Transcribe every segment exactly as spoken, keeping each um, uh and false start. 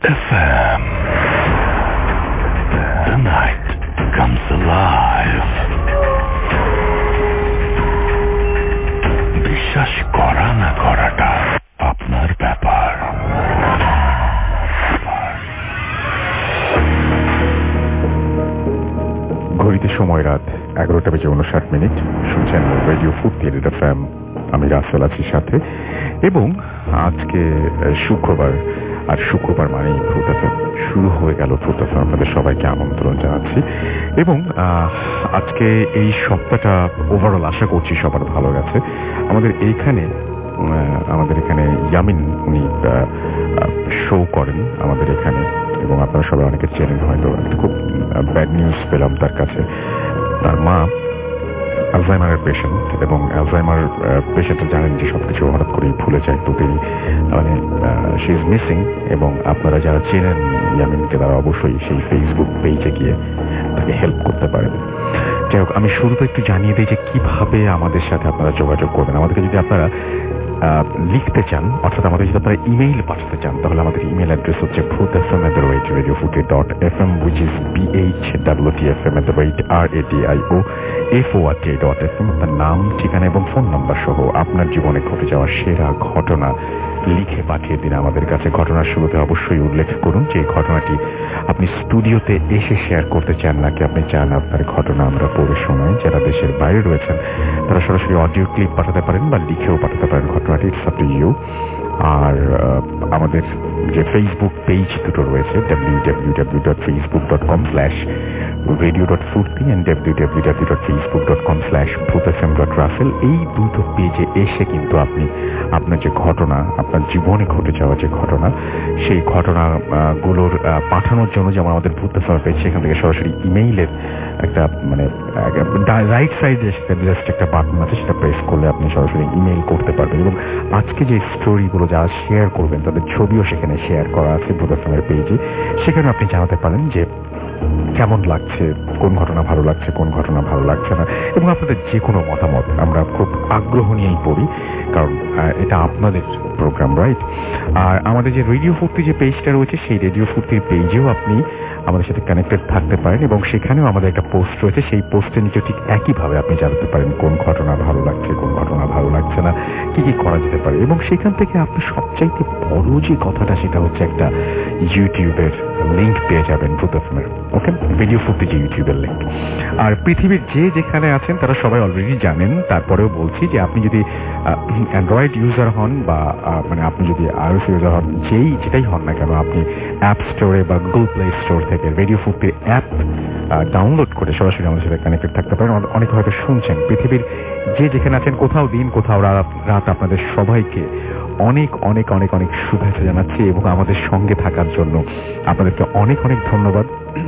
F M. The night comes alive. বিশ্বাস করা না করাটা আপনার ব্যাপার। ঘড়িতে সময় রাত এগারোটা বেজে উনষাট মিনিট। শুনছেন রেডিও ফুর্তি এফ এম। আমি রাসেল আছি সাথে, এবং আজকে শুক্রবার, আর শুক্রবার মানেই ফুর্তি এফ এম শুরু হয়ে গেল। ফুর্তি এফ এম আপনাদের সবাইকে আমন্ত্রণ জানাচ্ছি, এবং আজকে এই সপ্তাহটা ওভারঅল আশা করছি সবার ভালো গেছে। আমাদের এইখানে আমাদের এখানে ইয়ামিন উনি শো করেন আমাদের এখানে, এবং আপনারা সবাই অনেকে চেনেন হয়তো। খুব ব্যাড নিউজ পেলাম তার কাছে। তার মা অ্যালজাইমারের পেশেন্ট, এবং অ্যালজাইমার পেশেন্টরা জানেন যে সবকিছু হঠাৎ করেই ভুলে যায়। তো তিনি মানে শি ইজ মিসিং, এবং আপনারা যারা চেনেন ইয়ামিনকে তারা অবশ্যই সেই ফেসবুক পেজে গিয়ে তাকে হেল্প করতে পারেন। যাই হোক, আমি শুরুতে একটু জানিয়ে দিই যে কিভাবে আমাদের সাথে আপনারা যোগাযোগ করবেন। আমাদেরকে যদি আপনারা লিখতে চান, অর্থাৎ আমাদের যদি আপনারা ইমেইল পাঠাতে চান, তাহলে আমাদের ইমেল অ্যাড্রেস হচ্ছে Bhoot F M at the rate radio Foorti dot F M, which is B H W T F M at the rate R A T I O F O R T dot F M. আপনার নাম, ঠিকানা এবং phone number সহ আপনার জীবনে ঘটে যাওয়া সেরা ঘটনা লিখে পাঠিয়ে দিন আমাদের কাছে। ঘটনার শুরুতে অবশ্যই উল্লেখ করুন যে ঘটনাটি আপনি স্টুডিওতে এসে শেয়ার করতে চান, নাকি আপনি চান আপনার ঘটনা আমরা পড়ে শোনাই। যারা দেশের বাইরে রয়েছেন তারা সরাসরি অডিও ক্লিপ পাঠাতে পারেন বা লিখেও পাঠাতে পারেন ঘটনাটি। It's up to you. আর আমাদের যে ফেসবুক পেজ দুটো রয়েছে, W W W dot Facebook dot com slash radio dot Foorti and W W W dot Facebook dot com slash Bhoot F M dot Russell, এই দুটো পেজে এসে কিন্তু আপনি আপনার যে ঘটনা, আপনার জীবনে ঘটে যাওয়া যে ঘটনা, সেই ঘটনাগুলোর পাঠানোর জন্য যেমন আমাদের ভূত এফ এম পেজ, সেখান থেকে সরাসরি ইমেইলের একটা মানে রাইট সাইডে জাস্ট একটা বাটন আছে, সেটা প্রেস করলে আপনি সরাসরি ইমেইল করতে পারবেন। এবং আজকে যে স্টোরিগুলো যারা শেয়ার করবেন তাদের ছবিও সেখানে শেয়ার করা আছে ভূত এফ এম এর পেজে। সেখানে আপনি জানাতে পারেন যে কেমন লাগছে, কোন ঘটনা ভালো লাগছে, কোন ঘটনা ভালো লাগছে না, এবং আপনাদের যে কোনো মতামত আমরা খুব আগ্রহ নিয়েই পড়ি, কারণ এটা আপনাদের প্রোগ্রাম, রাইট? আর আমাদের যে রেডিও ফুর্তি যে পেজটা রয়েছে, সেই রেডিও ফুর্তির পেজেও আপনি আমাদের সাথে কানেক্টেড থাকতে পারেন, এবং সেখানেও আমাদের একটা পোস্ট রয়েছে। সেই পোস্টের নিচে ঠিক একইভাবে আপনি জানতে পারেন কোন ঘটনা ভালো লাগছে, কোন ঘটনা ভালো লাগছে না, কি কি করা যেতে পারে। এবং সেখান থেকে আপনি সবচাইতে বড় যে কথাটা, সেটা হচ্ছে একটা ইউটিউবের লিঙ্ক পেয়ে যাবেন ভূত এফ এম এর, ওকে? ভিডিও ফুর্তি যে ইউটিউবের লিঙ্ক। আর পৃথিবীর যে যেখানে আছেন তারা সবাই অলরেডি জানেন, তারপরেও বলছি যে আপনি যদি অ্যান্ড্রয়েড ইউজার হন বা মানে আপনি যদি আইওএস ইউজার হন, যেই যেটাই হন না কেন, আপনি অ্যাপ স্টোরে বা গুগল প্লে স্টোর থেকে রেডিও ফুর্তির অ্যাপ ডাউনলোড করে সরাসরি আমাদের সাথে কানেক্টেড থাকতে পারেন। অনেক হয়তো শুনছেন, পৃথিবীর যে যেখানে আছেন, কোথাও দিন কোথাও রাত রাত আপনাদের সবাইকে অনেক অনেক অনেক অনেক শুভেচ্ছা জানাচ্ছি, এবং আমাদের সঙ্গে থাকার জন্য আপনাদেরকে অনেক অনেক ধন্যবাদ।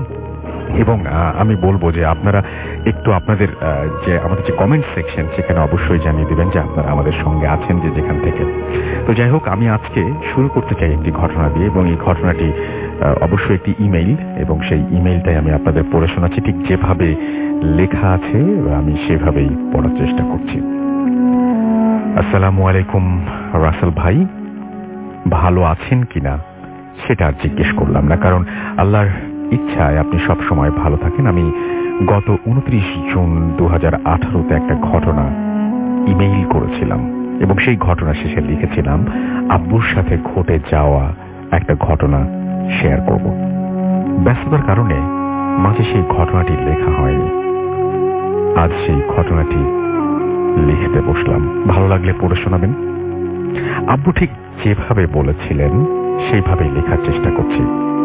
এবং আমি বলবো যে আপনারা একটু আপনাদের যে আমাদের যে কমেন্ট সেকশন, সেখানে অবশ্যই জানিয়ে দিবেন যে আপনারা আমাদের সঙ্গে আছেন যে যেখান থেকে। তো যাই হোক, আমি আজকে শুরু করতে চাই একটি ঘটনা দিয়ে, এবং এই ঘটনাটি অবশ্যই একটি ইমেইল, এবং সেই ইমেইলটাই আমি আপনাদের পড়ে শোনাচ্ছি। ঠিক যেভাবে লেখা আছে আমি সেভাবেই পড়ার চেষ্টা করছি। আসসালামু আলাইকুম রাসেল ভাই, ভালো আছেন কিনা সেটা আর জিজ্ঞেস করলাম না, কারণ আল্লাহর ইচ্ছায় আপনি সব সময় ভালো থাকেন। আমি গত উনত্রিশ জুন দু হাজার আঠারোতে একটা ঘটনা ইমেইল করেছিলাম, এবং সেই ঘটনা শেষে লিখেছিলাম আব্বুর সাথে ঘটে যাওয়া একটা ঘটনা শেয়ার করব। ব্যস্ততার কারণে মাঝে সেই ঘটনাটি লেখা হয়নি। আজ সেই ঘটনাটি লিখতে বসলাম, ভালো লাগলে পড়ে শোনাবেন। আব্বু ঠিক যেভাবে বলেছিলেন সেইভাবেই লেখার চেষ্টা করছি।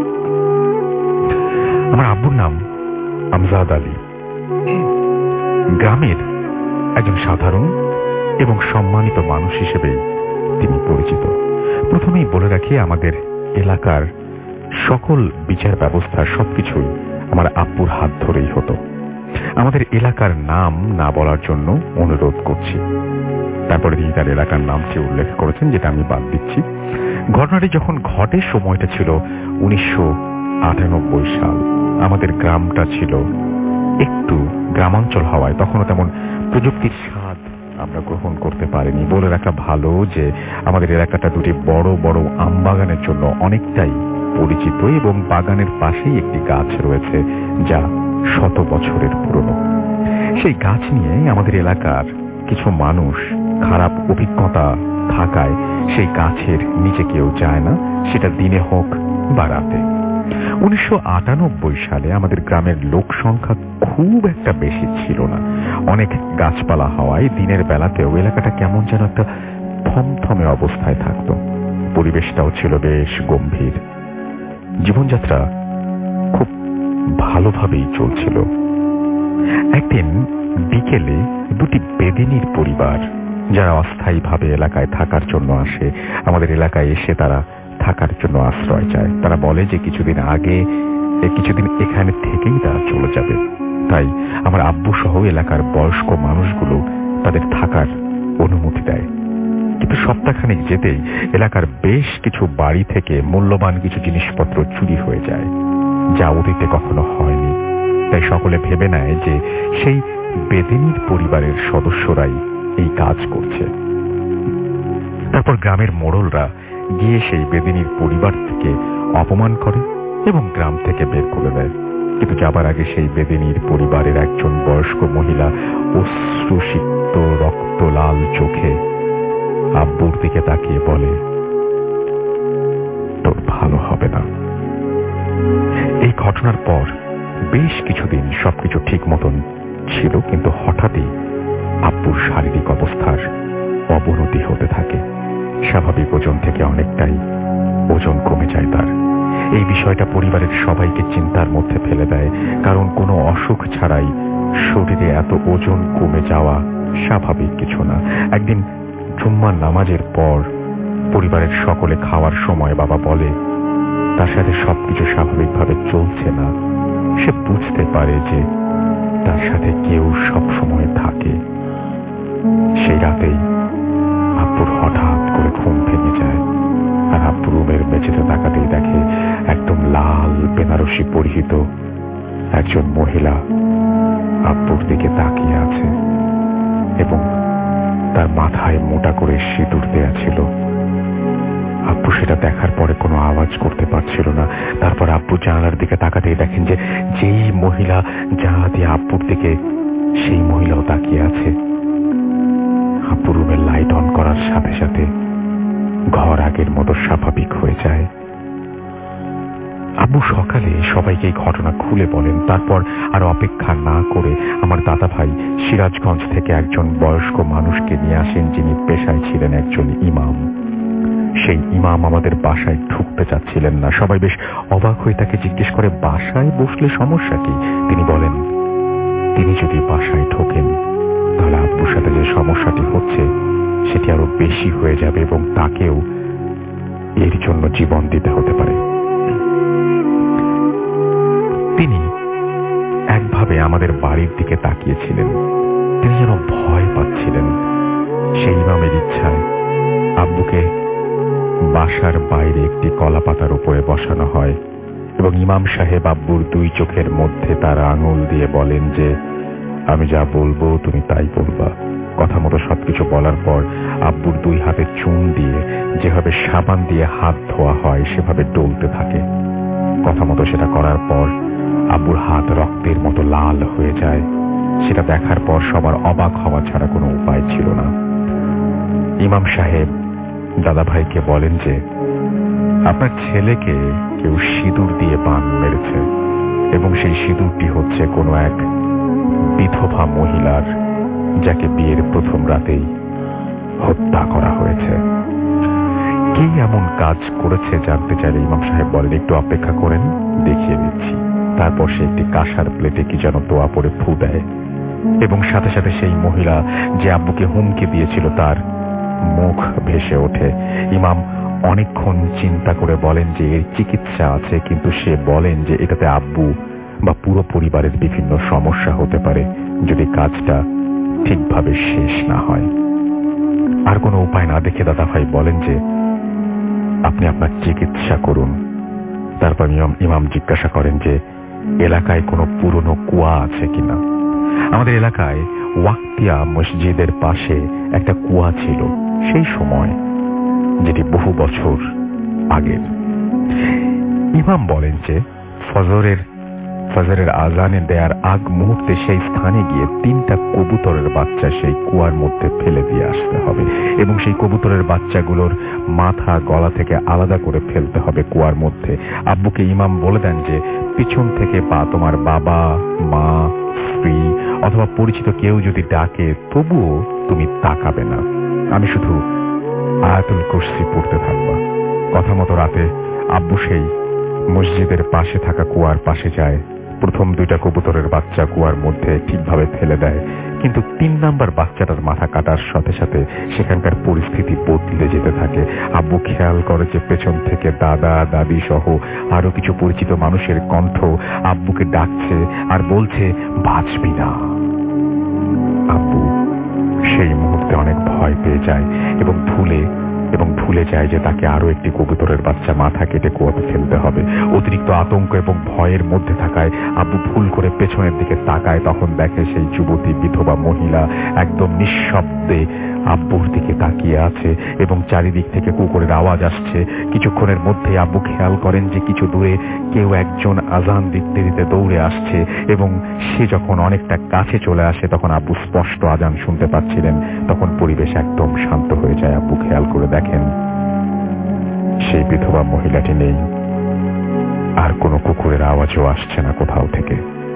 আমার আব্বুর নাম আমজাদ আলী, গ্রামের একজন সাধারণ এবং সম্মানিত মানুষ হিসেবেই তিনি পরিচিত। প্রথমেই বলে রাখি, আমাদের এলাকার সকল বিচার ব্যবস্থা সবকিছুই আমার আব্বুর হাত ধরেই হতো। আমাদের এলাকার নাম না বলার জন্য অনুরোধ করছি। তারপরে তিনি তার এলাকার নামটি উল্লেখ করেছেন, যেটা আমি বাদ দিচ্ছি। ঘটনাটি যখন ঘটে সময়টা ছিল উনিশশো আটানব্বই সাল। আমাদের গ্রামটা ছিল একটু গ্রামাঞ্চল হওয়ায় তখনও তেমন প্রযুক্তির স্বাদ আমরা গ্রহণ করতে পারিনি। বলে রাখা ভালো যে আমাদের এলাকাটা দুটি বড় বড় আমবাগানের জন্য অনেকটাই পরিচিত এবং বাগানের পাশেই একটি গাছ রয়েছে যা শত বছরের পুরনো। সেই গাছ নিয়ে আমাদের এলাকার কিছু মানুষ খারাপ অভিজ্ঞতা থাকায় সেই গাছের নিচে কেউ যায় না, সেটা দিনে হোক বা রাতে। উনিশশো আটানব্বই সালে আমাদের গ্রামের লোক সংখ্যা খুব একটা বেশি ছিল না। অনেক গাছপালা হওয়ায় দিনের বেলাতেও এলাকাটা কেমন যেন একটা থমথমে অবস্থায় থাকত। পরিবেশটাও ছিল বেশ গম্ভীর। জীবনযাত্রা খুব ভালোভাবেই চলছিল। একদিন বিকেলে দুটি বেদিনীর পরিবার, যারা অস্থায়ীভাবে এলাকায় থাকার জন্য আসে, আমাদের এলাকায় এসে তারা থাকার জন্য আশ্রয় চায়। তারা বলে যে কিছুদিন আগে কিছুদিন এখানে থেকেই তারা চলে যাবে। তাই আমার আব্বু সহ এলাকার বয়স্ক মানুষগুলো তাদের থাকার অনুমতি দেয়। কিন্তু সপ্তাহখানেক যেতেই এলাকার বেশ কিছু বাড়ি থেকে মূল্যবান কিছু জিনিসপত্র চুরি হয়ে যায়, যা অতীতে কখনো হয়নি। তাই সকলে ভেবে নেয় যে সেই বেদিনীর পরিবারের সদস্যরাই এই কাজ করছে। তারপর গ্রামের মোড়লরা গিয়ে সেই বেদিনীর পরিবারকে অপমান করে এবং গ্রাম থেকে বের করে দেয়। কিন্তু যাবার আগে সেই বেদিনীর পরিবারের একজন বয়স্ক মহিলা অশ্রুসিক্ত রক্ত লাল চোখে আব্বুর দিকে তাকিয়ে বলে, তোর ভালো হবে না। এই ঘটনার পর বেশ কিছুদিন সবকিছু ঠিক মতন ছিল, কিন্তু হঠাৎই আব্বুর শারীরিক অবস্থার অবনতি হতে থাকে। স্বাভাবিক ওজন থেকে অনেকটাই ওজন কমে যায় তার। এই বিষয়টা পরিবারের সবাইকে চিন্তার মধ্যে ফেলে দেয়, কারণ কোনো অসুখ ছাড়াই শরীরে এত ওজন কমে যাওয়া স্বাভাবিক কিছু না। একদিন জুম্মার নামাজের পর পরিবারের সকলে খাওয়ার সময় বাবা বলে তার সাথে সবকিছু স্বাভাবিকভাবে চলছে না। সে বুঝতে পারে যে তার সাথে কেউ সব সময় থাকে। সেই রাতেই আব্বুর হঠাৎ করে ঘুম ভেঙে যায়, আর আব্বু রুমের মেঝেতে তাকাতেই দেখে একদম লাল বেনারসি পরিহিত একজন মহিলা আব্বুর দিকে তাকিয়ে আছে এবং তার মাথায় মোটা করে সিঁদুর দেয়া ছিল। আব্বু সেটা দেখার পরে কোনো আওয়াজ করতে পারছিল না। তারপর আব্বু জানালার দিকে তাকাতেই দেখেন যে যেই মহিলা জানালা দিয়ে আব্বুর দিকে, সেই মহিলাও তাকিয়ে আছে। আব্বু রুমের লাইট অন করার সাথে সাথে ঘর আগের মতো স্বাভাবিক হয়ে যায়। আব্বু সকালে সবাইকে এই ঘটনা খুলে বলেন। তারপর আর অপেক্ষা না করে আমার দাদা ভাই সিরাজগঞ্জ থেকে একজন বয়স্ক মানুষকে নিয়ে আসেন, যিনি পেশায় ছিলেন একজন ইমাম। সেই ইমাম আমাদের বাসায় ঢুকতে চাচ্ছিলেন না। সবাই বেশ অবাক হয়ে তাকে জিজ্ঞেস করে, বাসায় বসলে সমস্যা কি? তিনি বলেন, তিনি যদি বাসায় ঢোকেন তাহলে আব্বুর সাথে যে সমস্যাটি হচ্ছে সেটি আরো বেশি হয়ে যাবে এবং তাকেও এর জন্য জীবন দিতে হতে পারে। তিনি একভাবে আমাদের বাড়ির দিকে তাকিয়েছিলেন। তিনি যেন ভয় পাচ্ছিলেন। সেই ইমামের ইচ্ছায় আব্বুকে বাসার বাইরে একটি কলা পাতার উপরে বসানো হয় এবং ইমাম সাহেব আব্বুর দুই চোখের মধ্যে তার আঙুল দিয়ে বলেন যে আমি যা বলবো তুমি তাই বলবা। কথা মতো সবকিছু বলার পর আব্বুর দুই হাতে চুন দিয়ে যেভাবে সাবান দিয়ে হাত ধোয়া হয় সেভাবে ডলতে থাকে। কথা মতো সেটা করার পর আব্বুর হাত রক্তের মতো লাল হয়ে যায়। সেটা দেখার পর সবার অবাক হওয়া ছাড়া কোনো উপায় ছিল না। ইমাম সাহেব দাদা ভাইকে বলেন যে আপনার ছেলেকে কেউ সিঁদুর দিয়ে বান মেরেছে এবং সেই সিঁদুরটি হচ্ছে কোনো এক বিধবা মহিলার, যাকে বিয়ের প্রথম রাতেই হত্যা করা হয়েছে। কে এমন কাজ করেছে জানতে চাইলে ইমাম সাহেব বলেন, একটু অপেক্ষা করেন, দেখিয়ে দিচ্ছি। তারপর সে একটি কাঁসার প্লেটে কি যেন দোয়া পড়ে ফু দেয় এবং সাথে সাথে সেই মহিলা যে আব্বুকে হুমকি দিয়েছিল তার মুখ ভেসে ওঠে। ইমাম অনেকক্ষণ চিন্তা করে বলেন যে এর চিকিৎসা আছে, কিন্তু সে বলেন যে এটাতে আব্বু বা পুরো পরিবারের বিভিন্ন সমস্যা হতে পারে যদি কাজটা ঠিকভাবে শেষ না হয়। আর কোনো উপায় না দেখে দাদা ভাই বলেন যে আপনি আপনার চিকিৎসা করুন। তারপর ইমাম জিজ্ঞাসা করেন যে এলাকায় কোনো পুরনো কুয়া আছে কিনা। আমাদের এলাকায় ওয়াক্তিয়া মসজিদের পাশে একটা কুয়া ছিল সেই সময়, যেটি বহু বছর আগের। ইমাম বলেন যে ফজরের ফজরের আজানে দেয়ার আগ মুহূর্তে সেই স্থানে গিয়ে তিনটা কবুতরের বাচ্চা সেই কুয়ার মধ্যে ফেলে দিয়ে আসতে হবে এবং সেই কবুতরের বাচ্চাগুলোর মাথা গলা থেকে আলাদা করে ফেলতে হবে কুয়ার মধ্যে। আব্বুকে ইমাম বলে দেন যে পিছন থেকে বা তোমার বাবা, মা, স্ত্রী অথবা পরিচিত কেউ যদি ডাকে তবুও তুমি তাকাবে না, আমি শুধু আয়াতুল কুরসি পড়তে থাকবা। কথা মতো রাতে আব্বু সেই মসজিদের পাশে থাকা কুয়ার পাশে যায়। প্রথম দুইটা কবুতরের বাচ্চা কুয়ার মধ্যে ঠিকভাবে ফেলে দেয়, কিন্তু তিন নাম্বার বাচ্চাটার মাথা কাটার সাথে সাথে সেখানকার পরিস্থিতি বদলে যেতে থাকে। আব্বু খেয়াল করে যে পেছন থেকে দাদা, দাদি সহ আরো কিছু পরিচিত মানুষের কণ্ঠ আব্বুকে ডাকছে আর বলছে বাঁচবি না। আব্বু সেই মুহূর্তে অনেক ভয় পেয়ে যায় এবং ভুলে এবং ভুলে যায় যে তাকে আরো একটি কবুতরের বাচ্চা মাথা কেটে কুয়াতে ফেলতে হবে। অতিরিক্ত আতঙ্ক এবং ভয়ের মধ্যে থাকায় আব্বু ভুল করে পেছনের দিকে তাকায়। তখন দেখে সেই যুবতী বিধবা মহিলা একদম নিঃশব্দে আব্বুর দিকে তাকিয়ে আছে এবং চারিদিক থেকে কুকুরের আওয়াজ আসছে। কিছুক্ষণের মধ্যে আব্বু খেয়াল করেন যে কিছু দূরে কেউ একজন আজান দিতে দিতে দৌড়ে আসছে এবং সে যখন অনেকটা কাছে চলে আসে তখন আব্বু স্পষ্ট আজান শুনতে পাচ্ছিলেন। তখন পরিবেশ একদম শান্ত হয়ে যায়। আব্বু খেয়াল করে দেখেন সেই বিধবা মহিলাটি নেই, আর কোনো কুকুরের আওয়াজও আসছে না কোথাও থেকে।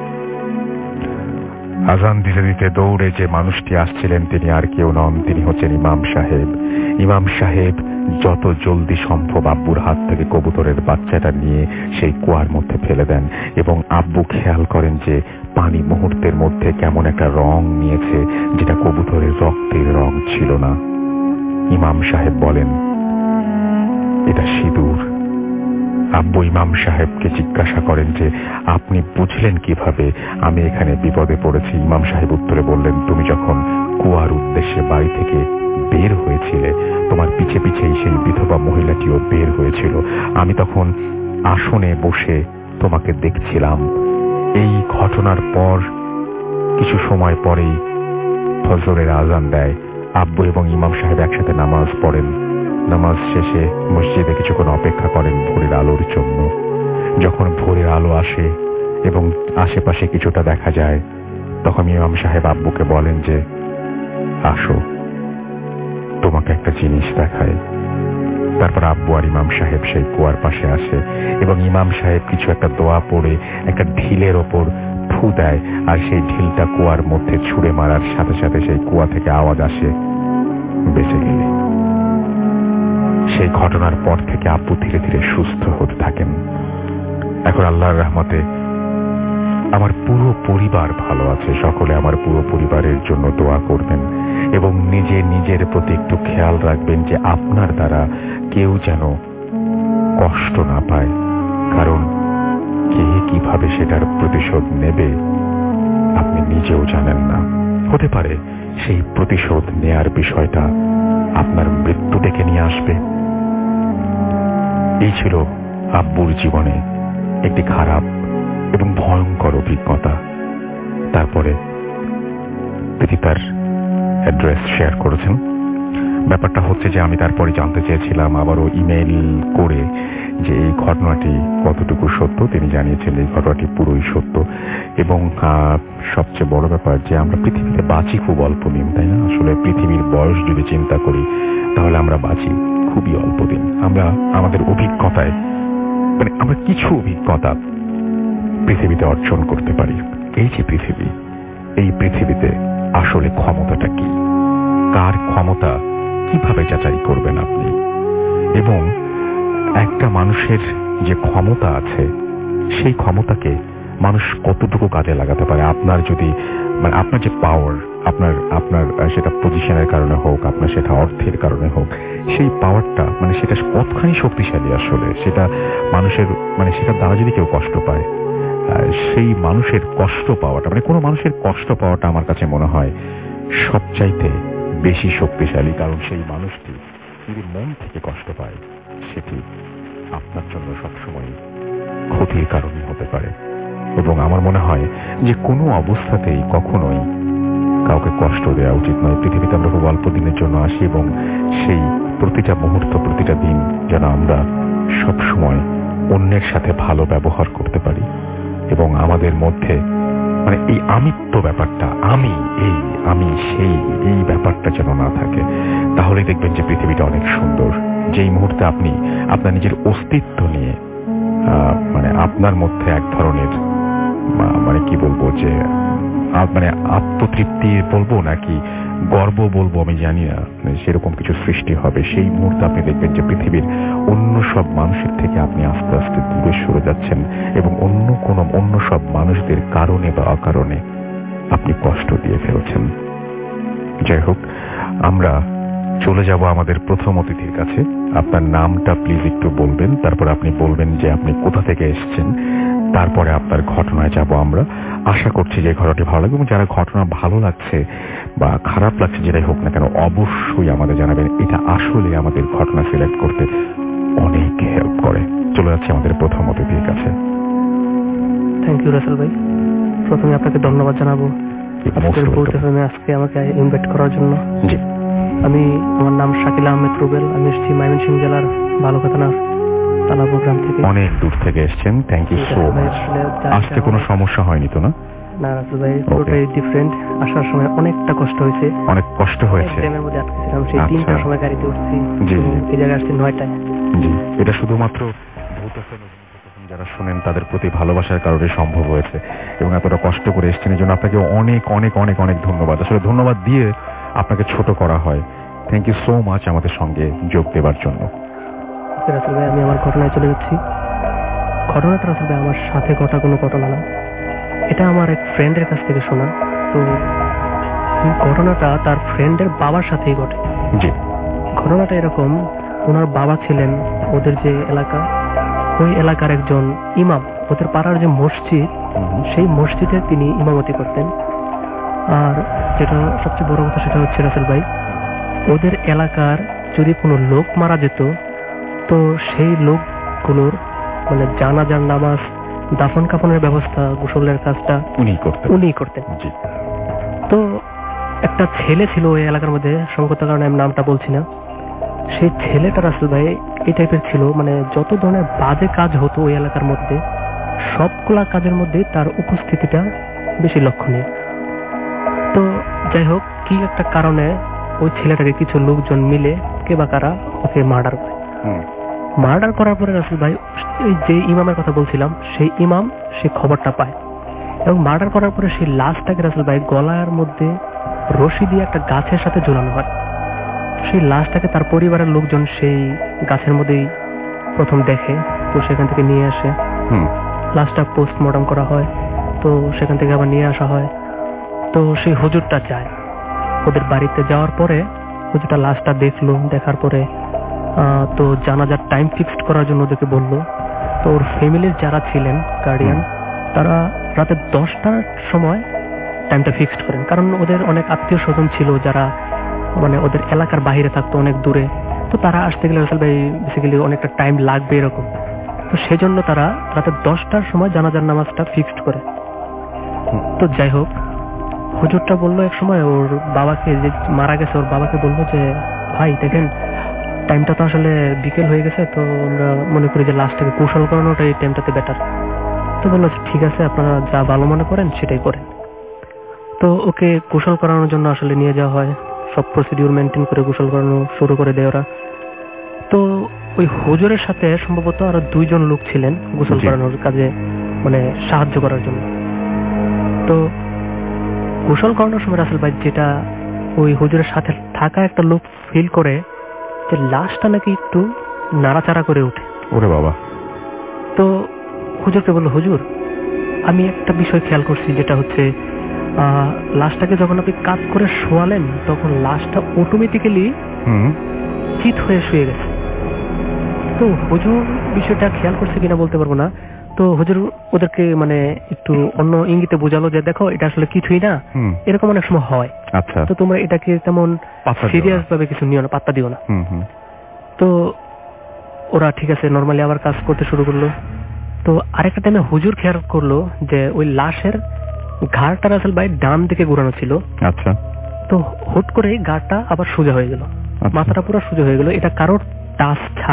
আজান দিতে দিতে দৌড়ে যে মানুষটি আসছিলেন তিনি আর কেউ নন, তিনি হচ্ছেন ইমাম সাহেব। ইমাম সাহেব যত জলদি সম্ভব আব্বুর হাত থেকে কবুতরের বাচ্চাটা নিয়ে সেই কুয়ার মধ্যে ফেলে দেন এবং আব্বু খেয়াল করেন যে পানি মুহূর্তের মধ্যে কেমন একটা রং নিয়েছে, যেটা কবুতরের রক্তের রং ছিল না। ইমাম সাহেব বলেন এটা সিঁদুর। আব্বু ইমাম সাহেবকে জিজ্ঞাসা করেন যে আপনি বুঝলেন কিভাবে আমি এখানে বিপদে পড়েছি? ইমাম সাহেব উত্তরে বললেন তুমি যখন কুয়ার উদ্দেশ্যে বাড়ি থেকে বের হয়েছিলে তোমার পিছে পিছেই সেই বিধবা মহিলাটিও বের হয়েছিল। আমি তখন আসনে বসে তোমাকে দেখছিলাম। এই ঘটনার পর কিছু সময় পরেই ফজরের আজান দেয়। আব্বু এবং ইমাম সাহেব একসাথে নামাজ পড়েন। নামাজ শেষে মসজিদে কিছুক্ষণ অপেক্ষা করেন ভোরের আলোর জন্য। যখন ভোরের আলো আসে এবং আশেপাশে কিছুটা দেখা যায় তখন ইমাম সাহেব আব্বুকে বলেন যে আসো তোমাকে একটা জিনিস দেখায়। তারপর আব্বু আর ইমাম সাহেব সেই কুয়ার পাশে আসে এবং ইমাম সাহেব কিছু একটা দোয়া পড়ে একটা ঢিলের ওপর ফু দেয় আর সেই ঢিলটা কুয়ার মধ্যে ছুঁড়ে মারার সাথে সাথে সেই কুয়া থেকে আওয়াজ আসে বেঁচে গেলে। সেই ঘটনার পর থেকে আব্বু ধীরে ধীরে সুস্থ হতে থাকেন। এখন আল্লাহর রহমতে আমার পুরো পরিবার ভালো আছে। সকলে আমার পুরো পরিবারের জন্য দোয়া করবেন এবং নিজে নিজের প্রতি একটু খেয়াল রাখবেন যে আপনার দ্বারা কেউ যেন কষ্ট না পায়, কারণ কে কিভাবে সেটার প্রতিশোধ নেবে আপনি নিজেও জানেন না। হতে পারে সেই প্রতিশোধ নেয়ার বিষয়টা আপনার মৃত্যু ডেকে নিয়ে আসবে। এই ছিল আব্বুর জীবনে একটি খারাপ এবং ভয়ঙ্কর অভিজ্ঞতা। তারপরে তিনি তার অ্যাড্রেস শেয়ার করেছেন। ব্যাপারটা হচ্ছে যে আমি তারপরে জানতে চেয়েছিলাম আবারও ইমেইল করে যে এই ঘটনাটি কতটুকু সত্য। তিনি জানিয়েছেন এই ঘটনাটি পুরোই সত্য এবং সবচেয়ে বড় ব্যাপার যে আমরা পৃথিবীতে বাঁচি খুব অল্প দিন, তাই না? আসলে পৃথিবীর বয়স যদি চিন্তা করি তাহলে আমরা বাঁচি খুবই অল্প দিন। আমরা আমাদের অভিজ্ঞতায় মানে আমরা কিছু অভিজ্ঞতা পৃথিবীতে অর্জন করতে পারি। এই যে পৃথিবী, এই পৃথিবীতে আসলে ক্ষমতাটা কি, কার ক্ষমতা কিভাবে যাচাই করবেন আপনি? এবং একটা মানুষের যে ক্ষমতা আছে সেই ক্ষমতাকে মানুষ কতটুকু কাজে লাগাতে পারে। আপনার যদি মানে আপনার যে পাওয়ার, আপনার আপনার সেটা পজিশনের কারণে হোক, আপনার সেটা অর্থের কারণে হোক, সেই পাওয়ারটা মানে সেটা কতখানি শক্তিশালী আসলে সেটা মানুষের মানে সেটার দ্বারা যদি কেউ কষ্ট পায় সেই মানুষের কষ্ট পাওয়াটা মানে কোনো মানুষের কষ্ট পাওয়াটা আমার কাছে মনে হয় সবচাইতে বেশি শক্তিশালী। কারণ সেই মানুষটি যদি মন থেকে কষ্ট পায় সেটি আপনার জন্য সবসময় ক্ষতির কারণই হতে পারে। এবং আমার মনে হয় যে কোনো অবস্থাতেই কখনোই কাউকে কষ্ট দেওয়া উচিত নয়। পৃথিবীতে আমরা খুব অল্প দিনের জন্য আসি এবং সেই প্রতিটা মুহূর্ত প্রতিটা দিন যেন আমরা সবসময় অন্যের সাথে ভালো ব্যবহার করতে পারি এবং আমাদের মধ্যে মানে এই আমিত্ব ব্যাপারটা, আমি এই আমি সেই এই ব্যাপারটা যেন না থাকে, তাহলে দেখবেন যে পৃথিবীটা অনেক সুন্দর। যেই মুহূর্তে আপনি আপনার নিজের অস্তিত্ব নিয়ে মানে আপনার মধ্যে এক ধরনের মানে কি বলবো যে মানে আত্মতৃপ্তি বলবো নাকি গর্ব বলবো আমি জানি না, সেরকম কিছু সৃষ্টি হবে, সেই মুহূর্তে আপনি দেখবেন যে পৃথিবীর অন্য সব মানুষের থেকে আপনি আস্তে আস্তে দূরে সরে যাচ্ছেন এবং অন্য কোন অন্য সব মানুষদের কারণে বা অকারণে আপনি কষ্ট দিয়ে ফেলছেন। যাই হোক, আমরা চলে যাব আমাদের প্রথম অতিথির কাছে। আপনার নামটা প্লিজ একটু বলবেন, তারপর আপনি বলবেন যে আপনি কোথা থেকে এসেছেন, তারপরে আপনার ঘটনায় যাব আমরা। আশা করছি যে ঘটনাটি ভালো লাগবে এবং যারা ঘটনা ভালো লাগছে বা খারাপ লাগছে যেটাই হোক না কেন অবশ্যই আমাদের জানাবেন। এটা আসলে আমাদের ঘটনা সিলেক্ট করতে অনেক হেল্প করে। চলে যাচ্ছে আমাদের প্রথম অতিথির কাছে। থ্যাংক ইউ রাসেল ভাই, প্রথমে আপনাকে ধন্যবাদ জানাবো আজকে আমাকে ইনভাইট করার জন্য। জি, আমি আমার নাম শাকিল আহমেদ রুবেল, আমি এসেছি ময়মনসিংহ জেলার ভালুকা থানার তালাপুর গ্রাম থেকে। অনেক দূর থেকে এসেছেন, থ্যাংক ইউ সো মাচ। আসতে কোনো সমস্যা হয়নি তো না? না রাসেল ভাই, পুরোটাই ডিফারেন্ট। আসার সময় অনেকটা কষ্ট হয়েছে। অনেক কষ্ট হয়েছে? ট্রেনের মধ্যে আটকেছিলাম, সেই তিনটার সময় গাড়িতে উঠছি, এই জায়গায় আসছি নয়টায়। জি, এটা শুধুমাত্র যারা শোনেন তাদের প্রতি ভালোবাসার কারণে সম্ভব হয়েছে এবং এতটা কষ্ট করে এসেছেন এই জন্য আপনাকে অনেক অনেক অনেক অনেক ধন্যবাদ। আসলে ধন্যবাদ দিয়ে আপনাকে ছোট করা হয়। থ্যাংক ইউ সো মাচ আমাদের সঙ্গে যোগ দেওয়ার জন্য। রাসেল ভাই, আমি আমার ঘটনায় চলে যাচ্ছি। ঘটনাটা রাসেল ভাই আমার সাথে ঘটা কোনো ঘটনা না, এটা আমার এক ফ্রেন্ডের কাছ থেকে শোনা। তো ঘটনাটা তার ফ্রেন্ডের বাবার সাথেই ঘটে। জি, ঘটনাটা এরকম, ওনার বাবা ছিলেন ওদের যে এলাকা, ওই এলাকার একজন ইমাম। ওদের পাড়ার যে মসজিদ, সেই মসজিদে তিনি ইমামতি করতেন। আর যেটা সবচেয়ে বড় কথা সেটা হচ্ছে রাসেল ভাই, ওদের এলাকার যদি কোনো লোক মারা যেত তো সেই লোকগুলোর মানে জানাজার নামাজ, দাফন কাফনের ব্যবস্থা, গোসলের কাজটা উনি করতেন উনি করতেন তো একটা ছেলে ছিল ওই এলাকার মধ্যে, সংগত কারণে আমি নামটা বলছি না। সেই ছেলেটা রাসেল ভাই এই টাইপের ছিল, মানে যত ধরনের বাজে কাজ হতো ওই এলাকার মধ্যে সবগুলা কাজের মধ্যে তার উপস্থিতিটা বেশি লক্ষণীয়। তো যাই হোক, কি একটা কারণে ওই ছেলেটাকে কিছু লোকজন মিলে কে বা কারা ওকে মার্ডার করে। মার্ডার করার পরে রাসেল ভাই এই যে ইমামের কথা বলছিলাম, সেই ইমাম সে খবরটা পায় এবং মার্ডার করার পরে সেই লাশটাকে রাসেল ভাই গলার মধ্যে রশি দিয়ে একটা গাছের সাথে ঝুলানো হয়। সেই লাশটাকে তার পরিবারের লোকজন সেই গাছের মধ্যেই প্রথম দেখে, তো সেখান থেকে নিয়ে আসে, লাশটা পোস্টমর্টম করা হয়, তো সেখান থেকে আবার নিয়ে আসা হয়। তো সেই হুজুরটা যায় ওদের বাড়িতে, যাওয়ার পরে হুজুরটা লাশটা দেখলো, দেখার পরে তো জানাজার টাইম ফিক্সড করার জন্য ওদেরকে বললো। তো ওর ফ্যামিলির যারা ছিলেন গার্ডিয়ান, তারা রাতে দশটার সময় টাইমটা ফিক্সড করেন, কারণ ওদের অনেক আত্মীয় স্বজন ছিল যারা মানে ওদের এলাকার বাইরে থাকতো অনেক দূরে, তো তারা আসতে গেলে আসলে বেসিক্যালি অনেকটা টাইম লাগবে এরকম। তো সেজন্য তারা রাতে দশটার সময় জানাজার নামাজটা ফিক্সড করে। তো যাই হোক, হুজুরটা বললো এক সময় ওর বাবাকে, যে মারা গেছে ওর বাবাকে বললো যে ভাই দেখেন টাইমটা তো আসলে বিকেল হয়ে গেছে, তো আমরা মনে করি যে লাশটাকে কৌশল করানোটা এই টাইমটাতে বেটার। তো বললো ঠিক আছে, আপনারা যা ভালো মনে করেন সেটাই করেন। তো ওকে গোসল করানোর জন্য আসলে নিয়ে যাওয়া হয়, সব প্রসিডিউর মেনটেন করে গোসল করানো শুরু করে দেয় ওরা। তো ওই হুজুরের সাথে সম্ভবত আরো দুইজন লোক ছিলেন গোসল করানোর কাজে মানে সাহায্য করার জন্য। তো গোসল করানোর সময় রাসেল ভাই যেটা ওই হুজুরের সাথে থাকা একটা লোক ফিল করে যে লাশটা নাকি একটু নাড়াচাড়া করে ওঠে। ওরে বাবা! তো হুজুরকে বললো, হুজুর আমি একটা বিষয় খেয়াল করছি, যেটা হচ্ছে লাশটাকে যখন আপনি কাজ করে শোয়ালেন তখন লাশটা অটোমেটিক্যালি চিত হয়ে শুয়ে গেছে। তো হুজুর বিষয়টা খেয়াল করছে কিনা বলতে পারবো না। তো হুজুর ওদেরকে মানে একটু অন্য ইঙ্গিতে বোঝালো যে দেখো এটা আসলে কিছুই না, এরকম অনেক সময় হয়, তো তোমরা এটাকে তেমন সিরিয়াস ভাবে কিছু নিও না, পাত্তা দিও না। তো ওরা ঠিক আছে নর্মালি আবার কাজ করতে শুরু করলো। তো আরেকটা টাইমে হুজুর খেয়াল করলো যে ওই লাশের ঘাড়টা রাসেল ভাই ডান দিকে ঘুরানো ছিল। আচ্ছা। তো হুট করে ঘাড়টা আবার সোজা হয়ে গেল, মাথাটা পুরো সোজা হয়ে গেল। এটা কারোর টাচ ছাড়া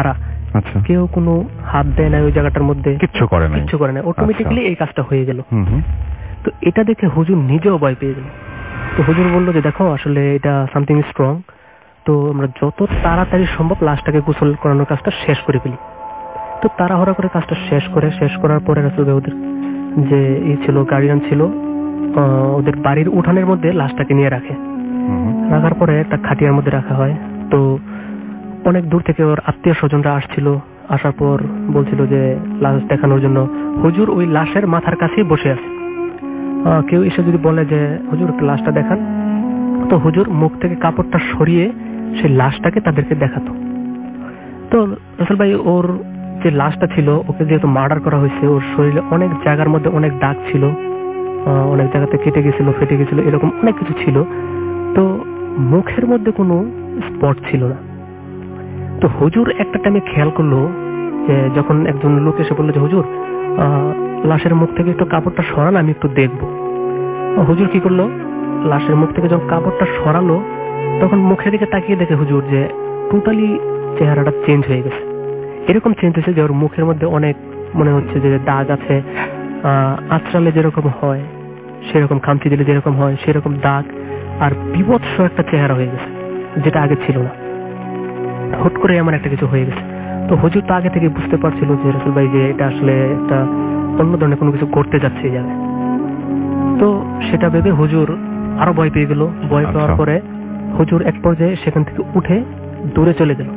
আচ্ছা, কেউ কোনো হাত দেয় না ওই জায়গাটার মধ্যে, কিচ্ছু করে না, কিচ্ছু করে না, অটোমেটিক্যালি এই কাজটা হয়ে গেল। তো এটা দেখে হুজুর নিজেও ভয় পেয়ে গেল। তো হুজুর বললো যে দেখো আসলে এটা সামথিং স্ট্রং, তো আমরা যত তাড়াতাড়ি সম্ভব লাশটাকে গোসল করানোর কাজটা শেষ করে ফেলি। তো তাড়াহুড়া করে কাজটা শেষ করে শেষ করার পরে রাসূল ওদের যে এই ছিল গার্ডিয়ান ছিল ওদের বাড়ির উঠানের মধ্যে লাশটাকে নিয়ে রাখে। রাখার পরে একটা খাটিয়ার মধ্যে রাখা হয়। তো অনেক দূর থেকে ওর আত্মীয় স্বজনরা আসছিল, আসার পর বলছিল যে লাশ দেখানোর জন্য। হুজুর ওই লাশের মাথার কাছেই বসে আছে। কেউ এসে যদি বলে যে হুজুর লাশটা দেখান, তো হুজুর মুখ থেকে কাপড়টা সরিয়ে সেই লাশটাকে তাদেরকে দেখাতো। তো রাসূল ভাই ওর যে লাশটা ছিল ওকে যেহেতু মার্ডার করা হয়েছে, ওর শরীরে অনেক জায়গার মধ্যে অনেক দাগ ছিল, অনেক জায়গাতে কেটে গেছিল, ফেটে গেছিল, এরকম অনেক কিছু ছিল। তো মুখের মধ্যে কোনো স্পট ছিল না। তো হুজুর একটা টাইমে খেয়াল করলো যে যখন একজন লোক এসে বললো যে হুজুর লাশের মুখ থেকে একটু কাপড়টা সরান, আমি একটু দেখবো। হুজুর কি করলো, লাশের মুখ থেকে যখন কাপড়টা সরালো তখন মুখের দিকে তাকিয়ে দেখে হুজুর যে টোটালি চেহারাটা চেঞ্জ হয়ে গেছে। এরকম চেঞ্জ হয়েছে যে ওর মুখের মধ্যে অনেক মনে হচ্ছে যে দাগ আছে, আহ আঁচড়ালে যেরকম হয় সেরকম, খামচি দিলে যেরকম হয় সেরকম দাগ, আর বিভৎস একটা চেহারা হয়ে গেছে যেটা আগে ছিল না। হুট করে এমন একটা কিছু হয়ে গেছে। তো হুজুর তো আগে থেকে বুঝতে পারছিল যে রাসূল ভাই যে এটা আসলে একটা অন্য ধরনের কোনো কিছু করতে যাচ্ছে এই জায়গায়। তো সেটা ভেবে হুজুর আরো ভয় পেয়ে গেল। ভয় পাওয়ার পরে হুজুর এক পর্যায়ে সেখান থেকে উঠে দূরে চলে গেল।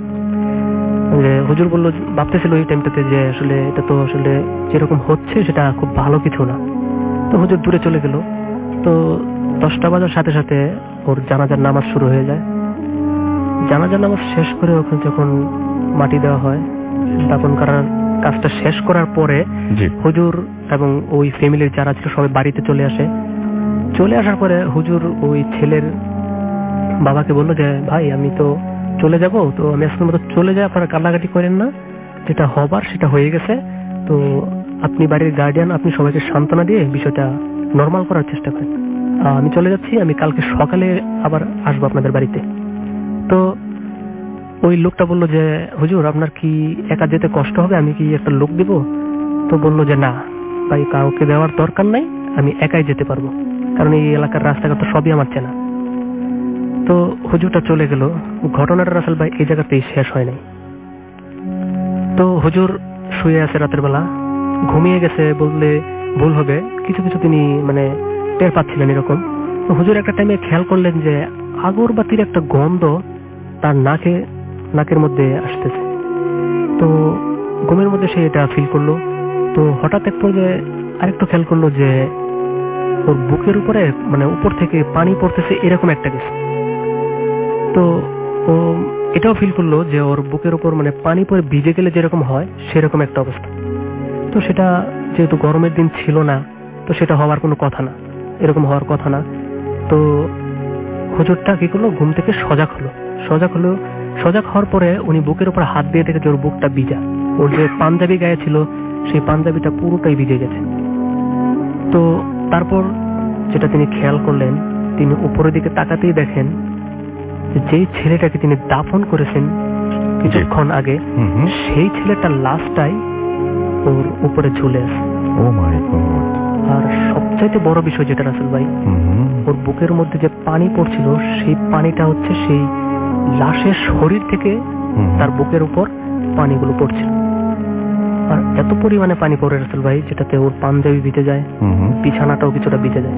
হুজুর বললো, ভাবতেছিল এই টাইমটাতে যে আসলে এটা তো আসলে যেরকম হচ্ছে সেটা খুব ভালো কিছু না। তো হুজুর দূরে চলে গেল। তো দশটা বাজার সাথে সাথে ওর জানাজার নামাজ শুরু হয়ে যায়। জানাজার নামাজ শেষ করে ওখানে যখন মাটি দেওয়া হয়, দাফন করার কাজটা শেষ করার পরে হুজুর এবং ওই ফ্যামিলির যারা ছিল সবাই বাড়িতে চলে আসে। চলে আসার পরে হুজুর ওই ছেলের বাবাকে বললো যে ভাই আমি তো চলে যাব, তো আমি আজকের মতো চলে যাই, আপনারা কান্নাকাটি করেন না, যেটা হবার সেটা হয়ে গেছে। তো আপনি বাড়ির গার্ডিয়ান, আপনি সবাইকে সান্ত্বনা দিয়ে বিষয়টা নর্মাল করার চেষ্টা করেন। আমি চলে যাচ্ছি, আমি কালকে সকালে আবার আসবো আপনাদের বাড়িতে। তো ওই লোকটা বললো যে হুজুর আপনার কি একা যেতে কষ্ট হবে, আমি কি একটা লোক দিব? তো বললো যে না ভাই, কাউকে দেওয়ার দরকার নাই, আমি একাই যেতে পারবো, কারণ এই এলাকার রাস্তাঘাট তো সবই আমার চেনা। তো হুজুরটা চলে গেল। ঘটনাটা রাসূল ভাই এই জায়গাতেই শেষ হয় নাই। তো হুজুর শুয়ে আছে রাতের বেলা, ঘুমিয়ে গেছে বললে ভুল হবে, কিছু কিছু তিনি মানে টের পাচ্ছিলেন এরকম। তো হুজুর একটা টাইমে খেয়াল করলেন যে আগরবাতির একটা গন্ধ তার নাকে নাকের মধ্যে আসতেছে। তো ঘুমের মধ্যে সে এটা ফিল করলো। তো হঠাৎ এক পর্যায়ে আরেকটু খেয়াল করলো যে ওর বুকের উপরে মানে উপর থেকে পানি পড়তেছে, এরকম একটা কিছু। তো ও এটাও ফিল করলো যে ওর বুকের উপর মানে পানি পরে ভিজে গেলে যেরকম হয় সেরকম একটা অবস্থা। তো সেটা যেহেতু গরমের দিন ছিল না, তো সেটা হওয়ার কোনো কথা না, এরকম হওয়ার কথা না। তো হুজুরটা কি করলো, ঘুম থেকে সজাগ হলো। সজাগ হলো সজাগ হওয়ার পরে উনি বুকের উপর হাত দিয়ে দেখে যে ওর বুকটা ভিজা। ওর যে পাঞ্জাবি গায়ে ছিল সেই পাঞ্জাবিটা পুরোটাই ভিজে গেছে। তো তারপর যেটা তিনি খেয়াল করলেন, তিনি উপরের দিকে তাকাতেই দেখেন যেই ছেলেটাকে তিনি দাফন করেছেন কিছুক্ষণ আগে, সেই ছেলেটার লাশটাই ওর উপরে ঝুলে আছে। ও মাই গড! আর সবচাইতে বড় বিষয় যেটা রাসূল ভাই, ওর বুকের মধ্যে যে পানি পড়ছিল সেই পানিটা হচ্ছে সেই লাশের শরীর থেকে তার বুকের উপর পানিগুলো পড়ছিল। আর এত পরিমাণে পানি পড়ে রাসূল ভাই, যেটাতে ওর পাঞ্জাবি ভিজে যায়, বিছানাটাও কিছুটা ভিজে যায়।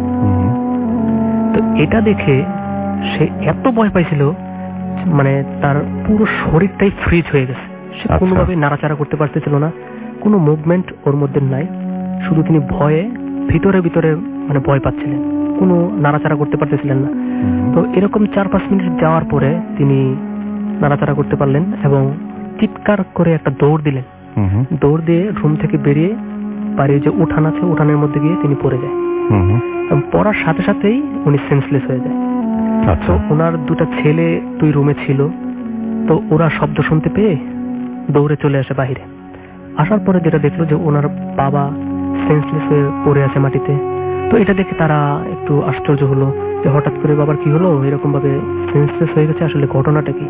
তো এটা দেখে সে এত ভয় পাইছিল, মানে তার পুরো শরীরটাই ফ্রিজ হয়ে গেছে। সে কোনোভাবে নাড়াচাড়া করতে পারতেছিল না, কোনো মুভমেন্ট ওর মধ্যে নাই। শুধু তিনি ভয়ে ভিতরে ভিতরে মানে ভয় পাচ্ছিলেন, কোনো নাড়াচাড়া করতে পারতেছিলেন না। তো এরকম চার পাঁচ মিনিট যাওয়ার পরে তিনি নাড়াচাড়া করতে পারলেন এবং চিৎকার করে একটা দৌড় দিলেন। দৌড় দিয়ে রুম থেকে বেরিয়ে বাড়ির যে উঠান আছে উঠানের মধ্যে গিয়ে তিনি পড়ে যায়। পড়ার সাথে সাথেই উনি সেন্সলেস হয়ে যায়। তো ওনার দুটা ছেলে দুই রুমে ছিল, তো ওরা শব্দ শুনতে পেয়ে দৌড়ে চলে আসে বাহিরে। আসার পরে যেটা দেখলো যে ওনার বাবা সেন্সলেস হয়ে পড়ে আছে মাটিতে। তো এটা দেখে তারা একটু আশ্চর্য হলো যে হঠাৎ করে বাবার কি হলো, এরকম ভাবে সেন্সলেস হয়ে গেছে, আসলে ঘটনাটা কি?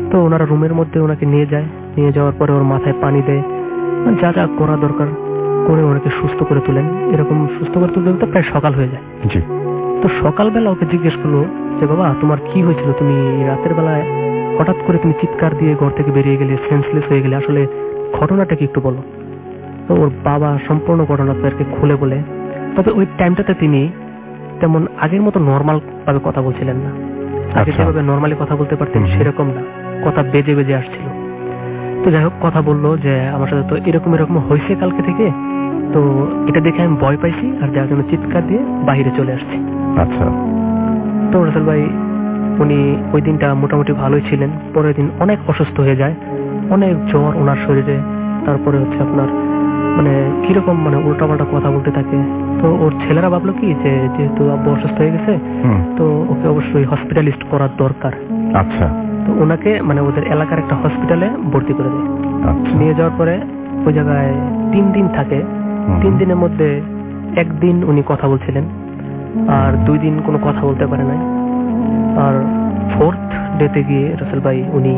তো ওনারা রুমের মধ্যে ওনাকে নিয়ে যায়, নিয়ে যাওয়ার পরে ওর মাথায় পানি দেয়, যা যা করা দরকার করে ওনাকে সুস্থ করে তোলেন। এরকম সুস্থ করে তুলতে তুলতে প্রায় সকাল হয়ে যায়। তো সকালবেলা ওকে জিজ্ঞেস করলো যে বাবা তোমার কি হয়েছিল, তুমি রাতের বেলায় হঠাৎ করে তুমি চিৎকার দিয়ে ঘর থেকে বেরিয়ে গেলে, সেন্সলেস হয়ে গেলে, আসলে ঘটনাটা কি একটু বলো। তো ওর বাবা সম্পূর্ণ ঘটনা তাদেরকে খুলে বলে, তবে ওই টাইমটাতে তিনি তেমন আগের মতো নর্মাল ভাবে কথা বলছিলেন না। আগে যেভাবে নর্মালি কথা বলতে পারতেন সেরকম না, কথা বেজে বেজে আসছিল। তো যাই হোক কথা বললো যে আমার সাথে তো এরকম এরকম হয়েছে কালকে থেকে, তো এটা দেখে আমি ভয় পাইছি আর যার জন্য চিৎকার দিয়ে বাহিরে চলে আসছি। আচ্ছা। তো রাসেল ভাই উনি ওই দিনটা মোটামুটি ভালোই ছিলেন, পরের দিন অনেক অসুস্থ হয়ে যায়, অনেক জ্বর ওনার শরীরে, তারপরে হচ্ছে আপনার মানে কিরকম মানে উল্টাপাল্টা কথা বলতে থাকে। তো ওর ছেলেরা ভাবলো কি যে যেহেতু আব্বু অসুস্থ হয়ে গেছে তো ওকে অবশ্যই হসপিটালিস্ট করার দরকার। আচ্ছা। তো ওনাকে মানে ওদের এলাকার একটা হসপিটালে ভর্তি করে দেয়। নিয়ে যাওয়ার পরে ওই জায়গায় তিন দিন থাকে। তিন দিনের মধ্যে একদিন উনি কথা বলছিলেন আর দুই দিন কোনো কথা বলতে পারে নাই, আর ফোর্থ ডেতে গিয়ে রাসেল ভাই উনি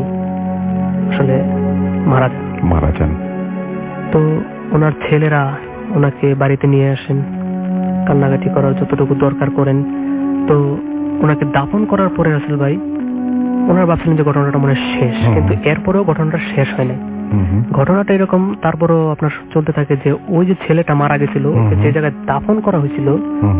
আসলে মারা যান মারা যান তো ওনার ছেলেরা ওনাকে বাড়িতে নিয়ে আসেন, কান্নাকাটি করার যতটুকু দরকার করেন। তো ওনাকে দাফন করার পরে রাসেল ভাই ওনার ভাবছিলেন যে ঘটনাটা মনে শেষ, কিন্তু এরপরেও ঘটনাটা শেষ হয় নাই। ঘটনাটা এরকম তারপরও আপনার চলতে থাকে যে ওই যে ছেলেটা মারা গেছিল যে জায়গায় দাফন করা হয়েছিল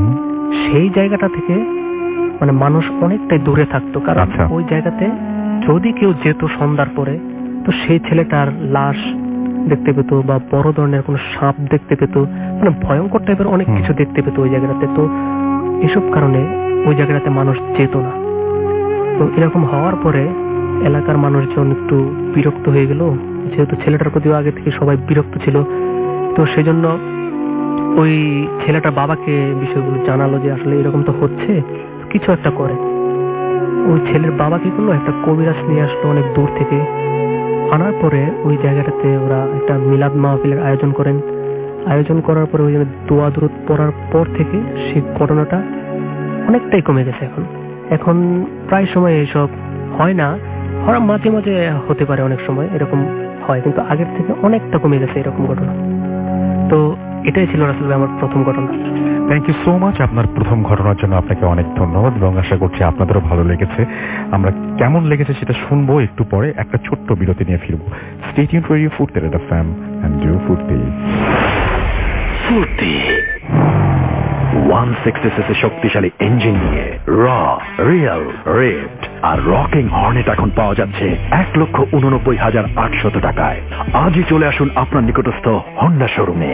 সেই জায়গাটা থেকে মানে মানুষ অনেকটাই দূরে থাকতো, কারণ ওই জায়গাতে যদি কেউ যেত সন্ধ্যার পরে তো সেই ছেলেটার লাশ দেখতে পেত বা বড় ধরনের কোনো সাপ দেখতে পেত, মানে ভয়ঙ্কর টাইপের অনেক কিছু দেখতে পেত ওই জায়গাটাতে। তো এসব কারণে ওই জায়গাটাতে মানুষ যেত না। তো এরকম হওয়ার পরে এলাকার মানুষজন একটু বিরক্ত হয়ে গেল, যেহেতু ছেলেটার প্রতিও আগে থেকে সবাই বিরক্ত ছিল। তো সেজন্য ওই ছেলেটার বাবাকে বিষয়গুলো জানালো যে আসলে এরকম তো হচ্ছে, কিছু একটা করে। ওই ছেলের বাবা কি করলো, একটা কবিরাজ নিয়ে আসলো অনেক দূর থেকে। আনার পরে ওই জায়গাটাতে ওরা একটা মিলাদ মাহফিলের আয়োজন করেন। আয়োজন করার পরে ওই দোয়া দুরুদ পড়ার পর থেকে সেই ঘটনাটা অনেকটাই কমে গেছে। এখন এখন প্রায় সময় এসব হয় না, হঠাৎ মাঝে মাঝে হতে পারে, অনেক সময় এরকম হয়, কিন্তু আগের থেকে অনেকটা কমে গেছে এরকম ঘটনা। তো এটাই ছিল আসলে আমার প্রথম ঘটনা। থ্যাংক ইউ সো মাচ আপনার প্রথম ঘটনার জন্য। আপনাকে অনেক ধন্যবাদ এবং আশা করছি আপনাদেরও ভালো লেগেছে। আমরা কেমন লেগেছে সেটা শুনবো একটু পরে, একটা ছোট্ট বিরতি নিয়ে ফিরবো। Stay tuned for radio Foorti F M and do ফুর্তি। ফুর্তি ওয়ান সিক্সটি সিসি শক্তিশালী ইঞ্জিন নিয়ে র রিয়েল রেড আর রকিং হর্নেট এখন পাওয়া যাচ্ছে এক লক্ষ উননব্বই হাজার আটশত টাকায়। আজই চলে আসুন আপনার নিকটস্থ হোন্ডা শোরুমে।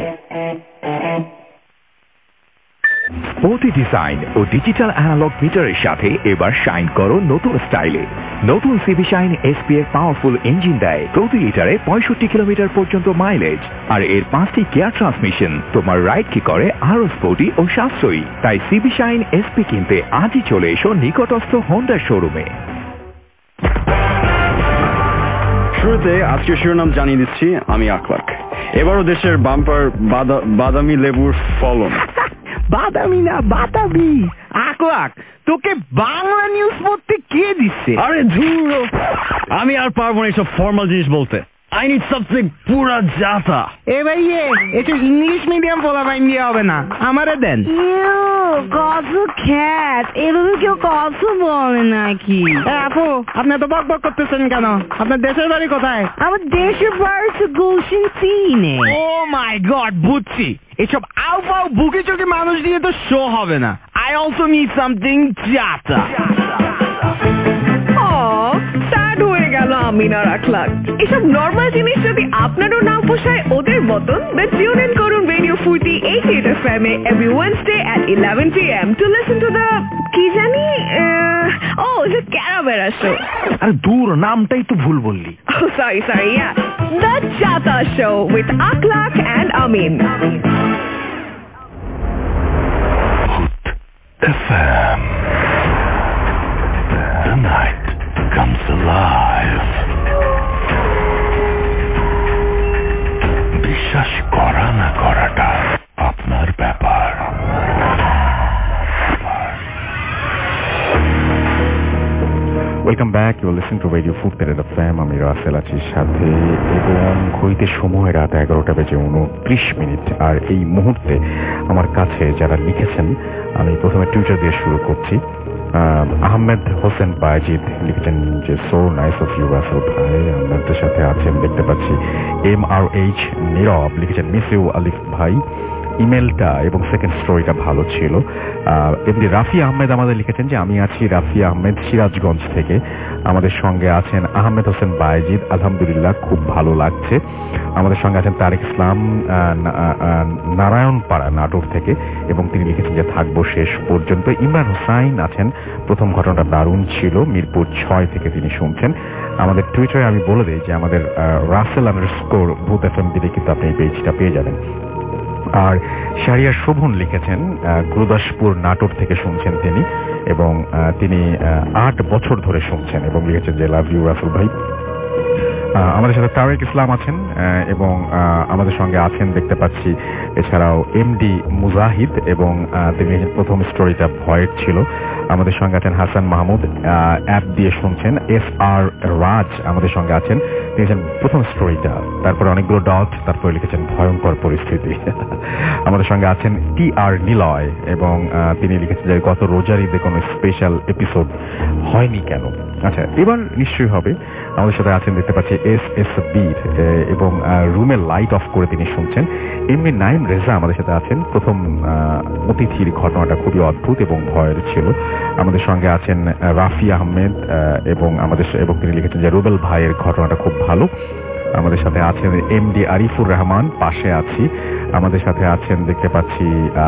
স্পোর্টি ডিজাইন ও ডিজিটাল অ্যানালগ মিটারের সাথে এবার শাইন করো নতুন স্টাইলে। নতুন CB Shine SPF powerful engine দেয় প্রতি লিটারে পঁয়ষট্টি কিলোমিটার পর্যন্ত মাইলেজ, আর এর পাঁচটি গিয়ার ট্রান্সমিশন তোমার রাইড কি করে আরো স্পোর্টি ও সাশ্রয়ী। তাই সিবি শাইন এসপি কিনতে আজই চলে এসো নিকটস্থ হোন্ডা শোরুমে। শুরুতে আজকের শিরোনাম জানিয়ে দিচ্ছি, আমি আকলাক। এবারও দেশের বাম্পার বাদামি লেবুর ফলন। বাদামি না বাতাবি। আকলাক, তোকে বাংলা নিউজ পড়তে কে দিচ্ছে? আরে ধুর, আমি আর পারবো না এইসব ফর্মাল জিনিস বলতে। I need something পুরা জাতা। এ ভাইয়ে, এটা ইংলিশ মিডিয়াম বলা বাইন দিয়ে হবে না, আমারে দেন। কসু খ্যাত, এভাবে কেউ কসু বলে নাকি? আপু, আপনি তো বক বক করতেছেন কেন? আপনার দেশের বাড়ি কোথায়? আমার দেশের বাড়ি তো গুলশান চীনে। ও মাই গড, বুঝছি। এসব আউ ফাউ বুকে চোখে মানুষ দিয়ে তো শো হবে না। I also need something জাতা। আমি না রাখলাম এসব নর্মাল জিনিস যদি আপনারও না পোষায় ওদের মতন, then tune in করুন radio Foorti eighty-eight F M A every Wednesday at eleven p m to listen to the কি জানি ও the Caravera show। আরে দূর, নামটাই তো ভুল বললি। Oh sorry sorry yeah, the Chata show with Aklak and Amin। F M. The night comes alive. বিশ্বাস করা না করাটা আপনার ব্যাপার। Welcome back, you are listening to radio Foorti F M. আমি রাসেল আছি সাথে, এবং ঘড়িতে সময় রাত এগারোটা বেজে উনত্রিশ মিনিট। আর এই মুহূর্তে আমার কাছে যারা লিখেছেন, আমি প্রথমে টুইটার দিয়ে শুরু করছি। আহমেদ হোসেন বায়েজিদ লিখেছেন যে so nice of you Russell ভাই। আহমেদের সাথে আছেন দেখতে পাচ্ছি এম আর এইচ নীরব লিখেছেন মিস ইউ আলিফ ভাই। ইমেলটা এবং সেকেন্ড স্টোরিটা ভালো ছিল। এমনি রাফি আহমেদ আমাদের লিখেছেন যে আমি আছি রাফি আহমেদ সিরাজগঞ্জ থেকে। আমাদের সঙ্গে আছেন আহমেদ হোসেন বায়েজিদ, আলহামদুলিল্লাহ খুব ভালো লাগছে। আমাদের সঙ্গে আছেন তারেক ইসলাম নারায়ণপাড়া নাটোর থেকে, এবং তিনি লিখেছেন যে থাকবো শেষ পর্যন্ত। ইমরান হুসাইন আছেন, প্রথম ঘটনাটা দারুণ ছিল, মিরপুর ছয় থেকে তিনি শুনছেন। আমাদের টুইটারে আমি বলে দিই যে আমাদের Russell underscore Bhoot F M দিলে কিন্তু আপনি এই পেজটা পেয়ে যাবেন। আর শারিয়া শোভন লিখেছেন গুরুদাসপুর নাটোর থেকে শুনছেন তিনি, এবং তিনি আট বছর ধরে শুনছেন, এবং লিখেছেন যে লাভ ইউ রাসেল ভাই। আমাদের সাথে তারেক ইসলাম আছেন, এবং আমাদের সঙ্গে আছেন দেখতে পাচ্ছি এছাড়াও এমডি মুজাহিদ, এবং তিনি প্রথম স্টোরিটা ভয়ের ছিল। আমাদের সঙ্গে আছেন হাসান মাহমুদ, অ্যাপ দিয়ে শুনছেন। এস আর রাজ আমাদের সঙ্গে আছেন, লিখেছেন প্রথম স্টোরিটা, তারপরে অনেকগুলো ডট, তারপরে লিখেছেন ভয়ঙ্কর পরিস্থিতি। আমাদের সঙ্গে আছেন টি আর নিলয়, এবং তিনি লিখেছেন যে গত রোজার ঈদে কোনো স্পেশাল এপিসোড হয়নি কেন। আচ্ছা, এবার নিশ্চয়ই হবে। আমাদের সাথে আছেন দেখতে পাচ্ছি এস এস বীর, এবং রুমে লাইট অফ করে তিনি শুনছেন। এমনি নাইম রেজা আমাদের সাথে আছেন, প্রথম অতিথির ঘটনাটা খুবই অদ্ভুত এবং ভয়ের ছিল। আমাদের সঙ্গে আছেন রাফি আহমেদ, এবং আমাদের এবং তিনি লিখেছেন যে রুবেল ভাইয়ের ঘটনাটা খুব ভালো। আমাদের সাথে আছেন এমডি আরিফুর রহমান, পাশে আছি। আমাদের সাথে আছেন দেখতে পাচ্ছি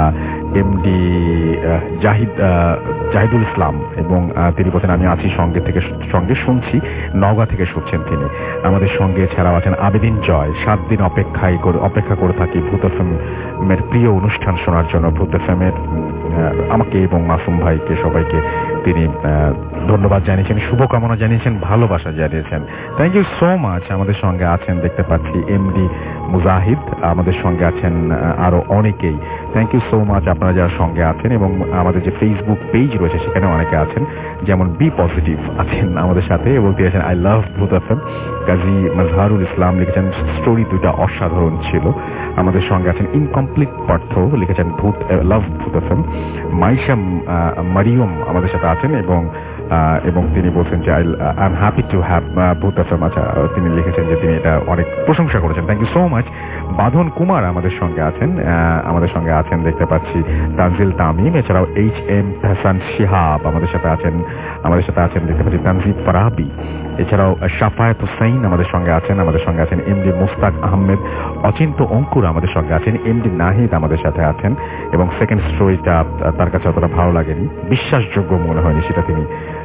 এমডি জাহিদ জাহিদুল ইসলাম, এবং তিনি বলছেন আমি আছি সঙ্গে থেকে সঙ্গে শুনছি, নওগাঁ থেকে শুনছেন তিনি। আমাদের সঙ্গে এছাড়াও আছেন আবেদিন জয়, সাত দিন অপেক্ষায় অপেক্ষা করে থাকি ভূত এফ এমের প্রিয় অনুষ্ঠান শোনার জন্য। ভূত এফ এমের আমাকে এবং মাসুম ভাইকে সবাইকে তিনি ধন্যবাদ জানিয়েছেন, শুভকামনা জানিয়েছেন, ভালোবাসা জানিয়েছেন। Thank you so much. আমাদের সঙ্গে আছেন দেখতে পাচ্ছি এমডি মুজাহিদ, আমাদের সঙ্গে আছেন আরো অনেকেই। থ্যাংক ইউ সো মাচ আপনারা যারা সঙ্গে আছেন, এবং আমাদের যে ফেসবুক পেজ রয়েছে সেখানে অনেকে আছেন, যেমন বি পজিটিভ আছেন আমাদের সাথে, এবং তিনি আছেন I love Bhoot F M. Kazi Mazharul Islam লিখেছেন স্টোরি দুটা অসাধারণ ছিল। আমাদের সঙ্গে আছেন ইনকমপ্লিট পার্থ, লিখেছেন ভূত লাভ ভূত এফ এম। মাইশা মারিয়ম আমাদের সাথে আছেন, এবং এবং তিনি বলছেন যে I am happy to have Bhoot F M. আচ্ছা, তিনি লিখেছেন যে তিনি এটা অনেক প্রশংসা করেছেন। Thank you so much. Badhon Kumar আমাদের সঙ্গে আছেন, আমাদের সঙ্গে আছেন দেখতে পাচ্ছি তানজিল তামিম, এছাড়াও এইচ এম হাসান শিহাব আমাদের সাথে আছেন। আমাদের সাথে আছেন দেখতে পাচ্ছি তানজিব ফারাবি, এছাড়াও শাফায়েত হুসাইন আমাদের সঙ্গে আছেন। আমাদের সঙ্গে আছেন এমডি মুস্তাক আহমেদ, অচিন্ত অঙ্কুর আমাদের সঙ্গে আছেন, এমডি নাহিদ আমাদের সাথে আছেন, এবং সেকেন্ড স্টোরিটা তার কাছে অতটা ভালো লাগেনি, বিশ্বাসযোগ্য মনে হয়নি, সেটা তিনি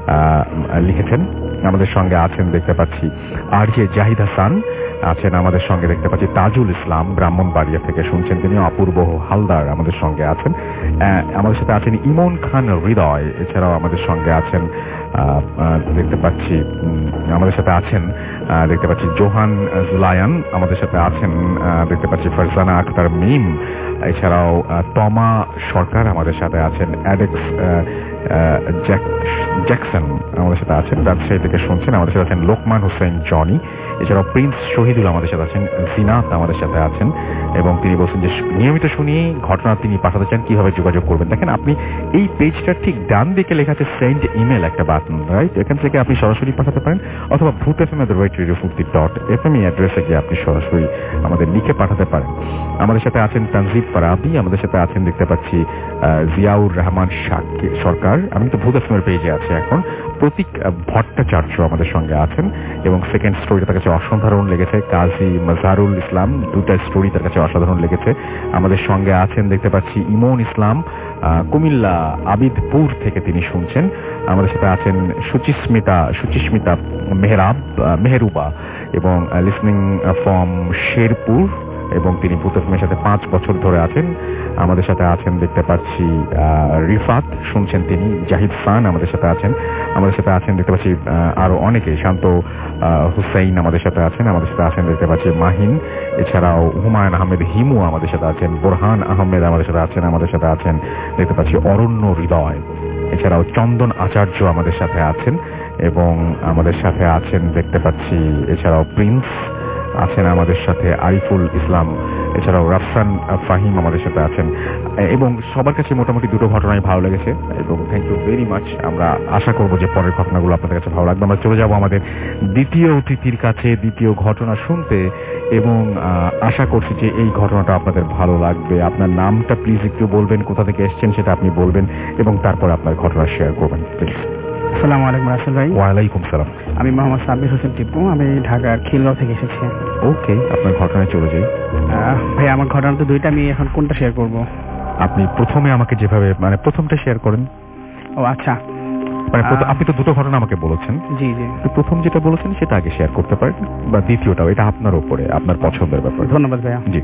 লিখেছেন। আমাদের সঙ্গে আছেন দেখতে পাচ্ছি আর জে জাহিদ হাসান আছেন, আমাদের সঙ্গে দেখতে পাচ্ছি তাজুল ইসলাম ব্রাহ্মণবাড়িয়া থেকে শুনছেন তিনি। অপূর্ব হালদার আমাদের সঙ্গে আছেন। আমাদের সাথে আছেন ইমন খান হৃদয়, এছাড়াও আমাদের সঙ্গে আছেন দেখতে পাচ্ছি আমাদের সাথে আছেন দেখতে পাচ্ছি জোহান জুলায়ান, আমাদের সাথে আছেন দেখতে পাচ্ছি ফারজানা আক্তার মিম, এছাড়াও তমা সরকার আমাদের সাথে আছেন, অ্যাডেক্স জ্যাকসন আমাদের সাথে আছেন, রাজশাহী থেকে শুনছেন। আমাদের সাথে আছেন লোকমান হোসেন জনি, এছাড়াও প্রিন্স শহীদুল আমাদের সাথে আছেন, জিনাত আমাদের সাথে আছেন, এবং তিনি বলছেন যে নিয়মিত শুনি ঘটনা তিনি পাঠাতে চান, কিভাবে যোগাযোগ করবেন। দেখেন, আপনি এই পেজটার ঠিক ডান দিকে লেখা আছে সেন্ড ইমেল একটা বাটন, রাইট? এখান থেকে আপনি সরাসরি পাঠাতে পারেন, অথবা Bhoot F M at the rate radio Foorti dot F M এই অ্যাড্রেসে গিয়ে আপনি সরাসরি আমাদের লিখে পাঠাতে পারেন। আমাদের সাথে আছেন তানজিব ফারাবি, আমাদের সাথে আছেন দেখতে পাচ্ছি জিয়াউর রহমান সরকার, আমি তো ভূত এফ এম এর পেজে আছে এখন। প্রতীক ভট্টাচার্য আমাদের সঙ্গে আছেন, এবং সেকেন্ড স্টোরিটা তার কাছে অসাধারণ লেগেছে। কাজী মাজহারুল ইসলাম, দুটা স্টোরি তার কাছে অসাধারণ লেগেছে। আমাদের সঙ্গে আছেন দেখতে পাচ্ছি ইমন ইসলাম, কুমিল্লা আবিদপুর থেকে তিনি শুনছেন। আমাদের সাথে আছেন সুচিস্মিতা সুচিস্মিতা মেহরাব মেহরুবা, এবং লিসনিং ফ্রম শেরপুর, এবং তিনি ভূত এফ এমের সাথে পাঁচ বছর ধরে আছেন। আমাদের সাথে আছেন দেখতে পাচ্ছি রিফাত, শুনছেন তিনি। জাহিদ খান আমাদের সাথে আছেন। আমাদের সাথে আছেন দেখতে পাচ্ছি আরো অনেকে, শান্ত হুসাইন আমাদের সাথে আছেন। আমাদের সাথে আছেন দেখতে পাচ্ছি মাহিন, এছাড়াও হুমায়ুন আহমেদ হিমু আমাদের সাথে আছেন। বোরহান আহমেদ আমাদের সাথে আছেন। আমাদের সাথে আছেন দেখতে পাচ্ছি অরণ্য হৃদয়, এছাড়াও চন্দন আচার্য আমাদের সাথে আছেন, এবং আমাদের সাথে আছেন দেখতে পাচ্ছি এছাড়াও প্রিন্স আছেন আমাদের সাথে, আরিফুল ইসলাম, এছাড়াও রাফসান ফাহিম আমাদের সাথে আছেন এবং সবার কাছে মোটামুটি দুটো ঘটনাই ভালো লেগেছে এবং থ্যাংক ইউ ভেরি মাচ। আমরা আশা করব যে পরের ঘটনাগুলো আপনাদের কাছে ভালো লাগবে। আমরা চলে যাব আমাদের দ্বিতীয় অতিথির কাছে দ্বিতীয় ঘটনা শুনতে এবং আশা করছি যে এই ঘটনাটা আপনাদের ভালো লাগবে। আপনার নামটা প্লিজ একটু বলবেন, কোথা থেকে এসেছেন সেটা আপনি বলবেন এবং তারপর আপনার ঘটনা শেয়ার করবেন প্লিজ। আসসালামু আলাইকুম রাসেল ভাই। ওয়ালাইকুম সালাম। আমি মোহাম্মদ সাব্বির হোসেন টিপু, আমি ঢাকার খিলগাঁও থেকে এসেছি। ওকে, আপনার ঘটনায় চলে যাই। ভাই আমার ঘটনা তো দুইটা, আমি এখন কোনটা শেয়ার করব? আপনি প্রথমে আমাকে যেভাবে মানে প্রথমটা শেয়ার করেন। ও আচ্ছা, মানে আপনি তো দুটো ঘটনা আমাকে বলেছেন। জি জি, প্রথম যেটা বলেছেন সেটা আগে শেয়ার করতে পারেন বা দ্বিতীয়টা, এটা আপনার উপরে, আপনার পছন্দের ব্যাপার। ধন্যবাদ ভাইয়া। জি,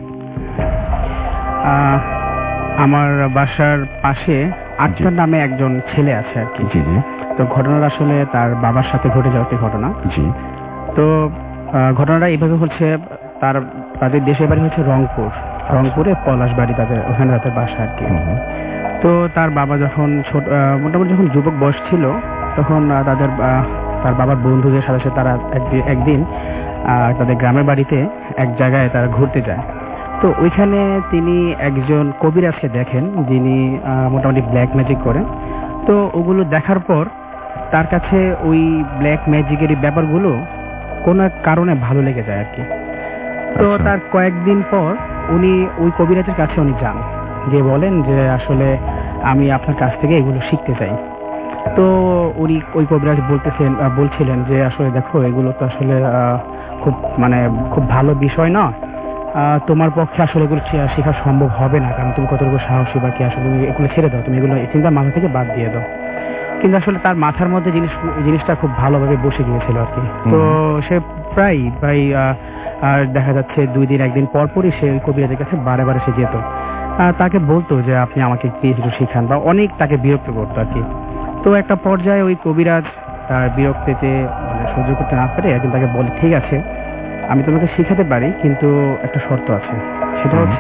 আমার বাসার পাশে আক্তার নামে একজন ছেলে আছে আর কি। জি জি। তো ঘটনাটা আসলে তার বাবার সাথে ঘটে যাওয়া একটি ঘটনা। জি। তো ঘটনাটা এইভাবে হচ্ছে, তার তাদের দেশের বাড়ি হচ্ছে রংপুর, রংপুরে পলাশ বাড়ি, তাদের ওখানে তাদের বাসা আর কি। তো তার বাবা যখন ছোট মোটামুটি যখন যুবক বয়স ছিল তখন তাদের তার বাবার বন্ধুদের সাথে সাথে তারা একদিন তাদের গ্রামের বাড়িতে এক জায়গায় তারা ঘুরতে যায়। তো ওইখানে তিনি একজন কবিরাজকে দেখেন যিনি মোটামুটি ব্ল্যাক ম্যাজিক করেন। তো ওগুলো দেখার পর তার কাছে ওই ব্ল্যাক ম্যাজিকের ব্যাপারগুলো কোনো এক কারণে ভালো লেগে যায় আর কি। তো তার কয়েকদিন পর উনি ওই কবিরাজের কাছে উনি যান, যে বলেন যে আসলে আমি আপনার কাছ থেকে এগুলো শিখতে চাই। তো উনি ওই কবিরাজ বলতেছেন বলছিলেন যে আসলে দেখো এগুলো তো আসলে খুব মানে খুব ভালো বিষয় না, তোমার পক্ষে আসলে এগুলো শেখা সম্ভব হবে না, কারণ তুমি কতটুকু সাহসী বা কি, আসলে তুমি এগুলো ছেড়ে দাও, তুমি এগুলো চিন্তা মাথা থেকে বাদ দিয়ে দাও। কিন্তু আসলে তার মাথার মধ্যে জিনিস জিনিসটা খুব ভালোভাবে বসে গিয়েছিল আর কি। তো সে প্রায় প্রায় দেখা যাচ্ছে দুই দিন একদিন পর পরই সে ওই কবিরাজের কাছে বারে বারে সে যেত, তাকে বলতো যে আপনি আমাকে প্লিজ একটু শিখান, বা অনেক তাকে বিরক্ত করতো আর কি। তো একটা পর্যায়ে ওই কবিরাজ তার বিরক্তিতে মানে সহ্য করতে না পারে একদিন তাকে বলে, ঠিক আছে আমি তোমাকে শিখাতে পারি, কিন্তু একটা শর্ত আছে। সেটা হচ্ছে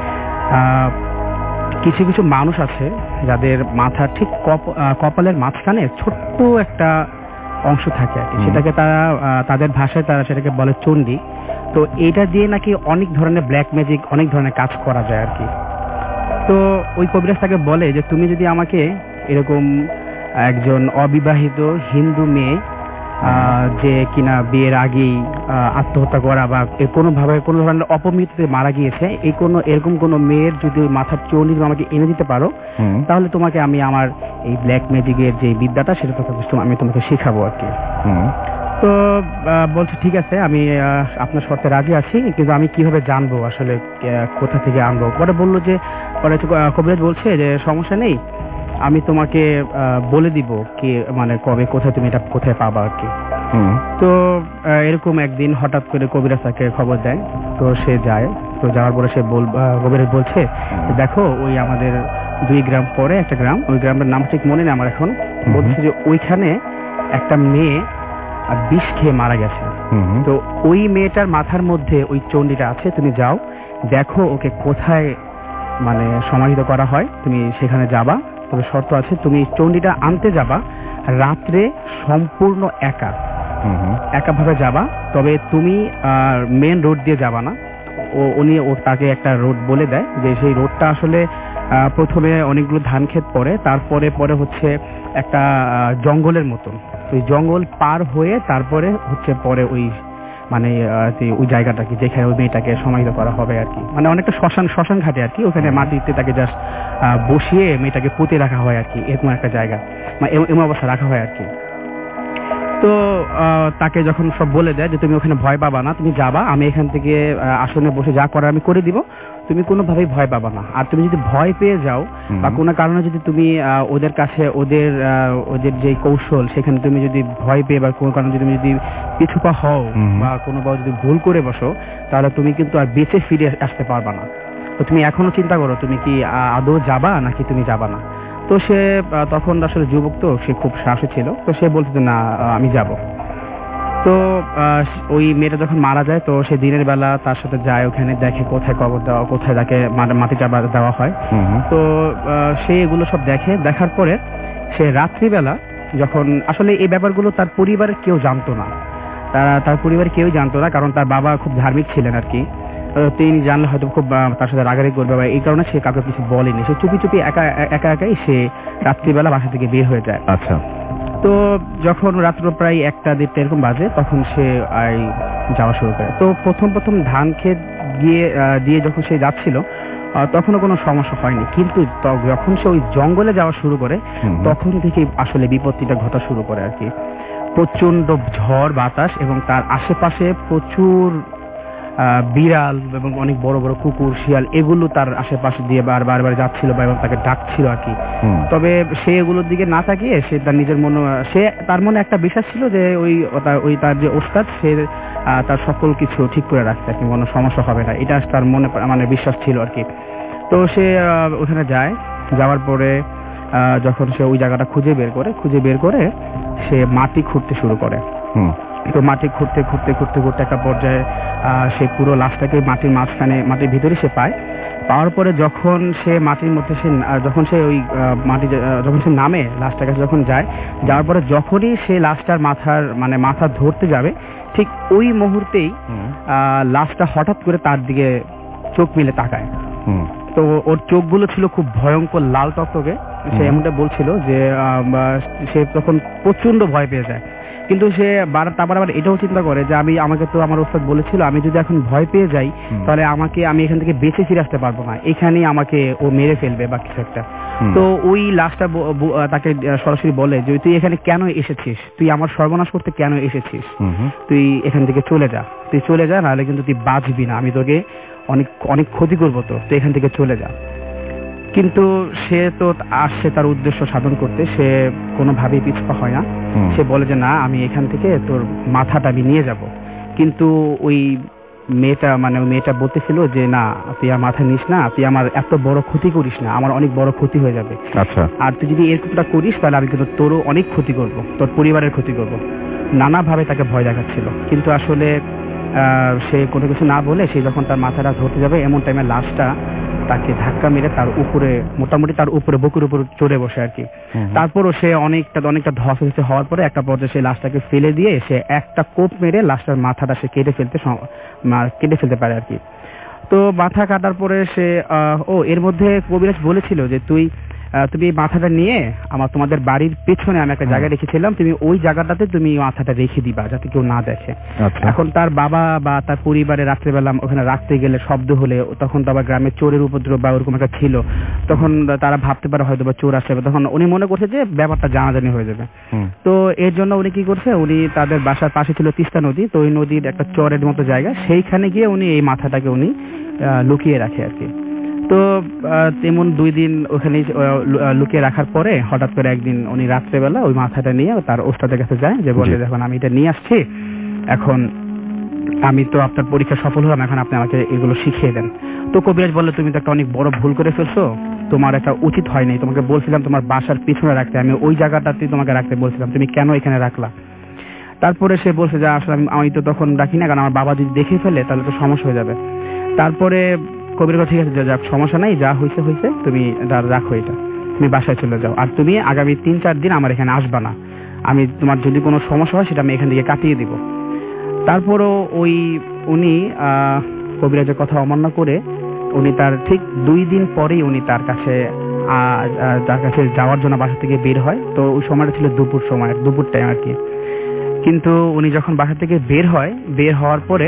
কিছু কিছু মানুষ আছে যাদের মাথা ঠিক কপালের মাঝখানে ছোট্ট একটা অংশ থাকে আর কি, সেটাকে তারা তাদের ভাষায় তারা সেটাকে বলে চণ্ডী। তো এইটা দিয়ে নাকি অনেক ধরনের ব্ল্যাক ম্যাজিক, অনেক ধরনের কাজ করা যায় আর কি। তো ওই কবিরাজ তাকে বলে যে তুমি যদি আমাকে এরকম একজন অবিবাহিত হিন্দু মেয়ে যে কিনা বিয়ের আগেই আত্মহত্যা করা বা কোনোভাবে কোনো ধরনের অপমৃত্যুতে মারা গিয়েছে, এই কোনো এরকম কোনো মেয়ের যদি মাথার চণ্ডী আমাকে এনে দিতে পারো, তাহলে তোমাকে আমি আমার এই ব্ল্যাক ম্যাজিকের যে বিদ্যাটা সেটা আমি তোমাকে শেখাবো আর কি। তো বলছে ঠিক আছে আমি আপনার শর্তে রাজি আছি, কিন্তু আমি কিভাবে জানবো আসলে কোথা থেকে আনবো? পরে বললো যে পরে কবিরাজ বলছে যে সমস্যা নেই, আমি তোমাকে বলে দিব কি মানে কবে কোথায় তুমি এটা কোথায় পাবা আর কি। তো এরকম একদিন হঠাৎ করে কবিরাজ তাকে খবর দেয়, তো সে যায়। তো যাওয়ার পরে সে বল কবিরাজ বলছে দেখো ওই আমাদের দুই গ্রাম পরে একটা গ্রাম, ওই গ্রামের নাম ঠিক মনে নেই আমার এখন, বলছে যে ওইখানে একটা মেয়ে বিষ খেয়ে মারা গেছে। তো ওই মেয়েটার মাথার মধ্যে ওই চণ্ডীটা আছে, তুমি যাও দেখো ওকে কোথায় মানে সমাহিত করা হয়, তুমি সেখানে যাবা। তবে শর্ত আছে, তুমি চণ্ডীটা আনতে যাবা রাত্রে সম্পূর্ণ একা একা ভাবে যাবা, তবে তুমি মেন রোড দিয়ে যাবা না। ও উনি ও তাকে একটা রোড বলে দেয়, যে সেই রোডটা আসলে প্রথমে অনেকগুলো ধান ক্ষেত পরে, তারপরে পরে হচ্ছে একটা জঙ্গলের মতন, ওই জঙ্গল পার হয়ে তারপরে হচ্ছে পরে ওই মানে ওই জায়গাটাকে যেখানে ওই মেয়েটাকে সমাহিত করা হবে আর কি। মানে অনেকটা শ্মশান শ্মশান ঘাটে আর কি, ওখানে মাটিতে তাকে জাস্ট বসিয়ে মেয়েটাকে পুঁতে রাখা হয় আর কি, এরকম একটা জায়গা মানে এমন অবস্থা রাখা হয় আর কি। তো তাকে যখন সব বলে দেয় যে তুমি ওখানে ভয় পাবা না, তুমি যাবা, আমি এখান থেকে আসনে বসে যা করার আমি করে দিব, তুমি কোনোভাবেই ভয় পাবা না। আর তুমি যদি ভয় পেয়ে যাও বা কোনো কারণে যদি তুমি ওদের কাছে ওদের ওদের যে কৌশল সেখানে তুমি যদি ভয় পেয়ে বা কোনো কারণে যদি তুমি যদি পিছুপা হও বা কোনোভাবে যদি ভুল করে বসো, তাহলে তুমি কিন্তু আর বেঁচে ফিরে আসতে পারবা না। তো তুমি এখনো চিন্তা করো তুমি কি আদৌ যাবা নাকি তুমি যাবা না। তো সে তখন আসলে যুবক, তো সে খুব সাহসী ছিল, তো সে বলছে যে না আমি যাব। তো ওই মেয়েটা যখন মারা যায়, তো সে দিনের বেলা তার সাথে যায়, ওখানে দেখে কোথায় কবর দেওয়া, কোথায় তাকে মাটি চাপা দেওয়া হয়। তো সে এগুলো সব দেখে, দেখার পরে সে রাত্রিবেলা যখন আসলে এই ব্যাপারগুলো তার পরিবারের কেউ জানতো না, তারা তার পরিবারের কেউ জানতো না, কারণ তার বাবা খুব ধার্মিক ছিলেন আর কি। তিনি জানলে হয়তো খুব তার সাথে রাগারাগি করবে, বা এই কারণে সে কাউকে কিছু বলেনি। সে চুপি চুপি একা একা একাই সে রাত্রিবেলা বাসা থেকে বের হয়ে যায়। আচ্ছা। তো যখন রাত্র প্রায় একটা দেড়টা এরকম বাজে, তখন সে যাওয়া শুরু করে। তো প্রথম প্রথম ধান ক্ষেত গিয়ে দিয়ে যখন সে যাচ্ছিল তখনও কোনো সমস্যা হয়নি, কিন্তু যখন সে ওই জঙ্গলে যাওয়া শুরু করে তখন থেকে আসলে বিপত্তিটা ঘটা শুরু করে আর কি। প্রচন্ড ঝড় বাতাস এবং তার আশেপাশে প্রচুর বিড়াল এবং অনেক বড় বড় কুকুর শিয়াল এগুলো তার আশেপাশে দিয়ে বার বারবার যাচ্ছিল বা এবং তাকে ডাকছিল আর কি। তবে সে এগুলোর দিকে না তাকিয়ে সে তার নিজের মনে সে তার মনে একটা বিশ্বাস ছিল যে ওই ওই তার যে ওস্তাদ সে তার সকল কিছু ঠিক করে রাখছে আর কি, কোনো সমস্যা হবে না, এটা তার মনে মানে বিশ্বাস ছিল আর কি। তো সে ওখানে যায়, যাওয়ার পরে যখন সে ওই জায়গাটা খুঁজে বের করে খুঁজে বের করে সে মাটি খুঁড়তে শুরু করে। তো মাটি খুঁড়তে খুঁড়তে খুঁড়তে খুঁড়তে একটা পর্যায়ে সে পুরো লাশটাকে মাটির মাঝখানে মাটির ভিতরে সে পায়। পাওয়ার পরে যখন সে মাটির মধ্যে সে যখন সে ওই মাটি যখন সে নামে লাশটার কাছে যখন যায়, যাওয়ার পরে যখনই সে লাশটার মাথার মানে মাথা ধরতে যাবে, ঠিক ওই মুহূর্তেই লাশটা হঠাৎ করে তার দিকে চোখ মিলে তাকায়। তো ওর চোখগুলো ছিল খুব ভয়ঙ্কর লাল টকটকে। সে এমনটা বলছিল যে সে তখন প্রচন্ড ভয় পেয়ে যায়, কিন্তু সে তারপর আবার এটাও চিন্তা করে যে আমি আমাকে তো আমার ওস্তাদ বলেছিল আমি যদি এখন ভয় পেয়ে যাই তাহলে আমাকে আমি এখান থেকে বেঁচে ফিরে আসতে পারবো না, এখানেই আমাকে ও মেরে ফেলবে বা কিছু একটা। তো ওই লাশটা তাকে সরাসরি বলে যে তুই এখানে কেন এসেছিস, তুই আমার সর্বনাশ করতে কেন এসেছিস, তুই এখান থেকে চলে যা, তুই চলে যা, নাহলে কিন্তু তুই বাঁচবি না, আমি তোকে অনেক অনেক ক্ষতি করবো, তো তুই এখান থেকে চলে যা। কিন্তু সে তো আসছে তার উদ্দেশ্য সাধন করতে, সে কোনোভাবেই পিছপা হয় না। সে বলে যে না, আমি এখান থেকে তোর মাথাটা আমি নিয়ে যাব। কিন্তু ওই মেয়েটা মানে ওই মেয়েটা বলতেছিল যে না, তুই আর মাথা নিস না, তুই আমার এত বড় ক্ষতি করিস না, আমার অনেক বড় ক্ষতি হয়ে যাবে। আচ্ছা। আর তুই যদি এরকমটা করিস তাহলে আমি কিন্তু তোরও অনেক ক্ষতি করব, তোর পরিবারের ক্ষতি করব। নানাভাবে তাকে ভয় দেখাচ্ছিল, কিন্তু আসলে সে কোনো কিছু না বলে সে যখন তার মাথাটা ধরতে যাবে এমন টাইমে লাশটা তাকে ধাক্কা মেরে তার উপরে মোটামুটি তার উপরে বুকের উপর চড়ে বসে আর কি। তারপরও সে অনেকটা অনেকটা ধসে হওয়ার পরে একটা পর্যায়ে সেই লাশটাকে ফেলে দিয়ে সে একটা কোপ মেরে লাশটার মাথাটা সে কেটে ফেলতে কেটে ফেলতে পারে আর কি। তো মাথা কাটার পরে সে ও এর মধ্যে কবিরাজ বলেছিল যে তুই তুমি মাথাটা নিয়ে আমার তোমাদের বাড়ির পেছনে আমি একটা জায়গায় রেখেছিলাম, তুমি ওই জায়গাটাতে তুমি মাথাটা রেখে দিবা যাতে কেউ না দেখে। এখন তার বাবা বা তার পরিবারে রাত্রেবেলা ওখানে রাখতে গেলে শব্দ হলে, তখন তো আবার গ্রামে চোরের উপদ্রব বা ওরকম একটা ছিল, তখন তারা ভাবতে পারে হয়তো বা চোর আসবে, তখন উনি মনে করছে যে ব্যাপারটা জানাজানি হয়ে যাবে। তো এর জন্য উনি কি করছে, উনি তাদের বাসার পাশে ছিল তিস্তা নদী, তো ওই নদীর একটা চরের মতো জায়গা, সেইখানে গিয়ে উনি এই মাথাটাকে উনি লুকিয়ে রাখে আর কি। তো তেমন দুই দিন ওখানে লুকিয়ে রাখার পরে হঠাৎ করে একদিন উনি রাত্রেবেলা ওই মাথাটা নিয়ে তার ওস্তাদের কাছে যায়, যে বলে দেখুন আমি এটা নিয়ে আসছি, এখন আমি তো আপনার পরীক্ষা সফল হলাম, এখন আপনি আমাকে এগুলো শিখিয়ে দেন। তো কবিরাজ বললে তুমি তো একটা অনেক বড় ভুল করে ফেলছো, তোমার একটা উচিত হয়নি, তোমাকে বলছিলাম তোমার বাসার পিছনে রাখতে, আমি ওই জায়গাটাতে তোমাকে রাখতে বলছিলাম, তুমি কেন এখানে রাখলা। তারপরে সে বলছে যে আসলে আমি তো তখন রাখি না, কারণ আমার বাবা যদি দেখে ফেলে তাহলে তো সমস্যা হয়ে যাবে। তারপরে কবির ঠিক আছে, যাক সমস্যা নাই, যা হয়েছে হয়েছে, তুমি রাখো এটা, তুমি বাসায় চলে যাও, আর তুমি আগামী তিন চার দিন আমার এখানে আসবা না, আমি তোমার যদি কোনো সমস্যা হয় সেটা আমি এখান থেকে কাটিয়ে দিব। তারপরও ওই উনি কবিরাজের কথা অমান্য করে উনি তার ঠিক দুই দিন পরেই উনি তার কাছে তার কাছে যাওয়ার জন্য বাসা থেকে বের হয়। তো ওই সময়টা ছিল দুপুর সময়, দুপুর টাইম আর কি। কিন্তু উনি যখন বাসা থেকে বের হয়, বের হওয়ার পরে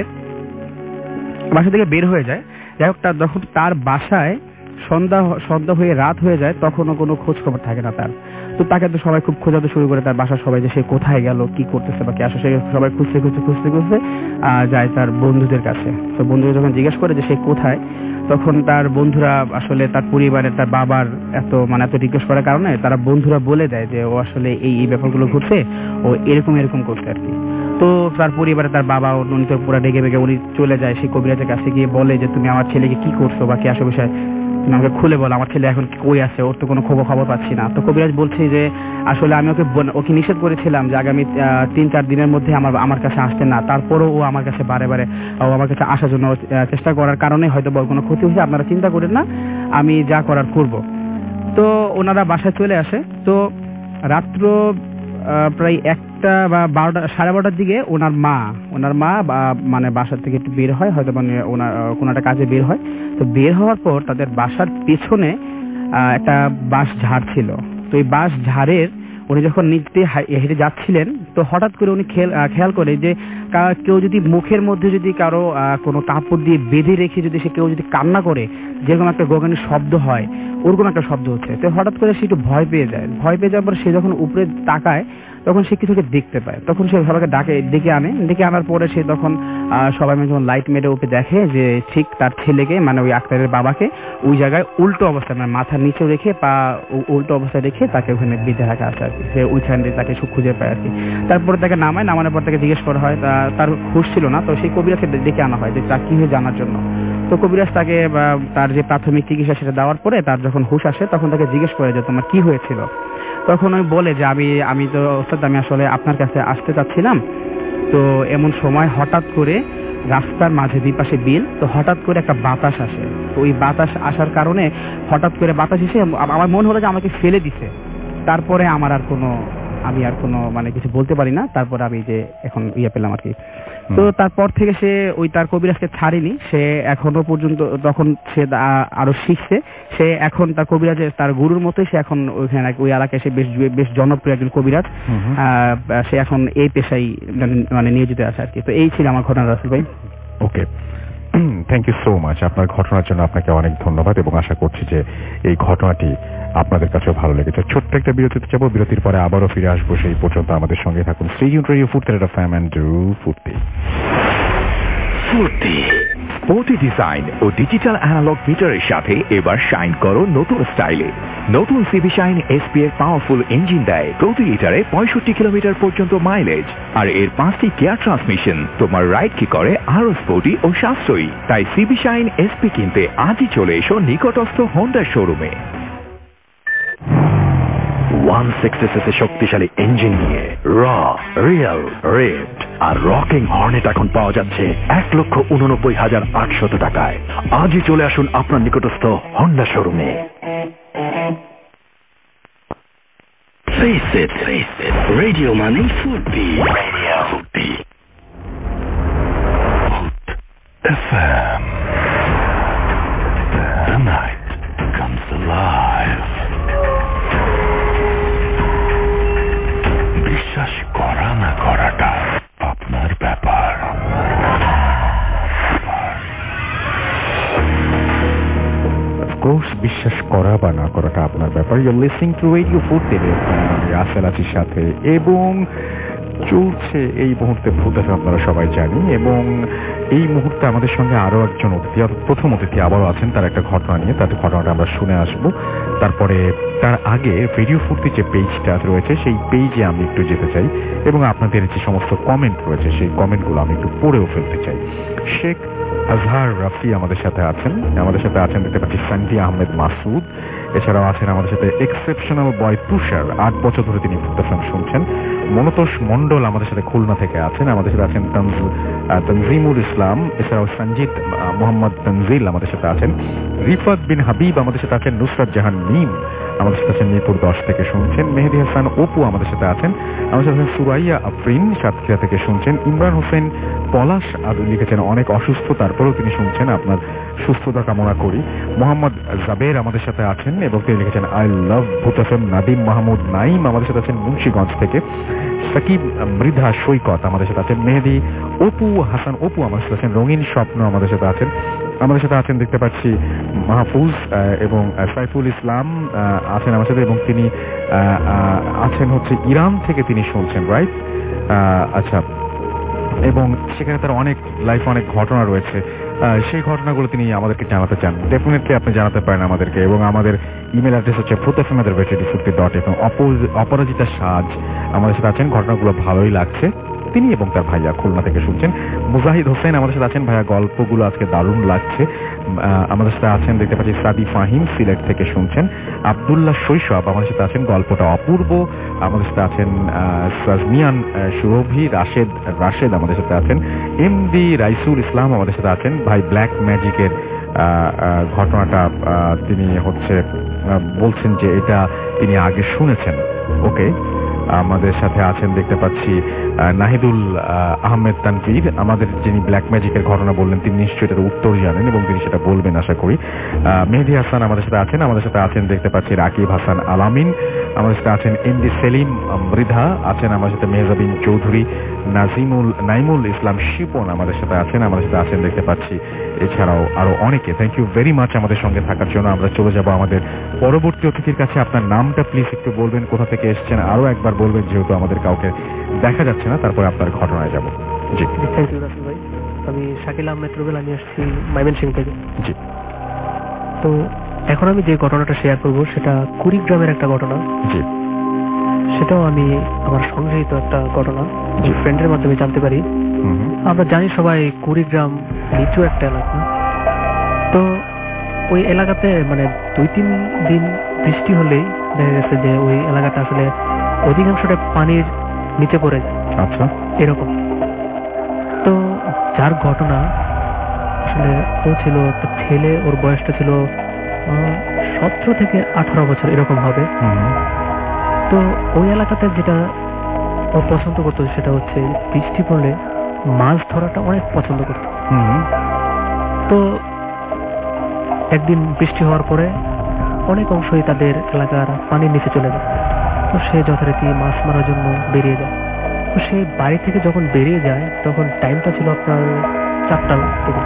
বাসা থেকে বের হয়ে যায়, যাই হোক তার যখন তার বাসায় সন্ধ্যা সন্ধ্যা হয়ে রাত হয়ে যায় তখনও কোনো খোঁজ খবর থাকে না তার। তো তাকে তো সবাই খুব খোঁজাতে শুরু করে, তার বাসার সবাই যে সে কোথায় গেল, কি করতেছে বা কি আসলে, সবাই খুঁজতে খুঁজতে খুঁজতে খুঁজতে যায় তার বন্ধুদের কাছে। তো বন্ধুরা যখন জিজ্ঞেস করে যে সে কোথায়, তখন তার বন্ধুরা আসলে তার পরিবারের তার বাবার এত মানে এত রিকোয়েস্ট করার কারণে তারা বন্ধুরা বলে দেয় যে ও আসলে এই এই ব্যাপারগুলো ঘটছে, ও এরকম এরকম করছে আর কি। তো তার পরিবারে তার বাবা উনি তো পুরো রেগে বেগে উনি চলে যায় সেই কবিরাজের কাছে গিয়ে বলে যে তুমি আমার ছেলেকে কি করছো বা কি আসে বিষয় তুমি আমাকে খুলে বলো, আমার ছেলে এখন কই আছে, ওর তো কোনো খবর খবর পাচ্ছি না। তো কবিরাজ বলছে যে আসলে আমি ওকে ওকে নিষেধ করেছিলাম যে আগামী তিন চার দিনের মধ্যে আমার আমার কাছে আসতে না, তারপরও ও আমার কাছে বারে বারে ও আমার কাছে আসার জন্য চেষ্টা করার কারণে হয়তো বড় কোনো ক্ষতি হয়েছে, আপনারা চিন্তা করেন না, আমি যা করার করব। তো ওনারা বাসায় চলে আসে। তো রাত্র আহ, প্রায় একটা বা বারোটা সাড়ে বারোটার দিকে ওনার মা ওনার মা বা মানে বাসার থেকে একটু বের হয়, হয়তো মানে ওনার আহ, কোনো একটা কাজে বের হয়। তো বের হওয়ার পর তাদের বাসার পেছনে আহ, একটা বাঁশ ঝাড় ছিল। তো এই বাঁশ ঝাড়ের উনি যখন নিচ দিয়ে হাই- হেঁটে যাচ্ছিলেন, তো হঠাৎ করে উনি খেয়াল আহ, খেয়াল করে যে কা- কেউ যদি মুখের মধ্যে যদি কারো আহ, কোনো কাপড় দিয়ে বেঁধে রেখে যদি সে কেউ যদি কান্না করে, যেরকম একটা গগনের শব্দ হয়, ওরকম একটা শব্দ হচ্ছে। তো হঠাৎ করে সে একটু ভয় পেয়ে যায়। ভয় পেয়ে যাওয়ার পর সে যখন উপরে তাকায়, তখন সে কিছুকে দেখতে পায়। তখন সে সবাইকে ডাকে, ডেকে আনে। ডেকে আনার পরে সে তখন আহ, সবাই মিলে যখন লাইট মেরে উপরে দেখে যে ঠিক তার ছেলেকে, মানে ওই আক্তারের বাবাকে ওই জায়গায় উল্টো অবস্থায়, মানে মাথার নিচে রেখে পা উ- উল্টো অবস্থায় রেখে তাকে ওখানে বেঁধে রাখা আছে আর কি। সে ওইখানে তাকে সু- খুঁজে পায় আর কি। তারপরে তাকে নামায়, নামানোর পর তাকে জিজ্ঞেস করা হয়, তা তার হুঁশ ছিল না। তো সেই কবিরাজকে ডে- ডেকে আনা হয় যে তার কি হয়ে জানার জন্য। তো কবিরাজ তাকে বা তার যে প্রাথমিক চিকিৎসা সেটা দেওয়ার পরে তার যখন হুঁশ আসে, তখন তাকে জিজ্ঞেস করে যে তোমার কি হয়েছিল। তখন ওই বলে যে আমি আমি তো ওস্তাদ আমি আসলে আপনার কাছে আসতে চাচ্ছিলাম, তো এমন সময় হঠাৎ করে রাস্তার মাঝে দুই পাশে বিল, তো হঠাৎ করে একটা বাতাস আসে। তো ওই বাতাস আসার কারণে হঠাৎ করে বাতাস এসে আম- আমার মনে হলো যে আমাকে ফেলে দিছে। তারপরে আমার আর কোনো আমি আর কোনো মানে কিছু বলতে পারি না। তারপরে আমি যে এখন ইয়ে পেলাম আর কি। তো তারপর থেকে সে ওই তার কবিরাজকে ছাড়েনি। সে এখনো পর্যন্ত, তখন সে আ- আরো শিখছে। সে এখন তার কবিরাজের তার গুরুর মতোই সে এখন ওইখানে ওই এলাকায় সে বেশ বেশ জনপ্রিয় একজন কবিরাজ। আহ, সে এখন এই পেশায় মানে- মানে নিয়োজিত আছে আর কি। তো এই ছিল আমার ঘটনা রাসেল ভাই। Okay, thank you so much. আপনার ঘটনার জন্য আপনাকে অনেক ধন্যবাদ এবং আশা করছি যে এই ঘটনাটি আপনাদের কাছেও ভালো লেগেছে। ছোট্ট একটা বিরতিতে যাবো, বিরতির পরে আবারও ফিরে আসবো। সেই পর্যন্ত আমাদের সঙ্গে থাকুন। Stay tuned radio Foorti FM and do ফুর্তি। ফুর্তি প্রতি ডিজাইন ও ডিজিটাল অ্যানালগ মিটারের সাথে এবার শাইন করো নতুন স্টাইলে। নতুন সিভি শাইন এসপি এর পাওয়ারফুল ইঞ্জিন দেয় প্রতি লিটারে পঁয়ষট্টি কিলোমিটার পর্যন্ত মাইলেজ, আর এর পাঁচটি গিয়ার ট্রান্সমিশন তোমার রাইড কি করে আরো স্পোর্টি ও সাশ্রয়ী। তাই সিভি শাইন এসপি কিনতে আজই চলে এসো নিকটস্থ হোন্ডা শোরুমে। ওয়ান সিক্সটি সিসি শক্তিশালী ইঞ্জিন নিয়ে র রিয়েল রেড আর রকিং হর্নেট এখন পাওয়া যাচ্ছে এক লক্ষ উননব্বই হাজার আটশত টাকায়। আজই চলে আসুন আপনার নিকটস্থ হোন্ডা শোরুমে। Face it, face it. Radio মানে ফুর্তি। Radio Foorti. F M. The night comes alive. বিশ্বাস করা না করাটা আপনার ব্যাপার। কোর্স বিশ্বাস করা বা না করাটা আপনার ব্যাপার। ইউ লিসনিং টু রেডিও ফুর্তি রাসেল আছির সাথে, এবং চলছে এই মুহূর্তে ভূত আছে আপনারা সবাই জানি। এবং এই মুহূর্তে আমাদের সঙ্গে আরো একজন অতিথি, প্রথম অতিথি আবারও আছেন, তার একটা ঘটনা নিয়ে। তার ঘটনাটা আমরা শুনে আসবো। তারপরে তার আগে রেডিও ফুর্তি যে পেজটা রয়েছে সেই পেজে আমি একটু যেতে চাই এবং আপনাদের যে সমস্ত কমেন্ট রয়েছে সেই কমেন্টগুলো আমি একটু পড়েও ফেলতে চাই। শেখ আজহার রাফি আমাদের সাথে আছেন। আমাদের সাথে আছেন দেখতে পাচ্ছি সান্টি আহমেদ মাসুদ। এছাড়াও আছেন আমাদের সাথে এক্সেপশনাল বয় তুষার, আট বছর ধরে তিনি ফুটফিল্ম শুনছেন। মনতোষ মন্ডল আমাদের সাথে খুলনা থেকে আছেন। আমাদের সাথে আছেন তনজিমুল ইসলাম। এছাড়াও সঞ্জিত মোহাম্মদ তনজিল আমাদের সাথে আছেন। রিফাত বিন হাবিব আমাদের সাথে আছেন। নুসরাত জাহান মিম আমাদের সাথে আছেন, মিরপুর দশ থেকে শুনছেন। মেহেদি হাসান অপু আমাদের সাথে আছেন। আমাদের সাথে আছেন সুরাইয়া আফরিন সাতক্ষীরা থেকে শুনছেন। ইমরান হোসেন পলাশ লিখেছেন অনেক অসুস্থ, তারপরেও তিনি শুনছেন, আপনার সুস্থতা কামনা করি। মোহাম্মদ জাবের আমাদের সাথে আছেন এবং তিনি লিখেছেন আই লাভ ভূত এফএম। নাদিম মাহমুদ নাইম আমাদের সাথে আছেন মুন্সিগঞ্জ থেকে। সাকিব মৃধা সৈকত আমাদের সাথে আছেন। মেহেদি অপু হাসান অপু আমাদের সাথে আছেন। রঙিন স্বপ্ন আমাদের সাথে আছেন। আমাদের সাথে আছেন দেখতে পাচ্ছি মাহফুজ এবং সাইফুল ইসলাম আছেন আমার সাথে, এবং তিনি আছেন হচ্ছে ইরান থেকে, তিনি শুনছেন রাইট। আচ্ছা, এবং সেখানে তার অনেক লাইফ অনেক ঘটনা রয়েছে, সেই ঘটনাগুলো তিনি আমাদেরকে জানাতে চান। ডেফিনেটলি আপনি জানাতে পারেন আমাদেরকে। এবং আমাদের ইমেল অ্যাড্রেস হচ্ছে ফুট এফ এম এর radio Foorti dot F M. Aparajita Saj আমাদের সাথে আছেন। ঘটনাগুলো ভালোই লাগছে, তিনি এবং তার ভাইয়া খুলনা থেকে শুনছেন। মুজাহিদ হোসেন আমাদের সাথে আছেন। ভাইয়া গল্পগুলো আজকে দারুণ লাগছে। আমাদের সাথে আছেন দেখতে পাচ্ছি সাদি ফাহিম সিলেট থেকে শুনছেন। আব্দুল্লাহ শৈশব আমাদের সাথে আছেন। গল্পটা অপূর্ব। আমাদের সাথে আছেন সাজমিয়ান সুরভি। রাশেদ রাশেদ আমাদের সাথে আছেন। এম ডি রাইসুল ইসলাম আমাদের সাথে আছেন। ভাই ব্ল্যাক ম্যাজিকের ঘটনাটা তিনি হচ্ছে বলছেন যে এটা তিনি আগে শুনেছেন। ওকে, আমাদের সাথে আছেন দেখতে পাচ্ছি নাহিদুল আহমেদ তানভীর, আমাদের যিনি ব্ল্যাক ম্যাজিকের ঘটনা বললেন তিনি নিশ্চয়ই এটার উত্তর জানেন এবং তিনি সেটা বলবেন আশা করি। মেহেদী হাসান আমাদের সাথে আছেন, আমাদের সাথে আছেন দেখতে পাচ্ছি রাকিব হাসান আলামিন, আমাদের সাথে আছেন এমডি সেলিম মৃধা, আছেন আমাদের সাথে মেহজাবিন চৌধুরী, নাজিমুল নাইমুল ইসলাম শিপন আমাদের সাথে আছেন, আমাদের সাথে আছেন দেখতে পাচ্ছি এছাড়াও আরো অনেকে। থ্যাংক ইউ ভেরি মাচ আমাদের সঙ্গে থাকার জন্য। আমরা চলে যাব আমাদের পরবর্তী অতিথির কাছে। আপনার নামটা প্লিজ একটু বলবেন, কোথা থেকে এসেছেন আরো একবার বলবেন, যেহেতু আমাদের কাউকে দেখা যাচ্ছে না, তারপরে আপনার ঘটনায় যাব। জি থ্যাংক ইউ রাসেল ভাই। আমি শাকিল আহমেদ রুবেল, আমি আসছি ময়মনসিংহ থেকে। জি। তো এখন আমি যে ঘটনাটা শেয়ার করব সেটা কুড়িগ্রামের একটা ঘটনা। জি। সেটাও আমি আমার সংগৃহীত একটা ঘটনা, ফ্রেন্ডের মাধ্যমে জানতে পারি। আমরা জানি সবাই কুড়িগ্রাম নিচু একটা এলাকা। তো ওই এলাকাতে মানে দুই তিন দিন বৃষ্টি হলেই দেখা গেছে যে ওই এলাকাটা আসলে অধিকাংশটা পানির নিচে পড়ে যায়। আচ্ছা। এরকম। তো যার ঘটনা আসলে ও ছিল একটা ছেলে, ওর বয়সটা ছিল সতেরো থেকে আঠারো বছর এরকম হবে। তো ওই এলাকাতে যেটা ও পছন্দ করতো সেটা হচ্ছে বৃষ্টি পড়লে মাছ ধরাটা অনেক পছন্দ করতো। তো একদিন বৃষ্টি হওয়ার পরে অনেক অংশই তাদের এলাকার পানির নিচে চলে যায়। তো সে যথারীতি মাছ মারার জন্য বেরিয়ে যায়। তো সে বাড়ি থেকে যখন বেরিয়ে যায় তখন টাইমটা ছিল আপনার চারটা থেকে।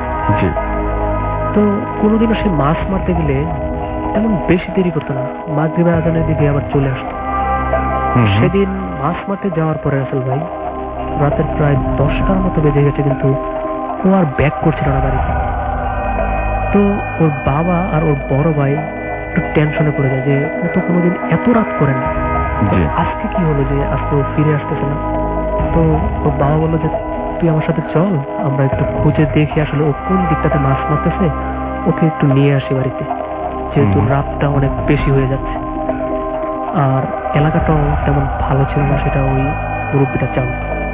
তো কোনোদিনও সে মাছ মারতে গেলে তেমন বেশি দেরি করতো না, মাগরিবের আজানের দিকে আবার চলে আসতো। সেদিন মাছ মারতে যাওয়ার পরে রাসেল ভাই রাতের প্রায় দশটার মতো বেজে গেছে, কিন্তু ও আর ব্যাক করছিল না বাড়িতে। তো ওর বাবা আর ওর বড় ভাই একটু টেনশনে পড়ে যায় যে ও তো কোনোদিন এত রাত করে না, আজকে কি হলো যে আজকে ও ফিরে আসতেছে না। তো ওর বাবা বললো যে তুই আমার সাথে চল, আমরা একটু খুঁজে দেখি আসলে ও কোন দিকটাতে মাছ মারতেছে, ওকে একটু নিয়ে আসি বাড়িতে, যেহেতু রাতটা অনেক বেশি হয়ে যাচ্ছে আর এলাকাটাও তেমন ভালো ছিল না, সেটা ওই মুরব্বীটা চান।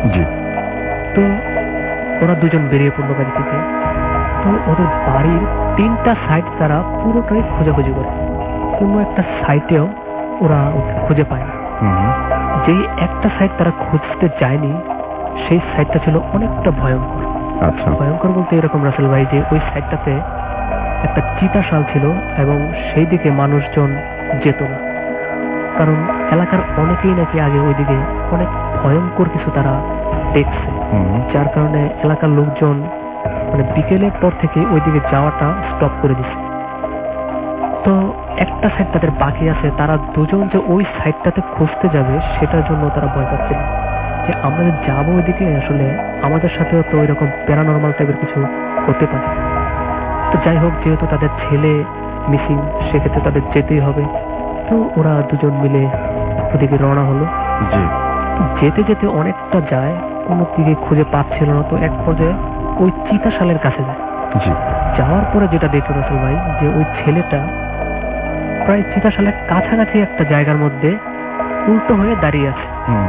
তো ওরা দুজন বেরিয়ে পড়লো বাড়ি থেকে। তো ওদের বাড়ির তিনটা সাইড তারা পুরোটাই খোঁজাখুঁজি করে, কোনো একটা সাইটেও ওরা খুঁজে পায় না। যেই একটা সাইড তারা খুঁজতে যায়নি সেই সাইডটা ছিল অনেকটা ভয়ঙ্কর। আচ্ছা। ভয়ঙ্কর বলতে এরকম রাসেল ভাই যে ওই সাইডটাতে একটা চিতাশাল ছিল এবং সেই দিকে মানুষজন যেত না, কারণ এলাকার অনেকেই নাকি আগে ওইদিকে অনেক ভয়ঙ্কর কিছু তারা দেখছে, যার কারণে এলাকার লোকজন মানে বিকেলের পর থেকে ওইদিকে যাওয়াটা স্টপ করে দিচ্ছে। তো একটা সাইড তাদের বাকি আছে, তারা দুজন যে ওই সাইডটাতে খুঁজতে যাবে সেটার জন্য তারা ভয় পাচ্ছিল যে আমরা যে যাবো ওইদিকে আসলে আমাদের সাথেও তো ওইরকম প্যারানর্মাল টাইপের কিছু হতে পারে। তো যাই হোক, যেহেতু তাদের ছেলে মিসিং সেক্ষেত্রে তাদের যেতেই হবে। তো ওরা দুজন মিলে ওদিকে রওনা হলো। যেতে যেতে অনেকটা যায়, কোনো দিকে খুঁজে পাচ্ছিল না। তো এক পর্যায়ে ওই চিতাশালের কাছে যায়। যাওয়ার পরে যেটা দেখলো রাসেল ভাই যে ওই ছেলেটা প্রায় চিতাশালের কাছাকাছি একটা জায়গার মধ্যে উল্টো হয়ে দাঁড়িয়ে আছে।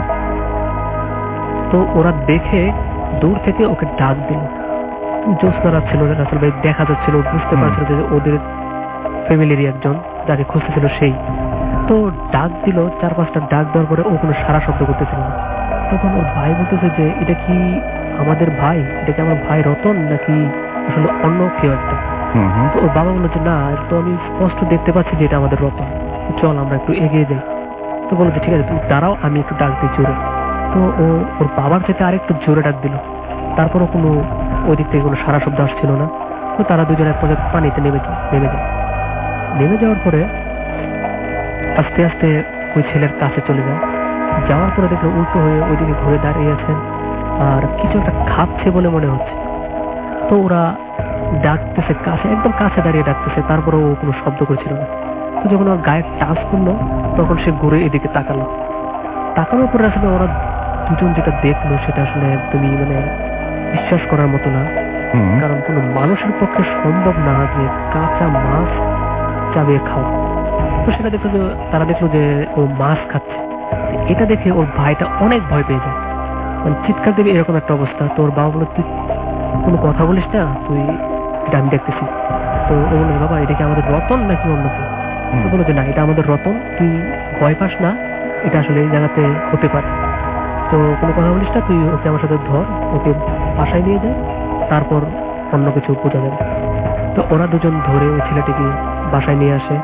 তো ওরা দেখে দূর থেকে ওকে ডাক দিল। জ্যোৎস্না রাত ছিল রাসেল ভাই, দেখা যাচ্ছিল, বুঝতে পারছিল যে ওদের ফ্যামিলিরই একজন যাকে খুঁজতেছিল সেই। তো ডাক দিল, চার পাঁচটা ডাক দেওয়ার পরে ও কোনো সারা শব্দ করতেছিল না। তখন ওর ভাই বলতেছে যে এটা কি আমাদের ভাই, এটা কি আমার ভাই রতন নাকি আসলে অন্য কেউ একটা। তো ওর বাবা বললো যে না, তো আমি স্পষ্ট দেখতে পাচ্ছি যে এটা আমাদের রতন, চল আমরা একটু এগিয়ে যাই। তো বললো যে ঠিক আছে তুমি দাঁড়াও, আমি একটু ডাক দিই জোরে। তো ও ওর বাবার থেকে আরেকটু জোরে ডাক দিল, তারপরও কোনো ওই দিক থেকে কোনো সারা শব্দ আসছিল না। তো তারা দুজন এক পর্যায়ে পানিতে নেমে যায় নেমে যায় নেমে যাওয়ার পরে আস্তে আস্তে ওই ছেলের কাছে চলে যায়। যাওয়ার পরে দেখলো উল্টো হয়ে ওইদিকে ঘুরে দাঁড়িয়ে আছেন আর কিছু একটা খাচ্ছে বলে মনে হচ্ছে। তো ওরা ডাকতেছে কাছে, একদম কাছে দাঁড়িয়ে ডাকতেছে, তারপরে ও কোনো শব্দ করছিল না। তো যখন ওর গায়ে টাচ করলো তখন সে ঘুরে এদিকে তাকালো। তাকানোর পরে আসলে ওরা দুজন যেটা দেখলো সেটা আসলে একদমই মানে বিশ্বাস করার মতো না, কারণ কোনো মানুষের পক্ষে সম্ভব না যে কাঁচা মাছ চাবিয়ে খাওয়া। তো সেটা দেখলো যে তারা দেখলো যে ও মাছ খাচ্ছে। এটা দেখে ওর ভাইটা অনেক ভয় পেয়ে যায়, মানে চিৎকার দেবে এরকম একটা অবস্থা। তো ওর বাবা বললো তুই কোনো কথা বলিস না, তুই এটা আমি দেখতেছি। তো ও বললো বাবা এটা কি আমাদের রতন নাকি অন্য কেউ? বললো যে না, এটা আমাদের রতন, তুই ভয় পাস না, এটা আসলে এই জায়গাতে হতে পারে, তো কোনো কথা বলিস না, তুই ওকে আমার সাথে ধর, ওকে বাসায় নিয়ে যায়, তারপর অন্য কিছু বোঝা যাবে। তো ওরা দুজন ধরে ওই ছেলেটিকে বাসায় নিয়ে আসে।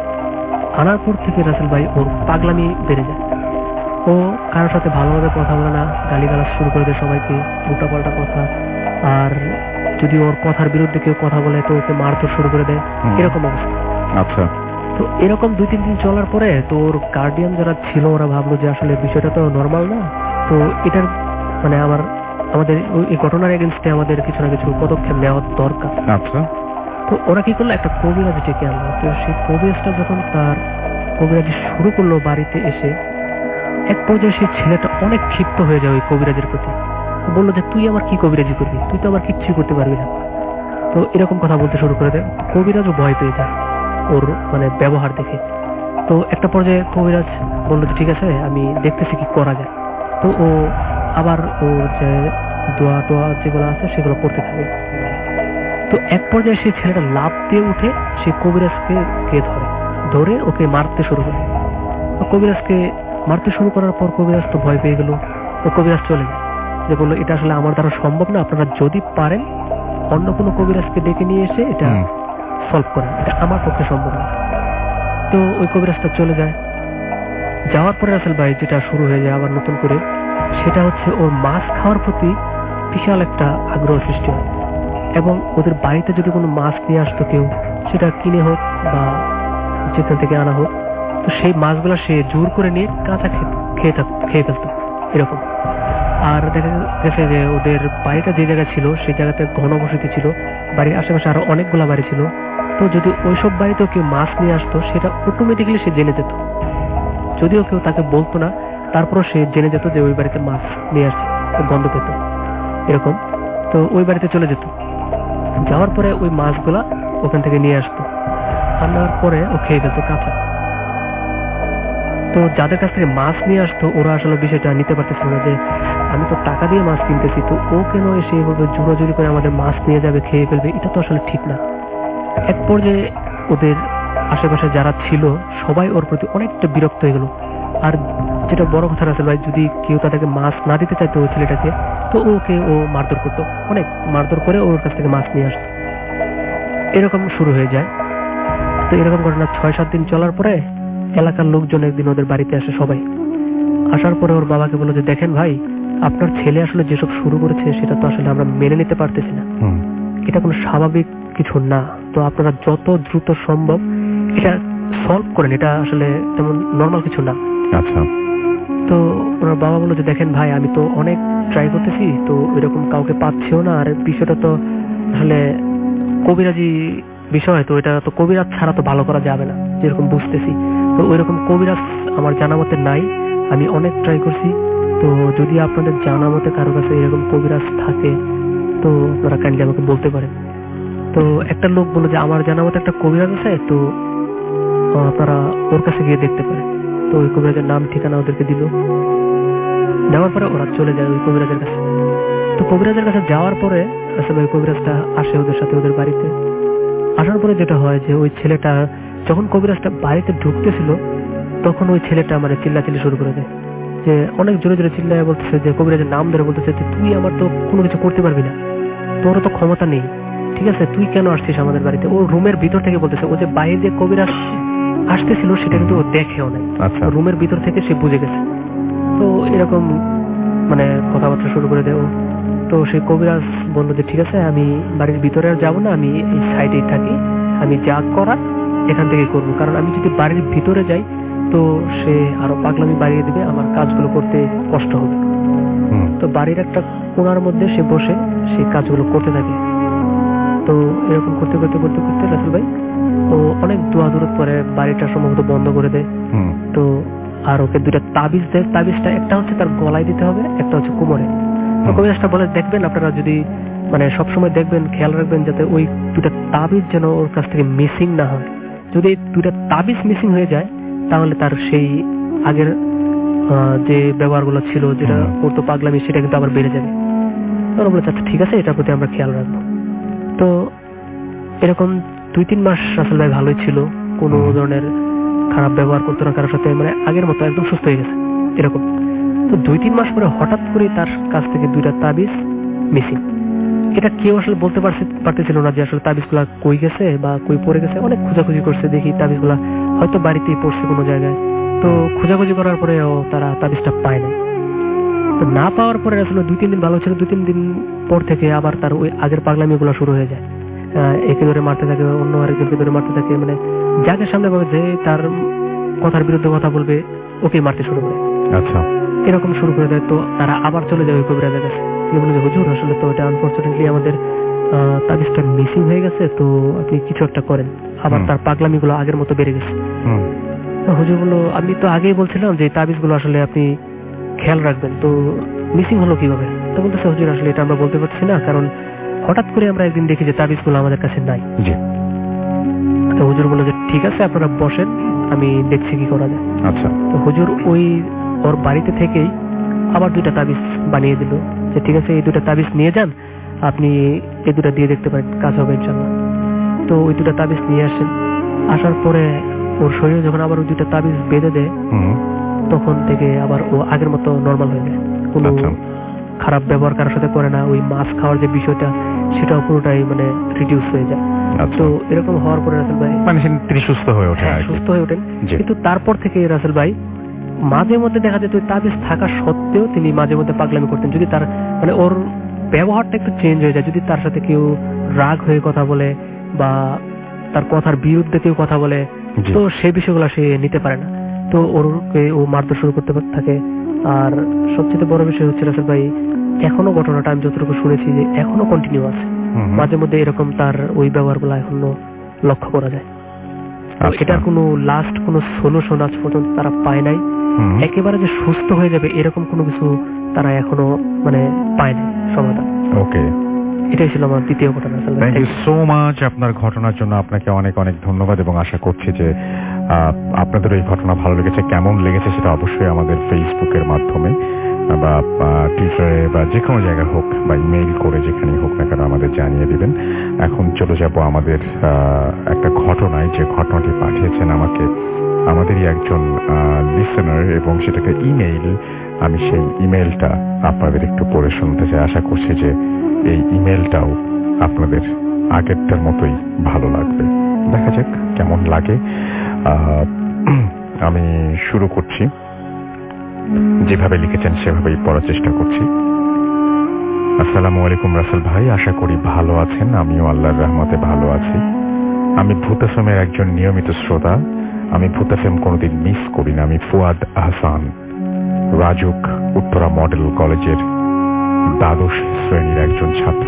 আনার পর থেকে রাসেল ভাই ওর পাগলামি বেড়ে যায়। ও কারোর সাথে ভালোভাবে কথা বলে না, গালিগালাজ শুরু করে দেয় সবাইকে, উল্টাপাল্টা কথা, আর যদি ওর কথার বিরুদ্ধে কেউ কথা বলে তো ওকে মারতে শুরু করে দেয়, এরকম অবস্থা। আচ্ছা, তো এরকম দুই তিন দিন চলার পরে তো ওর গার্ডিয়ান যারা ছিল ওরা ভাবলো যে আসলে বিষয়টা তো নর্মাল না, তো এটার মানে আমার আমাদের এই ঘটনার এগেনস্টে আমাদের কিছু না কিছু পদক্ষেপ নেওয়া দরকার। আচ্ছা, তো ওরা কি করলো, একটা কবিরাজ ডেকে আনলো। তো সেই কবিরাজটা যখন তার কবিরাজি শুরু করলো বাড়িতে এসে, এক পর্যায়ে সেই ছেলেটা অনেক ক্ষিপ্ত হয়ে যায় ওই কবিরাজের প্রতি। বললো যে তুই আমার কি কবিরাজি করবি, তুই তো আমার কিচ্ছুই করতে পারবি না। তো এরকম কথা বলতে শুরু করে দেয়। কবিরাজও ভয় পেয়ে যায় ওর মানে ব্যবহার দেখে। তো একটা পর্যায়ে কবিরাজ বললো যে ঠিক আছে, আমি দেখতেছি কি করা যায়। তো ও আবার ওর যে দোয়া টোয়া যেগুলো আছে সেগুলো করতে থাকে। তো এক পর্যায়ে সেই ছেলেটা লাফ দিয়ে উঠে সেই কবিরাজকে কে ধরে ধরে ওকে মারতে শুরু করে। কবিরাজকে মারতে শুরু করার পর কবিরাজ তো ভয় পেয়ে গেল। তো কবিরাজ চলে যায়, যে বললো এটা আসলে আমার দ্বারা সম্ভব না, আপনারা যদি পারেন অন্য কোনো কবিরাজকে ডেকে নিয়ে এসে এটা সলভ করেন, এটা আমার পক্ষে সম্ভব না। তো ওই কবিরাজটা চলে যায়। যাওয়ার পরে রাসেল ভাই যেটা শুরু হয়ে যায় আবার নতুন করে, সেটা হচ্ছে ওর মাছ খাওয়ার প্রতি বিশাল একটা আগ্রহ সৃষ্টি হয়, এবং ওদের বাড়িতে যদি কোনো মাছ নিয়ে আসতো কেউ, সেটা কিনে হোক বা যেখান থেকে আনা হোক, তো সেই মাছগুলো সে জোর করে নিয়ে কাঁচা খেয়ে খেয়ে ফেলত এরকম। আর দেখা গেছে যে ওদের বাড়িটা যে জায়গায় ছিল সেই জায়গাতে ঘনবসতি ছিল, বাড়ির আশেপাশে আরো অনেকগুলো বাড়ি ছিল। তো যদি ওইসব বাড়িতেও কেউ মাছ নিয়ে আসতো সেটা অটোমেটিক্যালি সে জেনে যেত, যদিও কেউ তাকে বলতো না, তারপরও সে জেনে যেত যে ওই বাড়িতে মাছ নিয়ে আসছে, গন্ধ পেত এরকম। তো ওই বাড়িতে চলে যেত, যাওয়ার পরে ওই মাছগুলা ওখান থেকে নিয়ে আসতো, আনার পরে ও খেয়ে ফেলতো কাঁচা। তো যাদের কাছ থেকে মাছ নিয়ে আসতো ওরা আসলে বিষয়টা নিতে পারতেছিল না, যে আমি তো টাকা দিয়ে মাছ কিনতেছি, তো ও কেন এসে এভাবে জোরাজুরি করে আমাদের মাছ নিয়ে যাবে, খেয়ে ফেলবে, এটা তো আসলে ঠিক না। এক পর্যায়ে ওদের আশেপাশে যারা ছিল সবাই ওর প্রতি অনেকটা বিরক্ত হয়ে গেল। আর যেটা বড় কথা রাসেল ভাই, যদি কেউ তাদেরকে মাছ না দিতে চাইতো ওই ছেলেটাকে, তো ওকে ও মারধর করতো, অনেক মারধর করে ওর কাছ থেকে মাছ নিয়ে আসতো। এরকম শুরু হয়ে যায়। তো এরকম ঘটনা ছয় সাত দিন চলার পরে এলাকার লোকজন একদিন ওদের বাড়িতে আসে সবাই। আসার পরে ওর বাবাকে বলল যে দেখেন ভাই, আপনার ছেলে আসলে যেসব শুরু করেছে সেটা তো আসলে আমরা মেনে নিতে পারতেছি না, এটা কোনো স্বাভাবিক কিছু না, তো আপনারা যত দ্রুত সম্ভব এটা সলভ করেন, এটা আসলে তেমন নর্মাল কিছু না। আচ্ছা। তো ওনার বাবা বলল যে দেখেন ভাই, আমি তো অনেক ট্রাই করতেছি, তো এরকম কাউকে পাচ্ছিও না, আর বিষয়টা তো আসলে কবিরাজি বিষয়, তো এটা তো কবিরাজ ছাড়া তো ভালো করা যাবে না, যেরকম বুঝতেছি। তো ওইরকম কবিরাজ আমার জানা মতে নাই, আমি অনেক ট্রাই করছি, তো যদি আপনাদের জানা মতে কারো কাছে এরকম কবিরাজ থাকে তো আপনারা কাইন্ডলি আমাকে বলতে পারেন। তো একটা লোক বলল যে আমার জানা মতে একটা কবিরাজ আছে, তো আপনারা ওর কাছে গিয়ে দেখতে পারেন। তো ওই কবিরাজের নাম ঠিকানা ওদেরকে দিল, দেওয়ার পরে ওরা চলে যায় ওই কবিরাজের কাছে। তো কবিরাজের কাছে যাওয়ার পরে আসলে ওই কবিরাজটা আসে ওদের সাথে ওদের বাড়িতে। আসার পরে যেটা হয় যে ওই ছেলেটা যখন কবিরাজটা বাড়িতে ঢুকতেছিল তখন ওই ছেলেটা মানে চিল্লাচিল্লি শুরু করে দেয়, যে অনেক জোরে জোরে চিল্লায় বলতেছে, যে কবিরাজের নাম ধরে বলতেছে যে তুই আমার তো কোনো কিছু করতে পারবি না, তোরও তো ক্ষমতা নেই, ঠিক আছে, তুই কেন আসছিস আমাদের বাড়িতে। ও রুমের ভিতর থেকে বলতেছে, ও যে বাইরে যে কবিরাজ আসতেছিল সেটা কিন্তু ও দেখেও নাই, রুমের ভিতর থেকে সে বুঝে গেছে। তো এরকম মানে কথাবার্তা শুরু করে দেয় ও। তো সেই কবিরাজ বললো যে ঠিক আছে, আমি বাড়ির ভিতরে আর যাবো না, আমি এই সাইডেই থাকি, আমি যা করার এখান থেকে করবো, কারণ আমি যদি বাড়ির ভিতরে যাই তো সে আরো পাগলামি বাড়িয়ে দিবে, আমার কাজগুলো করতে কষ্ট হবে। তো বাড়ির একটা কোণার মধ্যে সে বসে সেই কাজগুলো করতে থাকে। তো এরকম করতে করতে করতে করতে রাসেল ভাই ও অনেক দোয়া দূরত পরে বাড়িটা সম্ভবত বন্ধ করে দেয়। তো আর ওকে দুইটা তাবিজ দেয়, তাবিজটা একটা হচ্ছে তার গলায় দিতে হবে, একটা হচ্ছে কোমরে। তো কবিরাজটা বলে দেখবেন আপনারা যদি মানে সবসময় দেখবেন, খেয়াল রাখবেন যাতে ওই দুটা তাবিজ যেন ওর কাছ থেকে মিসিং না হয়। যদি দুটা তাবিজ মিসিং হয়ে যায় তাহলে তার সেই আগের যে ব্যবহারগুলো ছিল, যেটা করতো পাগলামি, সেটা কিন্তু আবার বেড়ে যাবে। ওরা বলে আচ্ছা ঠিক আছে, এটার প্রতি আমরা খেয়াল রাখবো। তো এরকম দুই তিন মাস রাসেল ভাই ভালোই ছিল, কোনো ধরনের খারাপ ব্যবহার করতো না কারোর সাথে, মানে আগের মতো একদম সুস্থ হয়ে গেছে এরকম। তো দুই তিন মাস পরে হঠাৎ করে তার কাছ থেকে দুইটা তাবিজ মিসিং। এটা কেউ আসলে বলতে পারছে পারতেছিল না যে আসলে তাবিজগুলা কই গেছে বা কই পড়ে গেছে। অনেক খোঁজাখুঁজি করছে, দেখি তাবিজগুলা হয়তো বাড়িতেই পড়ছে কোনো জায়গায়। তো খোঁজাখুঁজি করার পরেও তারা তাবিজটা পায় না। তো না পাওয়ার পরে আসলে দুই তিন দিন ভালো ছিল, দুই তিন দিন পর থেকে আবার তার ওই আগের পাগলামিগুলো শুরু হয়ে যায়। একে ধরে মারতে থাকে, অন্য আরেকজনকে ধরে মারতে থাকে, মানে যাকে সামনে পাবে যে তার কথার বিরুদ্ধে কথা বলবে ওকে মারতে শুরু করে। আচ্ছা, এরকম শুরু করে দেয়। তো তারা আবার চলে যায় ওই কবিরাজের কাছে, বলে যে হুজুর আসলে তো এটা আনফরচুনেটলি আমাদের তাবিজটা মিসিং হয়ে গেছে, তো আপনি কিছু একটা করেন। আবার তার পাগলামিগুলো আগের মতো বেড়ে গেছে। হুজুর বললো আমি তো আগেই বলছিলাম যে তাবিজগুলো আসলে আপনি খেয়াল রাখবেন, তো মিসিং হলো কিভাবে? তো বলতেছে হুজুর আসলে এটা আমরা বলতে পারছি না, কারণ হঠাৎ করে আমরা একদিন দেখি যে তাবিজগুলো আমাদের কাছে নাই। তো হুজুর বললো যে ঠিক আছে আপনারা বসেন, আমি দেখছি কি করা যায়। আচ্ছা। তো হুজুর ওই ওর বাড়িতে থেকেই আবার দুইটা তাবিজ বানিয়ে দিল যে ঠিক আছে এই দুটা তাবিজ নিয়ে যান, আপনি এই দুটা দিয়ে দেখতে পারেন, কাজ হবে ইনশাআল্লাহ। তো ওই দুটা তাবিজ নিয়ে আসেন, আসার পরে ওর শরীরে যখন আবার ওই দুটা তাবিজ বেঁধে দেয় তখন থেকে আবার ও আগের মতো নর্মাল হয়ে যায়। কোনো খারাপ ব্যবহার কারোর সাথে করে না, ওই মাছ খাওয়ার যে বিষয়টা সেটাও পুরোটাই মানে রিডিউস হয়ে যায়। তো এরকম হওয়ার পরে রাসেল ভাই মানে তিনি সুস্থ হয়ে ওঠেন, সুস্থ হয়ে ওঠেন। কিন্তু তারপর থেকে রাসেল ভাই মাঝে মধ্যে দেখা যেত তাবিজ থাকা সত্ত্বেও তিনি মাঝে মধ্যে পাগলামি করতেন। যদি তার মানে ওর ব্যবহারটা একটু চেঞ্জ হয়ে যায়, যদি তার সাথে কেউ রাগ হয়ে কথা বলে বা তার কথার বিরুদ্ধে কেউ কথা বলে, তো সেই বিষয়গুলো সে নিতে পারে না। তো ওরকে ও মারতে শুরু করতে থাকে। আর সবচেয়ে বড় বিষয় হচ্ছে রাসেল ভাই এখনো ঘটনাটা আমি যতটুকু শুনেছি যে এখনো কন্টিনিউ আছে, মাঝে মধ্যে এরকম তার ওই ব্যবহারগুলো এখনো লক্ষ্য করা যায়। এটার কোনো লাস্ট কোনো সলিউশন আজ পর্যন্ত তারা পায় নাই। একেবারে যে সুস্থ হয়ে যাবে এরকম কোনো কিছু তারা এখনো মানে পায় নাই সমাধান। ওকে, এটাই ছিল আমার দ্বিতীয় ঘটনা। থ্যাংক ইউ সো মাচ আপনার ঘটনার জন্য। আপনাকে অনেক অনেক ধন্যবাদ এবং আশা করছি যে আপনাদের এই ঘটনা ভালো লেগেছে। কেমন লেগেছে সেটা অবশ্যই আমাদের ফেসবুকের মাধ্যমে বা টুইটারে বা যে কোনো জায়গায় হোক বা ইমেইল করে যেখানে হোক না কেন আমাদের জানিয়ে দিবেন। এখন চলে যাব আমাদের একটা ঘটনায়, যে ঘটনাটি পাঠিয়েছেন আমাকে আমাদেরই একজন লিসেনার এবং সেটাকে ইমেইল। আমি সেই ইমেইলটা আপনাদের একটু পড়ে শুনতে চাই। আশা করছি যে এই ইমেইলটাও আপনাদের আগেরটার মতোই ভালো লাগবে। দেখা যাক কেমন লাগে। আমি শুরু করছি, যেভাবে লিখেছেন সেভাবেই পড়ার চেষ্টা করছি। আসসালামু আলাইকুম রাসেল ভাই, আশা করি ভালো আছেন। আমিও আল্লাহর রহমতে ভালো আছি। আমি ভূত এফএমের একজন নিয়মিত শ্রোতা। আমি ভূত এফএম কোনোদিন মিস করি না। আমি ফুয়াদ আহসান, রাজুক উত্তরা মডেল কলেজের দ্বাদশ শ্রেণীর একজন ছাত্র।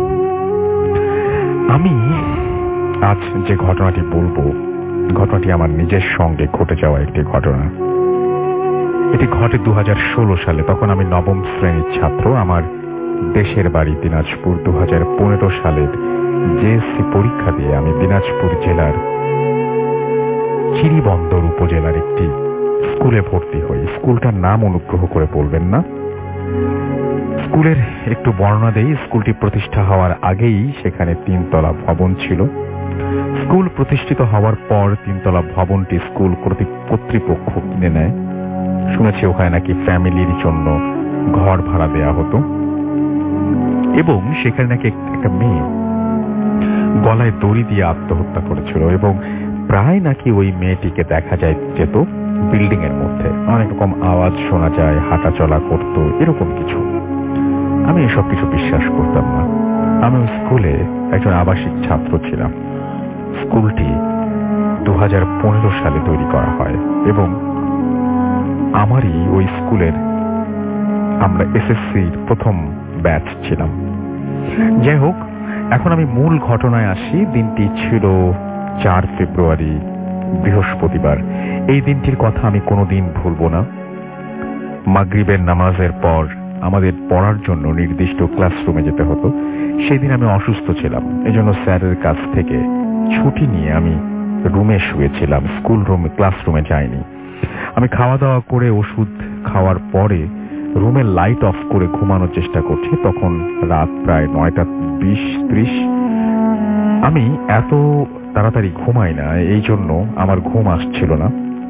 আমি আজ যে ঘটনাটি বলবো, ঘটনাটি আমার নিজের সঙ্গে ঘটে যাওয়া একটি ঘটনা। এটি ঘটে দু হাজার ষোলো সালে। তখন আমি নবম শ্রেণীর ছাত্র। আমার দেশের বাড়ি দিনাজপুর। দু হাজার পনেরো সালের জেএসসি পরীক্ষা দিয়ে আমি দিনাজপুর জেলার চিরিবন্দর উপজেলার একটি স্কুলে ভর্তি হই। স্কুলটার নাম অনুগ্রহ করে বলবেন না। স্কুলের একটু বর্ণনা দেই। স্কুলটি প্রতিষ্ঠা হওয়ার আগেই সেখানে তিনতলা ভবন ছিল। স্কুল প্রতিষ্ঠিত হওয়ার পর তিনতলা ভবনটি স্কুল কর্তৃপক্ষ কিনে নেয়। শুনেছি ওখানে নাকি ফ্যামিলির জন্য ঘর ভাড়া দেয়া হতো এবং সেখানে নাকি একটা মেয়ে গলায় দড়ি দিয়ে আত্মহত্যা করেছিল এবং প্রায় নাকি ওই মেয়েটিকে দেখা যায় যেত বিল্ডিং এর মধ্যে। অনেক রকম আওয়াজ শোনা যায়, হাঁটা চলা করতো, এরকম কিছু। আমি এসব কিছু বিশ্বাস করতাম না। আমি ওই স্কুলে একজন আবাসিক ছাত্র ছিলাম। স্কুলটি দু হাজার পনেরো সালে তৈরি করা হয় এবং আমারই ওই স্কুলের আমরা এসএসসির প্রথম ব্যাচ ছিলাম। যাই হোক, এখন আমি মূল ঘটনায় আসি। দিনটি ছিল চার ফেব্রুয়ারি, বৃহস্পতিবার। এই দিনটির কথা আমি কোনোদিন ভুলবো না। মাগরিবের নামাজের পর আমাদের পড়ার জন্য নির্দিষ্ট ক্লাসরুমে যেতে হতো। সেদিন আমি অসুস্থ ছিলাম, এজন্য স্যারের কাছ থেকে ছুটি নিয়ে আমি রুমে শুয়েছিলাম, স্কুল রুমে ক্লাসরুমে যাইনি। আমি খাওয়া দাওয়া করে ওষুধ খাওয়ার পরে রুমের লাইট অফ করে ঘুমানোর চেষ্টা করছি। তখন রাত প্রায় নয়টা বিশ ত্রিশ। আমি এত তাড়াতাড়ি ঘুমাই না, এই জন্য আমার ঘুম আসছিল না।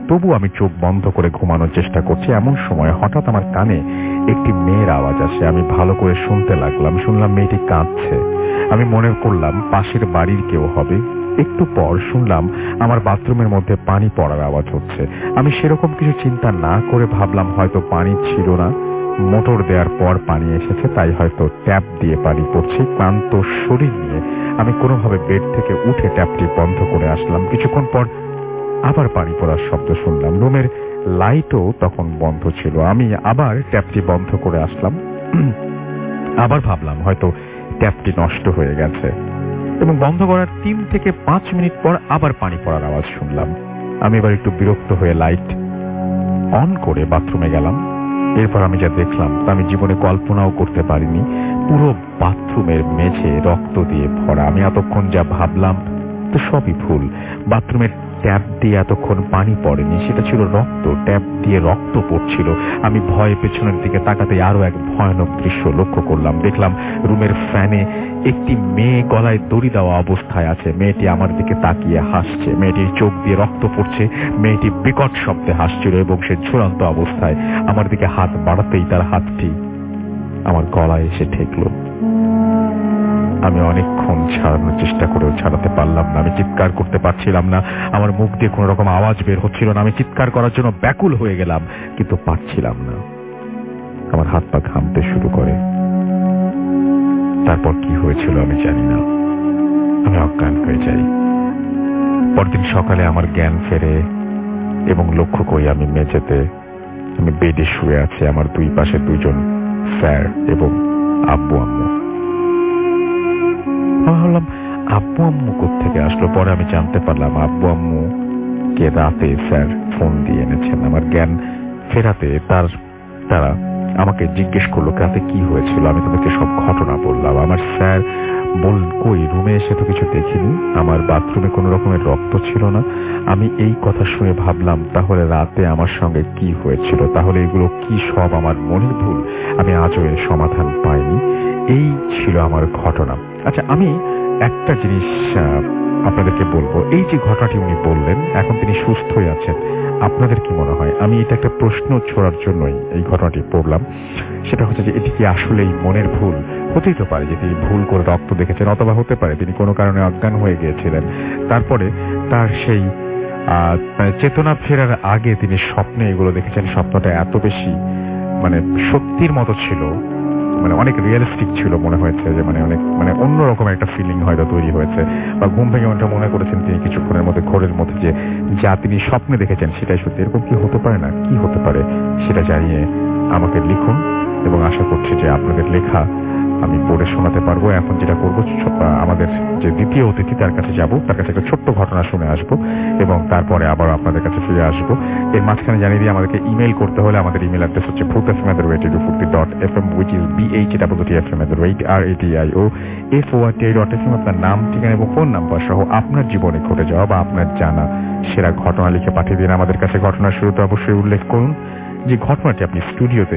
তবু আমি চোখ বন্ধ করে ঘুমানোর চেষ্টা করছি। এমন সময় হঠাৎ আমার কানে একটি মেয়ের আওয়াজ আসে। আমি ভালো করে শুনতে লাগলাম। শুনলাম মেয়েটি কাঁদছে। আমি মনে করলাম পাশের বাড়ির কেউ হবে। একটু পর শুনলাম আমার বাথরুমের মধ্যে পানি পড়ার আওয়াজ হচ্ছে। আমি সেরকম কিছু চিন্তা না করে ভাবলাম হয়তো পানি ছিল না, মোটর দেওয়ার পর পানি এসেছে, তাই হয়তো ট্যাপ দিয়ে পানি পড়ছে। ক্লান্ত শরীর নিয়ে আমি কোনোভাবে বেড থেকে উঠে ট্যাপটি বন্ধ করে আসলাম। কিছুক্ষণ পর আবার পানি পড়ার শব্দ শুনলাম। রুমের লাইটও তখন বন্ধ ছিল। আমি আবার ট্যাপটি বন্ধ করে আসলাম। আবার ভাবলাম হয়তো ট্যাপটি নষ্ট হয়ে গেছে এবং বন্ধ করার তিন থেকে পাঁচ মিনিট পর আবার পানি পড়ার আওয়াজ শুনলাম। আমি এবার একটু বিরক্ত হয়ে লাইট অন করে বাথরুমে গেলাম। এরপর আমি যা দেখলাম তা আমি জীবনে কল্পনাও করতে পারিনি। পুরো বাথরুমের মেঝে রক্ত দিয়ে ভরা। আমি এতক্ষণ যা ভাবলাম তো সবই ভুল। বাথরুমের ট্যাপ দিয়ে এতক্ষণ পানি পড়েনি, সেটা ছিল রক্ত। ট্যাপ দিয়ে রক্ত পড়ছিল। আমি ভয়ে পেছনের দিকে তাকাতে আরো এক ভয়ানক দৃশ্য লক্ষ্য করলাম। দেখলাম রুমের ফ্যানে একটি মেয়ে গলায় দড়ি দেওয়া অবস্থায় আছে। মেয়েটি আমার দিকে তাকিয়ে হাসছে। মেয়েটির চোখ দিয়ে রক্ত পড়ছে। মেয়েটি বিকট শব্দে হাসছিল এবং সে ঝুলন্ত অবস্থায় আমার দিকে হাত বাড়াতেই তার হাতটি আমার গলায় এসে ঠেকলো। আমি অনেকক্ষণ ছাড়ানোর চেষ্টা করেও ছাড়াতে পারলাম না। আমি চিৎকার করতে পারছিলাম না। আমার মুখ দিয়ে কোন রকম আওয়াজ বের হচ্ছিল না। আমি চিৎকার করার জন্য ব্যাকুল হয়ে গেলাম, কিন্তু পারছিলাম না। আমার হাত পা ঘামতে শুরু করে। তারপর কি হয়েছিল আমি জানি না। আমি অজ্ঞান হয়ে যাই। পরদিন সকালে আমার জ্ঞান ফেরে এবং লক্ষ্য করি আমি মেঝেতে, আমি বেডে শুয়ে আছি। আমার দুই পাশে দুজন স্যার এবং আব্বু আম্মু। আমি ভাবলাম আব্বু আম্মু কোত্থেকে আসলো। পরে আমি জানতে পারলাম আব্বু আম্মু কে রাতে স্যার ফোন দিয়ে এনেছেন। আমার জ্ঞান ফেরাতে তার তারা আমাকে জিজ্ঞেস করলো রাতে কি হয়েছিল। আমি তাদেরকে সব ঘটনা বললাম। আমার স্যার বল কই রুমে এসে তো কিছু দেখিনি, আমার বাথরুমে কোনো রকমের রক্ত ছিল না। আমি এই কথা শুনে ভাবলাম তাহলে রাতে আমার সঙ্গে কি হয়েছিল, তাহলে এগুলো কি সব আমার মনের ভুল? আমি আজও এর সমাধান পাইনি। এই ছিল আমার ঘটনা। আচ্ছা, আমি একটা জিনিস আপনাদেরকে বলবো। এই যে ঘটনাটি উনি বললেন, এখন তিনি সুস্থ হয়ে আছেন, আপনাদের কি মনে হয়? আমি এটা একটা প্রশ্ন ছোড়ার জন্যই এই ঘটনাটি পড়লাম। সেটা হচ্ছে যে এটি কি আসলেই মনের ভুল? হতেই তো পারে যে তিনি ভুল করে রক্ত দেখেছেন, অথবা হতে পারে তিনি কোনো কারণে অজ্ঞান হয়ে গিয়েছিলেন। তারপরে তার সেই আহ চেতনা ফেরার আগে তিনি স্বপ্নে এগুলো দেখেছেন। স্বপ্নটা এত বেশি মানে সত্যির মতো ছিল, মানে অনেক রিয়েলিস্টিক ছিল, মনে হয়েছে যে মানে অনেক মানে অন্যরকম একটা ফিলিং হয়তো তৈরি হয়েছে, বা ঘুম ভেঙে ওটা মনে করেছেন তিনি কিছুক্ষণের মধ্যে ঘোরের মধ্যে যে যা তিনি স্বপ্নে দেখেছেন সেটাই সত্যি। এরকম কি হতে পারে না? কি হতে পারে সেটা জানিয়ে আমাকে লিখুন, এবং আশা করছি যে আপনাদের লেখা আমি পড়ে শোনাতে পারবো। এখন যেটা করবো, আমাদের যে দ্বিতীয় অতিথি তার কাছে যাব, তার কাছে একটা ছোট্ট ঘটনা শুনে আসবো এবং তারপরে আবার আপনাদের কাছে ফিরে আসবো। এর মাঝখানে জানিয়ে দিয়ে আমাদেরকে ইমেল করতে হলে আমাদের ইমেল অ্যাড্রেস হচ্ছে Bhoot F M at the rate radio Foorti dot F M, which is B H double T F M at the rate R A T I O F O R T I dot F M. আপনার নাম, ঠিকানা এবং phone number সহ আপনার জীবনে ঘটে যাওয়া বা আপনার জানা সেরা ঘটনা লিখে পাঠিয়ে দিন আমাদের কাছে। ঘটনার শুরুতে অবশ্যই উল্লেখ করুন যে ঘটনাটি আপনি স্টুডিওতে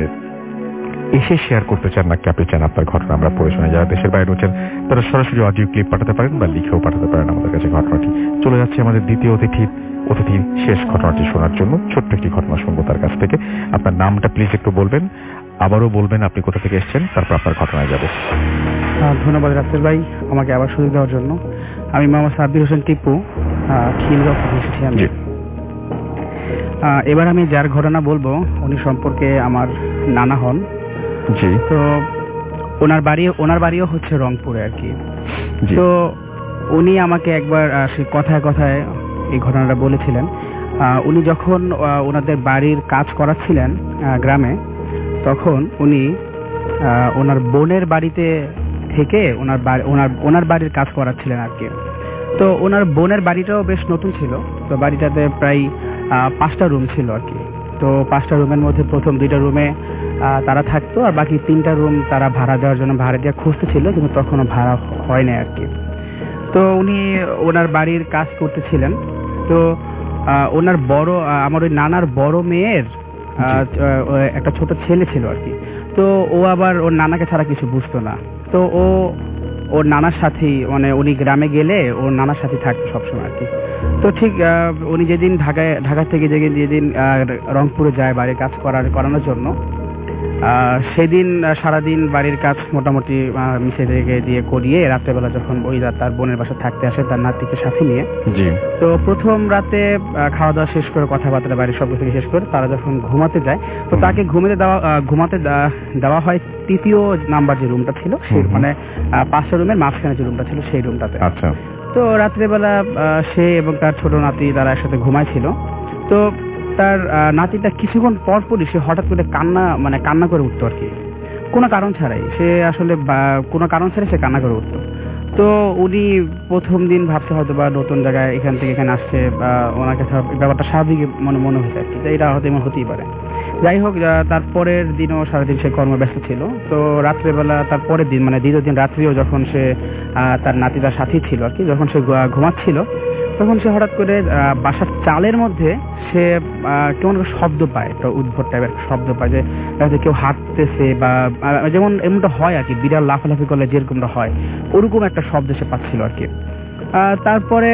এসে শেয়ার করতে চান, নাকি আপনি চান আপনার ঘটনা আমরা পড়ে শোনাই। যারা দেশের বাইরে রয়েছেন তারা সরাসরি অডিও ক্লিপ পাঠাতে পারেন বা লিখেও পাঠাতে পারেন আমাদের কাছে ঘটনাটি। চলে যাচ্ছে আমাদের দ্বিতীয় অতিথির অতিথির শেষ ঘটনাটি শোনার জন্য। ছোট্ট একটি ঘটনা শুনবো তার কাছ থেকে। আপনার নামটা প্লিজ একটু বলবেন, আবারও বলবেন আপনি কোথা থেকে এসেছেন, তারপর আপনার ঘটনায় যাব। ধন্যবাদ রাসেল ভাই আমাকে আবার সুযোগ দেওয়ার জন্য। আমি মোহাম্মদ সাব্বির হোসেন টিপু, খিলগাঁও থেকে এসেছি আমি। এবার আমি যার ঘটনা বলবো উনি সম্পর্কে আমার নানা হন। জি। তো ওনার বাড়ি ওনার বাড়িও হচ্ছে রংপুরে আর কি। তো উনি আমাকে একবার কথায় কথায় এই ঘটনাটা বলেছিলেন। উনি যখন ওনাদের বাড়ির কাজ করাচ্ছিলেন গ্রামে, তখন উনি ওনার বোনের বাড়িতে থেকে ওনার ওনার ওনার বাড়ির কাজ করাচ্ছিলেন আর কি। তো ওনার বোনের বাড়িটাও বেশ নতুন ছিল। তো বাড়িটাতে প্রায় পাঁচটা রুম ছিল আর কি। তো পাঁচটা রুমের মধ্যে প্রথম দুইটা রুমে তারা থাকতো, আর বাকি তিনটা রুম তারা ভাড়া দেওয়ার জন্য ভাড়া দেওয়া খুঁজতেছিল, কিন্তু তখনও ভাড়া হয় না আর কি। তো উনি ওনার বাড়ির কাজ করতেছিলেন। তো ওনার বড় আমার ওই নানার বড় মেয়ের একটা ছোট ছেলে ছিল আর কি। তো ও আবার ওর নানাকে ছাড়া কিছু বুঝতো না। তো ও ওর নানার সাথেই, মানে উনি গ্রামে গেলে ওর নানার সাথে থাকতো সবসময় আর কি। তো ঠিক আহ, উনি যেদিন ঢাকায় ঢাকা থেকে যেদিন যেদিন আহ, রংপুরে যায় বাড়ির কাজ করার করানোর জন্য, আহ, সেদিন আহ, সারাদিন বাড়ির কাজ মোটামুটি মিস্ত্রিকে দিয়ে করিয়ে রাত্রেবেলা যখন ওই রাত তার বোনের বাসা থাকতে আসে তার নাতিকে সাথে নিয়ে। জি। তো প্রথম রাতে আহ, খাওয়া দাওয়া শেষ করে কথাবার্তা বাড়ির সব কিছু শেষ করে তারা যখন ঘুমাতে যায়, তো তাকে ঘুমাতে দেওয়া আহ, ঘুমাতে দে- দেওয়া হয় তৃতীয় নাম্বার যে রুমটা ছিল সেই হুম। মানে আহ, পাঁচটা রুমের মাঝখানে যে রুমটা ছিল সেই রুমটাতে। আচ্ছা। তো রাত্রেবেলা আহ, সে এবং তার ছোট নাতি তারা একসাথে ঘুমাইছিল। তো তার আহ, নাতিটা কিছুক্ষণ পর পরই সে হঠাৎ করে কান্না মানে কান্না করে উঠতো আর কি, কোনো কারণ ছাড়াই। সে আসলে বা- কোনো কারণ ছাড়াই সে কান্না করে উঠতো। তো উনি প্রথম দিন ভাবছে হয়তো বা নতুন জায়গায় এখান থেকে এখানে আসছে বা ওনার কাছে ব্যাপারটা স্বাভাবিক মনে মনে হয়েছে আর কি, তো এটা হয়তো এমন হতেই পারে। যাই হোক, আহ, তারপরের দিনও সারাদিন সে কর্মব্যস্ত ছিল। তো রাত্রেবেলা তার পরের দিন মানে দ্বিতীয় দিন রাত্রিও যখন সে আহ, তার নাতি তার সাথেই ছিল আর কি, যখন সে ঘু- ঘুমাচ্ছিল তখন সে হঠাৎ করে আহ, বাসার চালের মধ্যে সে আহ, কেমন একটা শব্দ পায়, একটা উদ্ভট টাইপের শব্দ পায়, যে হয়তো কেউ হাঁটতেছে বা আহ, যেমন এমনটা হয় আর কি, বিড়াল লাফালাফি করলে যেরকমটা হয় ওরকম একটা শব্দ সে পাচ্ছিল আর কি। আহ, তারপরে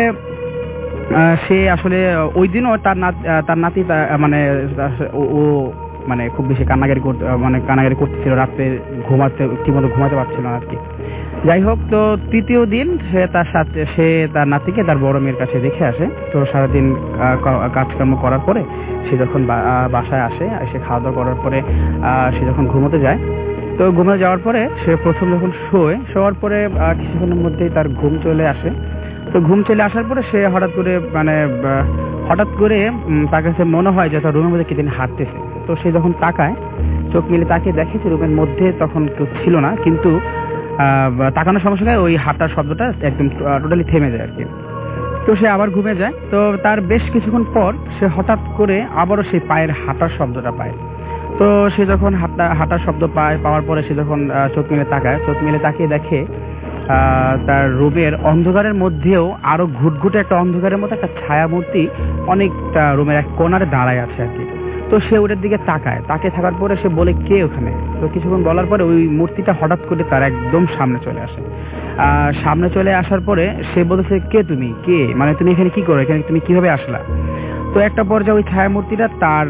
আহ, সে আসলে ওই দিনও তার নাতি তার নাতি তা- মানে ও ও মানে খুব বেশি কান্নাকারি করতে মানে কান্নাকারি করতেছিল, রাত্রে ঘুমাতে ঠিকমতো ঘুমাতে পারছিল না আর কি। যাই হোক, তো তৃতীয় দিন সে তার সাথে সে তার নাতিকে তার বড় মেয়ের কাছে রেখে আসে। তো সারাদিন আহ, ক- কাজকর্ম করার পরে সে যখন বা- আহ, বাসায় আসে, এসে খাওয়া দাওয়া করার পরে আহ, সে যখন ঘুমোতে যায়, তো ঘুমোতে যাওয়ার পরে সে প্রথম যখন শোয়, শোয়ার পরে আহ, কিছুক্ষণের মধ্যেই তার ঘুম চলে আসে। তো ঘুম চলে আসার পরে সে হঠাৎ করে মানে আহ, হঠাৎ করে উম, তার কাছে মনে হয় যে তার রুমের মধ্যে কে দিন হাঁটতেছে। তো সে যখন তাকায়, চোখ মিলে তাকিয়ে দেখে যে রুমের মধ্যে তখন কেউ ছিল না, কিন্তু আহ, তাকানোর সঙ্গে সঙ্গে ওই হাঁটার শব্দটা একদম টোটালি থেমে যায় আর কি। তো সে আবার ঘুমে যায়। তো তার বেশ কিছুক্ষণ পর সে হঠাৎ করে আবারও সেই পায়ের হাঁটার শব্দটা পায়। তো সে যখন হাঁটা হাঁটার শব্দ পায়, পাওয়ার পরে সে যখন আহ, চোখ মেলে তাকায়, চোখ মেলে তাকিয়ে দেখে আহ, তার রুমের অন্ধকারের মধ্যেও আরো ঘুটঘুটে একটা অন্ধকারের মধ্যে একটা ছায়া মূর্তি অনেকটা রুমের এক কোণারে দাঁড়ায় আছে আর কি। তো সে ওটার দিকে তাকায়, তাকিয়ে থাকার পরে সে বলে কে ওখানে। তো কিছুক্ষণ বলার পরে ওই মূর্তিটা হঠাৎ করে তার একদম সামনে চলে আসে। আহ সামনে চলে আসার পরে সে বলেছে কে তুমি, কে মানে তুমি এখানে কি করো, এখানে তুমি কিভাবে আসলা। তো একটা পর্যায়ে ওই ছায়া মূর্তিটা তার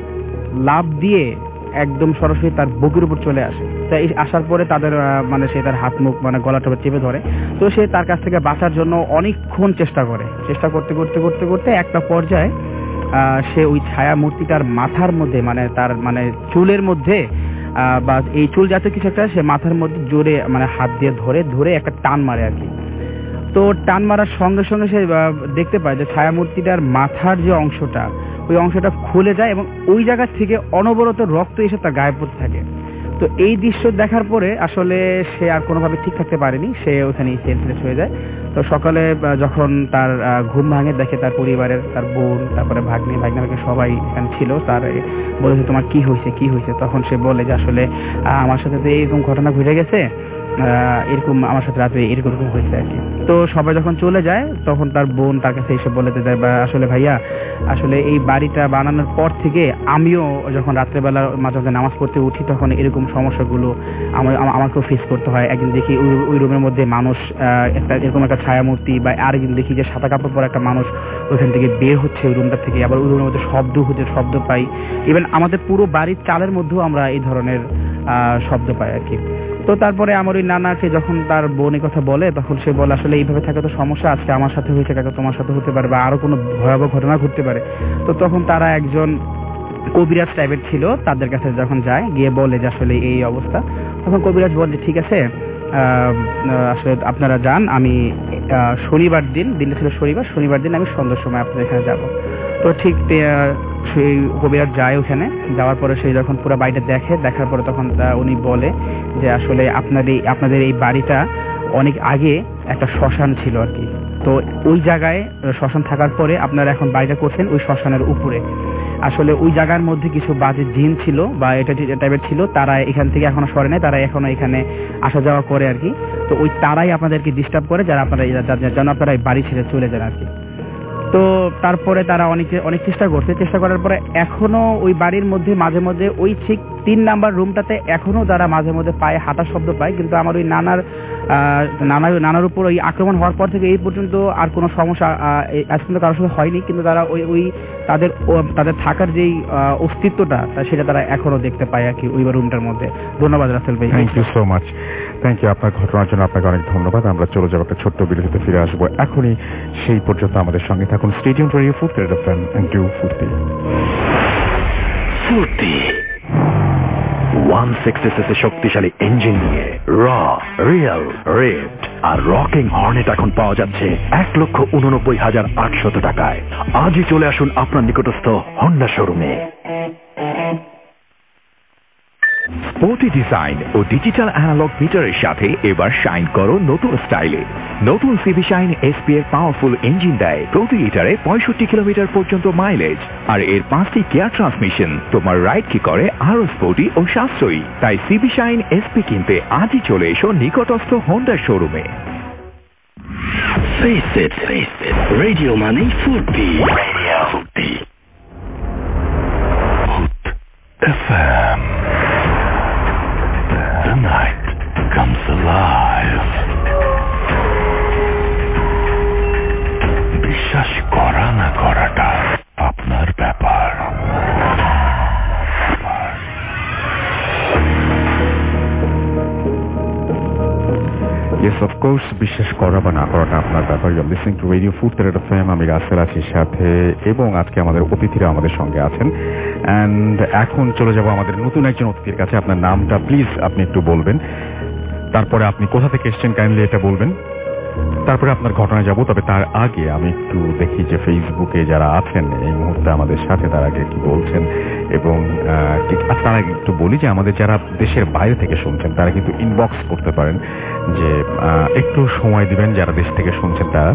লাফ দিয়ে একদম সরাসরি তার বুকের উপর চলে আসে। তাই আসার পরে তাদের আহ, মানে সে তার হাত মুখ মানে গলাটা চেপে ধরে। তো সে তার কাছ থেকে বাঁচার জন্য অনেকক্ষণ চেষ্টা করে, চেষ্টা করতে করতে করতে করতে একটা পর্যায়ে আহ, সে ওই ছায়া মূর্তিটার মাথার মধ্যে মানে তার মানে চুলের মধ্যে আহ, বা এই চুল জাতীয় কিছু একটা সে মাথার মধ্যে জোরে মানে হাত দিয়ে ধরে ধরে একটা টান মারে আর কি। তো টান মারার সঙ্গে সঙ্গে সে আহ, দেখতে পায় যে ছায়া মূর্তিটার মাথার যে অংশটা ওই অংশটা খুলে যায় এবং ওই জায়গা থেকে অনবরত রক্ত এসে তার গায়ে পড়তে থাকে। তো এই দৃশ্য দেখার পরে আসলে সে আর কোনোভাবে ঠিক থাকতে পারেনি, সে ওখানেই সেন্সলেস হয়ে যায়। তো সকালে আহ, যখন তার আহ, ঘুম ভাঙে, দেখে তার পরিবারের তার বোন, তারপরে ভাগ্নি ভাগ্না ভাগ্নি সবাই এখানে ছিল। তার বলেছে তোমার কি হয়েছে কি হয়েছে তখন সে বলে যে আসলে আহ, আমার সাথে তো এইরকম ঘটনা ঘটে গেছে, আহ, এরকম আমার সাথে রাতে এরকম এরকম হয়েছে আর কি। তো সবাই যখন চলে যায় তখন তার বোন তার কাছে এসে বলে দেয় বা আসলে ভাইয়া আসলে এই বাড়িটা বানানোর পর থেকে আমিও যখন রাত্রেবেলা মাঝে মাঝে নামাজ পড়তে উঠি তখন এরকম সমস্যাগুলো আমার আমাকেও ফেস করতে হয়। একদিন দেখি ওই ওই রুমের মধ্যে মানুষ আহ, একটা এরকম একটা ছায়ামূর্তি, বা আরেকদিন দেখি যে সাদা কাপড় পরা একটা মানুষ ওইখান থেকে বের হচ্ছে ওই রুমটা থেকে, আবার ওই রুমের মধ্যে শব্দ হচ্ছে, শব্দ পাই। ইভেন আমাদের পুরো বাড়ির চালের মধ্যেও আমরা এই ধরনের আহ শব্দ পাই আর কি। তো তারপরে আমার ওই নানাকে যখন তার বোনের কথা বলে তখন সে বলে আসলে এইভাবে থাকে তো সমস্যা, আজকে আমার সাথে হয়েছে কাকা তোমার সাথে হতে পারে বা আরো কোনো ভয়াবহ ঘটনা ঘটতে পারে। তো তখন তারা একজন কবিরাজ টাইপের ছিল, তাদের কাছে যখন যায় গিয়ে বলে যে আসলে এই অবস্থা, তখন কবিরাজ বলে ঠিক আছে আসলে আপনারা যান, আমি শনিবার দিন দিনটা ছিল শনিবার শনিবার দিন আমি সন্ধ্যার সময় আপনাদের এখানে যাব। তো ঠিক সেই কবিরাজ যায় ওখানে, যাওয়ার পরে সে যখন পুরো বাড়িটা দেখে, দেখার পরে তখন উনি বলে যে আসলে আপনাদের আপনাদের এই বাড়িটা অনেক আগে একটা শ্মশান ছিল আর কি। তো ওই জায়গায় শ্মশান থাকার পরে আপনারা এখন বাড়িটা করছেন ওই শ্মশানের উপরে। আসলে ওই জায়গার মধ্যে কিছু বাজে জিন ছিল বা এটা টাইপের ছিল, তারা এখান থেকে এখনো সরে নেয়, তারা এখনো এখানে আসা যাওয়া করে আর কি। তো ওই তারাই আপনাদেরকে ডিস্টার্ব করে যারা আপনারা যেন আপনারা বাড়ি ছেড়ে চলে যান আর কি। তো তারপরে তারা অনেকে অনেক চেষ্টা করছে, চেষ্টা করার পরে এখনো ওই বাড়ির মধ্যে মাঝে মধ্যে ওই ঠিক তিন নাম্বার রুমটাতে এখনো তারা মাঝে মধ্যে পায়ে হাঁটার শব্দ পায়, কিন্তু আমার ওই নানার নানা নানার উপর ওই আক্রমণ হওয়ার পর থেকে এই পর্যন্ত আর কোনো সমস্যা আজ পর্যন্ত কারোর সাথে হয়নি, কিন্তু তারা ওই ওই তাদের তাদের থাকার যেই অস্তিত্বটা সেটা তারা এখনো দেখতে পায় আর কি ওই রুমটার মধ্যে। ধন্যবাদ রাসেল ভাই, thank you so much. Thank you আপনার ঘটনার জন্য আপনাকে অনেক ধন্যবাদ। আমরা চলে যাবো একটা ছোট্ট বিরতিতে, ফিরে আসবো এখনই। সেই পর্যন্ত আমাদের সঙ্গে থাকুন। Stay tuned to radio Foorti red FM and do ফুর্তি ফুর্তি ওয়ান সিক্সটি সিসি শক্তিশালী ইঞ্জিন নিয়ে র রিয়েল রেড আর রকিং হর্নেট এখন পাওয়া যাচ্ছে এক লক্ষ উননব্বই হাজার আটশত টাকায়। আজই চলে আসুন আপনার নিকটস্থ হোন্ডা শোরুমে। স্পোর্টি ডিজাইন ও ডিজিটাল অ্যানালগ মিটারের সাথে এবার শাইন করো নতুন স্টাইলে। নতুন সিভি শাইন এসপি এর পাওয়ারফুল ইঞ্জিন দেয় প্রতি লিটারে পঁয়ষট্টি কিলোমিটার পর্যন্ত মাইলেজ, আর এর পাঁচটি গিয়ার ট্রান্সমিশন তোমার রাইড কি করে আরো স্পোর্টি ও সাশ্রয়ী। তাই সিভি শাইন এসপি কিনতে আজই চলে এসো নিকটস্থ হোন্ডা শোরুমে। Face it, face it. Radio মানে ফুর্তি। Radio Foorti. F M. The night comes alive. বিশ্বাস করা না করাটা আপনার ব্যাপার। Yes, of course, বিশ্বাস করা বা না করাটা আপনার ব্যাপার। You are listening to radio Foorti red FM. আমি রাসেল আছি সাথে, এবং আজকে আমাদের অতিথিরা আমাদের সঙ্গে আছেন। অ্যান্ড এখন চলে যাব আমাদের নতুন একজন অতিথির কাছে। আপনার নামটা প্লিজ আপনি একটু বলবেন, তারপরে আপনি কোথা থেকে এসেছেন কাইন্ডলি এটা বলবেন, তারপরে আপনার ঘটনায় যাব। তবে তার আগে আমি একটু দেখি যে ফেসবুকে যারা আছেন এই মুহূর্তে আমাদের সাথে তার আগে কি বলছেন, এবং তার আগে একটু বলি যে আমাদের যারা দেশের বাইরে থেকে শুনছেন তারা কিন্তু ইনবক্স করতে পারেন, যে একটু সময় দিবেন যারা দেশ থেকে শুনছেন তারা,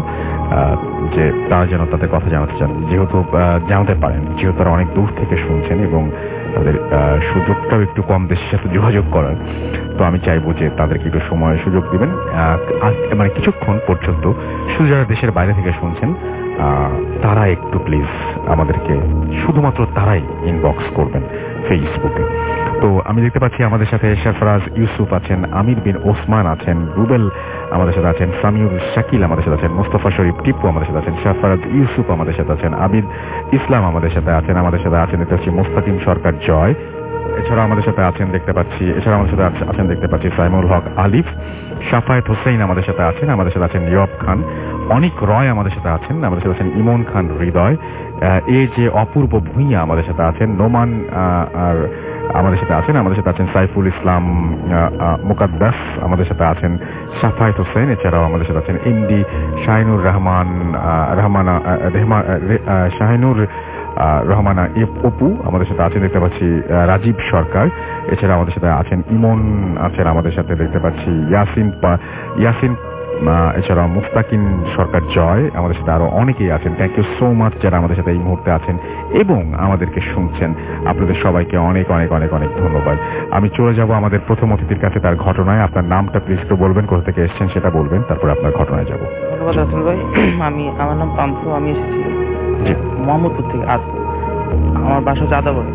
যে তারা যেন তাদের কথা জানাতে চান, যেহেতু জানাতে পারেন, যেহেতু তারা অনেক দূর থেকে শুনছেন এবং তাদের সুযোগটাও একটু কম দেশের সাথে যোগাযোগ করার। তো আমি চাইবো যে তাদেরকে একটু সময় সুযোগ দিবেন, মানে কিছুক্ষণ পর্যন্ত শুধু যারা দেশের বাইরে থেকে শুনছেন তারা একটু প্লিজ আমাদেরকে শুধুমাত্র তারাই ইনবক্স করবেন ফেসবুকে। তো আমি দেখতে পাচ্ছি আমাদের সাথে সরফরাজ ইউসুফ আছেন, আমির বিন ওসমান আছেন, রুবেল আমাদের সাথে আছেন, সামিউল শাকিল আমাদের সাথে আছেন, মুস্তফা শরীফ টিপু আমাদের সাথে আছেন, সরফরাজ ইউসুফ আমাদের সাথে আছেন, আবিদ ইসলাম আমাদের সাথে আছেন, আমাদের সাথে আছেন দেখতে পাচ্ছি মোস্তাকিম সরকার জয়, এছাড়া আমাদের সাথে আছেন দেখতে পাচ্ছি এছাড়া আমাদের সাথে আছেন দেখতে পাচ্ছি সাইমুল হক আলিফ, শাফায়েত হোসেন আমাদের সাথে আছেন, আমাদের সাথে আছেন নিয়ব খান, অনিক রয় আমাদের সাথে আছেন, আমাদের সাথে আছেন ইমন খান হৃদয়, এ যে অপূর্ব ভূঁইয়া আমাদের সাথে আছেন, নোমান আর আমাদের সাথে আছেন, আমাদের সাথে আছেন সাইফুল ইসলাম মুকাদ্দাস, আমাদের সাথে আছেন শাফায়েত হোসেন, এছাড়াও আমাদের সাথে আছেন এমডি শাহিনুর রহমান রহমানা রেহমান শাহিনুর রহমানা অপু, আমাদের সাথে আছেন দেখতে পাচ্ছি রাজীব সরকার, এছাড়া আমাদের সাথে আছেন ইমন আছেন, আমাদের সাথে দেখতে পাচ্ছি ইয়াসিন ইয়াসিন এছাড়া মুস্তাকিম সরকার জয়, আমাদের সাথে আরো অনেকেই আছেন। থ্যাংক ইউ সো মাচ যারা আমাদের সাথে এই মুহূর্তে আছেন এবং আমাদেরকে শুনছেন। আপনাদের সবাইকে অনেক অনেক অনেক অনেক ধন্যবাদ। আমি চলে যাব আমাদের প্রথম অতিথির কাছে, তার ঘটনায়। আপনার নামটা প্লিজ একটু বলবেন, কোথা থেকে এসেছেন সেটা বলবেন, তারপর আপনার ঘটনায় যাব। ধন্যবাদ রাসেল ভাই। আমি আমার নাম পান্থ, আমি এসেছি মোহাম্মদপুর থেকে। আজ আমার বাসা হচ্ছে আদাবরে,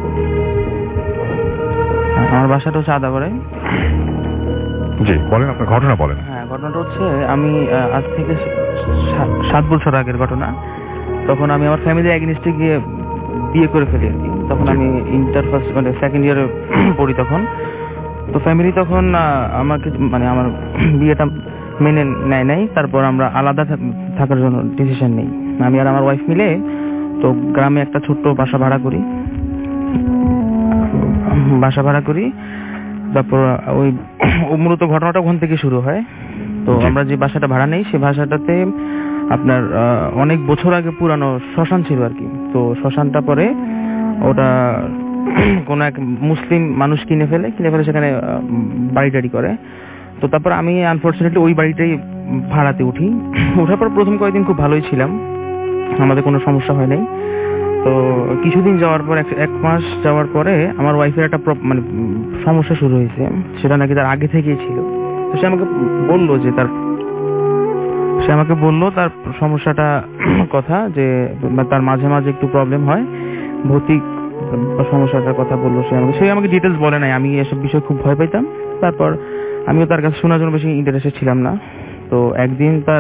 আমার বাসাটা হচ্ছে আদাবরে। জি বলেন, আপনার ঘটনা বলেন। হ্যাঁ, ঘটনাটা হচ্ছে আমি আজ থেকে সাত বছর আগের ঘটনা। তখন আমি আমার ফ্যামিলি এগেইনস্টে গিয়ে বিয়ে করে ফেলি আর কি। তখন আমি ইন্টার ফার্স্ট মানে সেকেন্ড ইয়ারে পড়ি তখন। তো ফ্যামিলি তখন আমাকে মানে আমার বিয়েটা মেনে নেয় নাই। তারপর আমরা আলাদা থাকার জন্য ডিসিশন নেই, আমি আর আমার ওয়াইফ মিলে। তো গ্রামে একটা ছোট্ট বাসা ভাড়া করি বাসা ভাড়া করি তারপর ওই মূলত ঘটনাটা ওখান থেকে শুরু হয়। তো আমরা যে বাসাটা ভাড়া নেই সেই বাসাটাতে আপনার অনেক বছর আগে পুরানো শ্মশান ছিল আর কি। তো শ্মশানটা পরে ওটা কোন এক মুসলিম মানুষ কিনে ফেলে কিনে ফেলে সেখানে বাড়ি টাড়ি করে। তো তারপর আমি আনফরচুনেটলি ওই বাড়িটাই ভাড়াতে উঠি। ওঠার পর প্রথম কয়েকদিন খুব ভালোই ছিলাম, আমাদের কোনো সমস্যা হয় নাই। তো কিছুদিন যাওয়ার পর এক মাস যাওয়ার পরে আমার ওয়াইফের একটা মানে সমস্যা শুরু হয়েছে, সেটা নাকি তার আগে থেকেই ছিল। তো সে আমাকে বললো যে তার সে আমাকে বললো তার সমস্যাটা কথা, যে তার মাঝে মাঝে একটু প্রবলেম হয়, ভৌতিক সমস্যাটার কথা বললো সে আমাকে। সে আমাকে ডিটেলস বলে নাই, আমি এসব বিষয়ে খুব ভয় পাইতাম। তারপর আমিও তার কাছে শোনার জন্য বেশি ইন্টারেস্টেড ছিলাম না। তো একদিন তার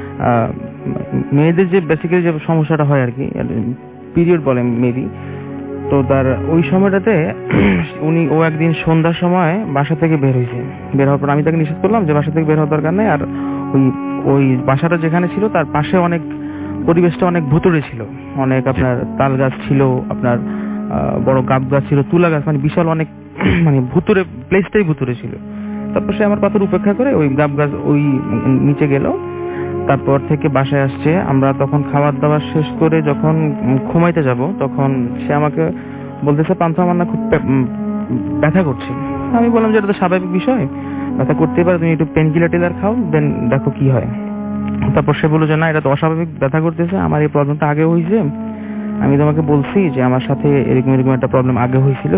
মেয়েদের যে বেসিক্যালি যে সমস্যাটা হয় আর কি, পিরিয়ড বলে মেবি, তো তার ওই সময়টাতে উনি ও একদিন সন্ধ্যার সময় বাসা থেকে বের হয়েছে। বের হওয়ার পর আমি তাকে নিষেধ করলাম যে বাসা থেকে বের হওয়ার দরকার নেই। আর ওই ওই বাসাটা যেখানে ছিল তার পাশে অনেক পরিবেশটা অনেক ভুতুড়ে ছিল, অনেক আপনার তাল গাছ ছিল, আপনার বড় গাব গাছ ছিল, তুলা গাছ, মানে বিশাল অনেক মানে ভুতুড়ে, প্লেসটাই ভুতুড়ে ছিল। তারপর সে আমার কথার উপেক্ষা করে ওই গাব গাছ ওই নিচে গেল। তারপর থেকে বাসায় আসছে। আমরা তখন খাবার দাবার শেষ করে যখন ঘুমাইতে যাব তখন সে আমাকে বলতেছে, পান্থ আমার না খুব ব্যথা করছে। আমি বললাম যে এটা তো স্বাভাবিক বিষয়, ব্যথা করতেই পারে, তুমি একটু পেন কিলার টিলার খাও, দেন দেখো কি হয়। তারপর সে বললো যে না, এটা তো অস্বাভাবিক ব্যথা করতেছে, আমার এই প্রবলেমটা আগে হয়েছে, আমি তোমাকে বলছি যে আমার সাথে এরকম এরকম একটা প্রবলেম আগে হয়েছিল,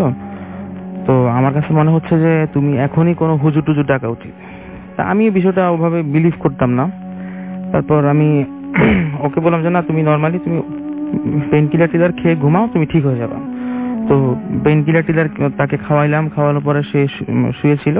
তো আমার কাছে মনে হচ্ছে যে তুমি এখনই কোনো হুজুর টুজুর ডাকা উচিত। তা আমি এই বিষয়টা ওভাবে বিলিভ করতাম না। তারপর আমি ওকে বললাম যে না, তুমি নর্মালি তুমি পেন কিলার টিলার খেয়ে ঘুমাও, তুমি ঠিক হয়ে যাবা। তো পেন কিলার টিলার তাকে খাওয়াইলাম, খাওয়ানোর পরে সে শুয়েছিল।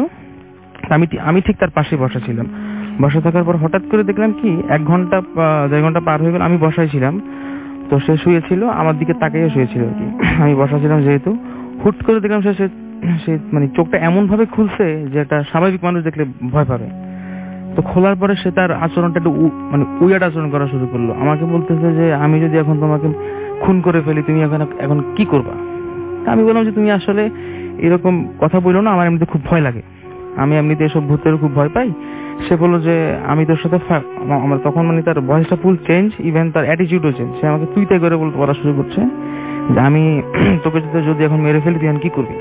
আমি আমি ঠিক তার পাশে বসা ছিলাম। বসা থাকার পর হঠাৎ করে দেখলাম কি এক ঘন্টা দেড় ঘন্টা পার হয়ে গেল, আমি বসাই ছিলাম, তো সে শুয়েছিল, আমার দিকে তাকিয়ে শুয়েছিল আর কি। আমি বসা ছিলাম যেহেতু, হুট করে দেখলাম সে সে মানে চোখটা এমন ভাবে খুলছে যে একটা স্বাভাবিক মানুষ দেখলে ভয় পাবে। তো খোলার পরে সে তার আচরণটা একটু মানে উইয়ার্ড আচরণ করা শুরু করলো। আমাকে বলতেছে যে আমি যদি এখন তোমাকে খুন করে ফেলি তুমি এখন এখন কি করবা? আমি বললাম যে তুমি আসলে এরকম কথা বললো না, আমার এমনিতে খুব ভয় লাগে, আমি এমনিতে এসব ভূতের খুব ভয় পাই। সে বললো যে আমি তোর সাথে, আমার তখন মানে তার ভয়েসটা ফুল চেঞ্জ, ইভেন তার অ্যাটিটিউডও চেঞ্জ। সে আমাকে তুই তাই করে বলতে বলা শুরু করছে যে আমি তোকে যদি এখন মেরে ফেলি তুই এখন কি করবি?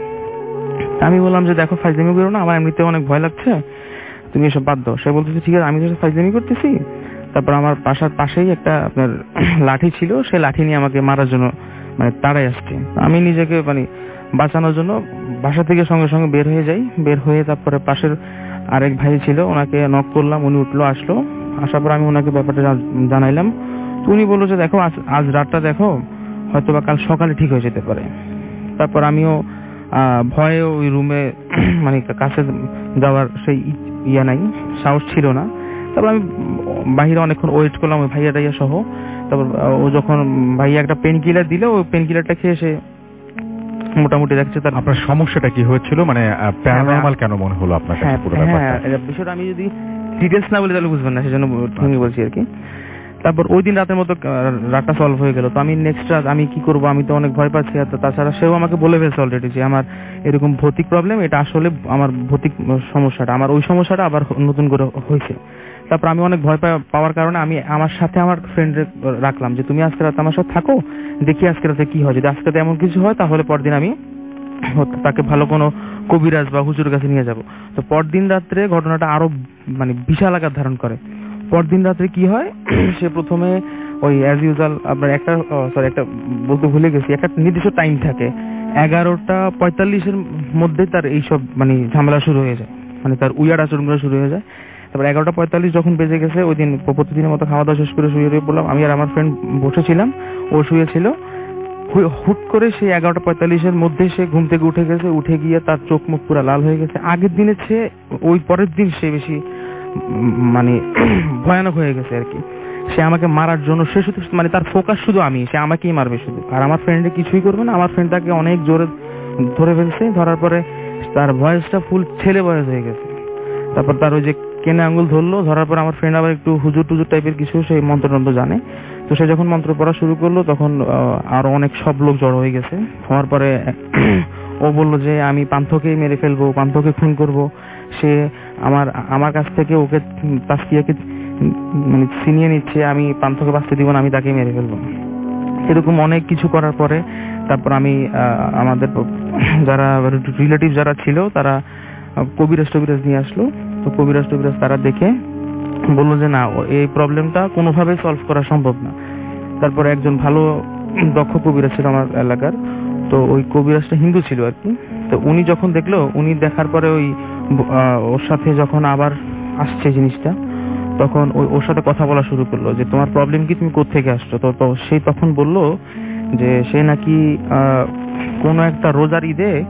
আমি বললাম যে দেখো ফাইজলামি করো না, আমার এমনিতে অনেক ভয় লাগছে, তুমি এসব বাদ দাও। সে বলতেছে ঠিক আছে, আমি তো ফাইজলামি করতেছি। তারপর আমার বাসার পাশেই একটা আপনার লাঠি ছিল, সে লাঠি নিয়ে আমাকে মারার জন্য মানে তাড়াই আসছে। আমি নিজেকে মানে বাঁচানোর জন্য বাসা থেকে সঙ্গে সঙ্গে বের হয়ে যাই। বের হয়ে তারপরে পাশের আরেক ভাই ছিল, ওনাকে নক করলাম, উনি উঠলো, আসলো। আসার পর আমি ওনাকে ব্যাপারটা জানাইলাম। তো উনি বললো যে দেখো আজ রাতটা দেখো, হয়তো বা কাল সকালে ঠিক হয়ে যেতে পারে। তারপর আমিও ভয়ে ওই রুমে মানে কাছে যাওয়ার সেই ইয়া নাই, সাহস ছিল না। তারপর আমি বাহিরে অনেকক্ষণ ওয়েট করলাম ওই ভাইয়া টাইয়া সহ। তারপর ও যখন ভাইয়া একটা পেন কিলার দিল, ওই পেন কিলারটা খেয়ে সে মোটামুটি দেখছে। তার আপনার সমস্যাটা কি হয়েছিল, মানে প্যারানরমাল কেন মনে হলো আপনার কাছে পুরো ব্যাপারটা? হ্যাঁ, বিষয়টা আমি যদি ডিটেলস না বলে তাহলে বুঝবেন না, সেজন্য ঠিকই বলছি আর কি। তারপর ওই দিন রাতের মতো রাতটা সলভ হয়ে গেল। তো আমি নেক্সট রাত আমি কি করবো, আমি তো অনেক ভয় পাচ্ছি। আর তাছাড়া সেও আমাকে বলে ফেলছে অলরেডি যে আমার এরকম ভৌতিক প্রবলেম, এটা আসলে আমার ভৌতিক সমস্যাটা, আমার ওই সমস্যাটা আবার নতুন করে হয়েছে। তারপর আমি অনেক ভয় পাওয়ার কারণে আমি আমার সাথে আমার ফ্রেন্ড রাখলাম যে তুমি আজকে রাতে আমার সাথে থাকো, দেখি আজকে রাতে কি হয়। যদি আজকে রাতে এমন কিছু হয় তাহলে পরদিন আমি তাকে ভালো কোনো কবিরাজ বা হুজুরের কাছে নিয়ে যাব। তো পরদিন রাত্রে ঘটনাটা আরো মানে বিশাল আকার ধারণ করে। পরদিন রাত্রে কি হয়, সে প্রথমে ওই অ্যাজ ইউজুয়াল আপনার একটা সরি একটা বলতে ভুলে গেছি, একটা নির্দিষ্ট টাইম থাকে, এগারোটা পঁয়তাল্লিশের মধ্যে তার এইসব মানে ঝামেলা শুরু হয়ে যায়, মানে তার উইয়ার্ড আচরণগুলো শুরু হয়ে যায়। তারপর এগারোটা পঁয়তাল্লিশ যখন বেজে গেছে, ওই দিন প্রতিদিনের মতো খাওয়া দাওয়া শেষ করে শুয়ে রয়ে পড়লাম। আমি আর আমার ফ্রেন্ড বসেছিলাম, ও শুয়েছিল। হুট করে সেই এগারোটা পঁয়তাল্লিশের মধ্যে সে ঘুম থেকে উঠে গেছে। উঠে গিয়ে তার চোখ মুখ পুরো লাল হয়ে গেছে। আগের দিনের চেয়ে ওই পরের দিন সে বেশি মানে ভয়ানক হয়ে গেছে আর কি। সে আমাকে মারার জন্য, সে শুধু মানে তার ফোকাস শুধু আমি, সে আমাকেই মারবে শুধু, আর আমার ফ্রেন্ডে কিছুই করবে না। আমার ফ্রেন্ড তাকে অনেক জোরে ধরে ফেলছে, ধরার পরে তার ভয়েসটা ফুল ছেলে ভয়েস হয়ে গেছে। তারপর তার ওই যে কেনে আঙ্গুল ধরলো, ধরার পর আমার ফ্রেন্ড আবার একটু হুজুর টুজুর টাইপের কিছু সেই মন্ত্রতন্ত্র জানে। তো সে যখন মন্ত্র পড়া শুরু করলো তখন আরো অনেক সব লোক জড়ো হয়ে গেছে। হওয়ার পরে ও বললো যে আমি পান্থকেই মেরে ফেলবো, পান্থকে খুন করব। সে আমার আমার কাছ থেকে ওকে তাসকিয়াকে মানে ছিনিয়ে নিচ্ছে, আমি পান্থকে বাঁচতে দিব না, আমি তাকে মেরে ফেলবো। এরকম অনেক কিছু করার পরে তারপর আমি আমাদের যারা রিলেটিভ যারা ছিল তারা কবিরাজ টবিরাজ নিয়ে আসলো। তো কবিরাজ টবিরাজ তারা দেখে বললো যে না, এই প্রবলেমটা কোনোভাবে সলভ করা সম্ভব না। তারপর একজন ভালো দক্ষ কবিরাজ ছিল আমার এলাকার, তো ওই কবিরাজটা হিন্দু ছিল আর কি। তো উনি যখন দেখলো, উনি দেখার পরে ওই ওর সাথে যখন আবার আসছে জিনিসটা, তখন ওই ওর সাথে কথা বলা শুরু করলো যে তোমার প্রবলেম কি, তুমি কোত্থেকে আসছো? তো তো সেই তখন বললো যে সে নাকি কোনো একটা রোজার ঈদে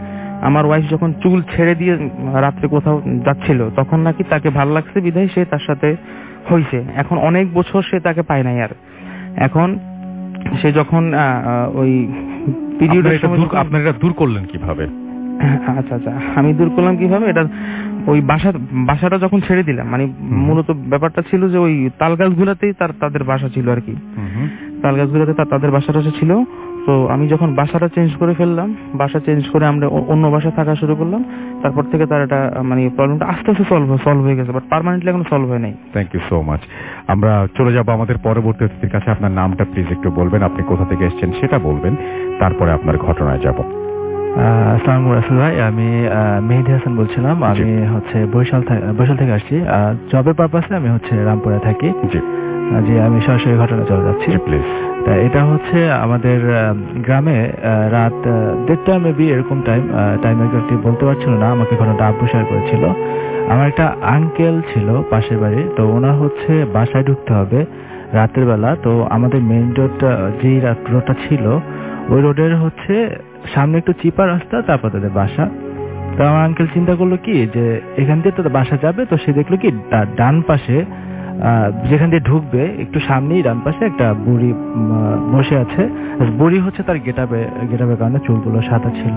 আমার ওয়াইফ যখন চুল ছেড়ে দিয়ে রাত্রে কোথাও যাচ্ছিল তখন নাকি তাকে ভালো লাগছে বিধায় সে তার সাথে হয়েছে। এখন অনেক বছর সে তাকে পায় নাই আর। এখন সে যখন ওই পিরিয়ডের সময় আপনারা এটা দূর করলেন কিভাবে? আচ্ছা আচ্ছা আমি দূর করলাম কিভাবে, এটা ওই বাসা বাসাটা যখন ছেড়ে দিলাম, মানে মূলত ব্যাপারটা ছিল যে ওই তাল গাছগুলাতেই তার তাদের বাসা ছিল আর কি, তাল গাছগুলাতে তার তাদের বাসাটা ছিল। তো আমি যখন বাসাটা চেঞ্জ করে ফেললাম, বাসা চেঞ্জ করে আমরা অন্য বাসায় থাকা শুরু করলাম, তারপর থেকে তার এটা মানে প্রবলেমটা আস্তে আস্তে সলভ সলভ হয়ে গেছে, বাট পার্মানেন্টলি এখনো সলভ হয় নাই। Thank you so much. আমরা চলে যাব আমাদের পরবর্তী অতিথির কাছে। আপনার নামটা প্লিজ একটু বলবেন, আপনি কোথা থেকে এসেছেন সেটা বলবেন, তারপরে আপনার ঘটনায় যাব। আসসালামু আলাইকুম ভাই, আমি মেহেদি হাসান বলছিলাম। আমি হচ্ছে বরিশাল বরিশাল থেকে আসছি। জবের পারপাসে আমি হচ্ছে রামপুরে থাকি। জি জি আমি সরাসরি ঘটনা চলে যাচ্ছি প্লিজ। তা এটা হচ্ছে আমাদের গ্রামে রাত দেড়টা মেবি এরকম টাইম টাইম একটু বলতে পারছিল না, আমাকে ঘটনাটা আব্বু শেয়ার করেছিল। আমার একটা আঙ্কেল ছিল পাশের বাড়ি, তো ওনার হচ্ছে বাসায় ঢুকতে হবে রাতের বেলা। তো আমাদের মেইন রোডটা যেই রোডটা ছিল ওই রোডের হচ্ছে সামনে একটু চিপা রাস্তা, তারপর তাদের বাসা। তো আমার আঙ্কেল চিন্তা করলো কি যে এখান দিয়ে তাদের বাসা যাবে, তো সে দেখলো কি ডান পাশে যেখান দিয়ে ঢুকবে একটু সামনেই ডান পাশে একটা বুড়ি বসে আছে। বুড়ি হচ্ছে তার গেটাবে গেটাবের কারণে চুলগুলো সাদা ছিল,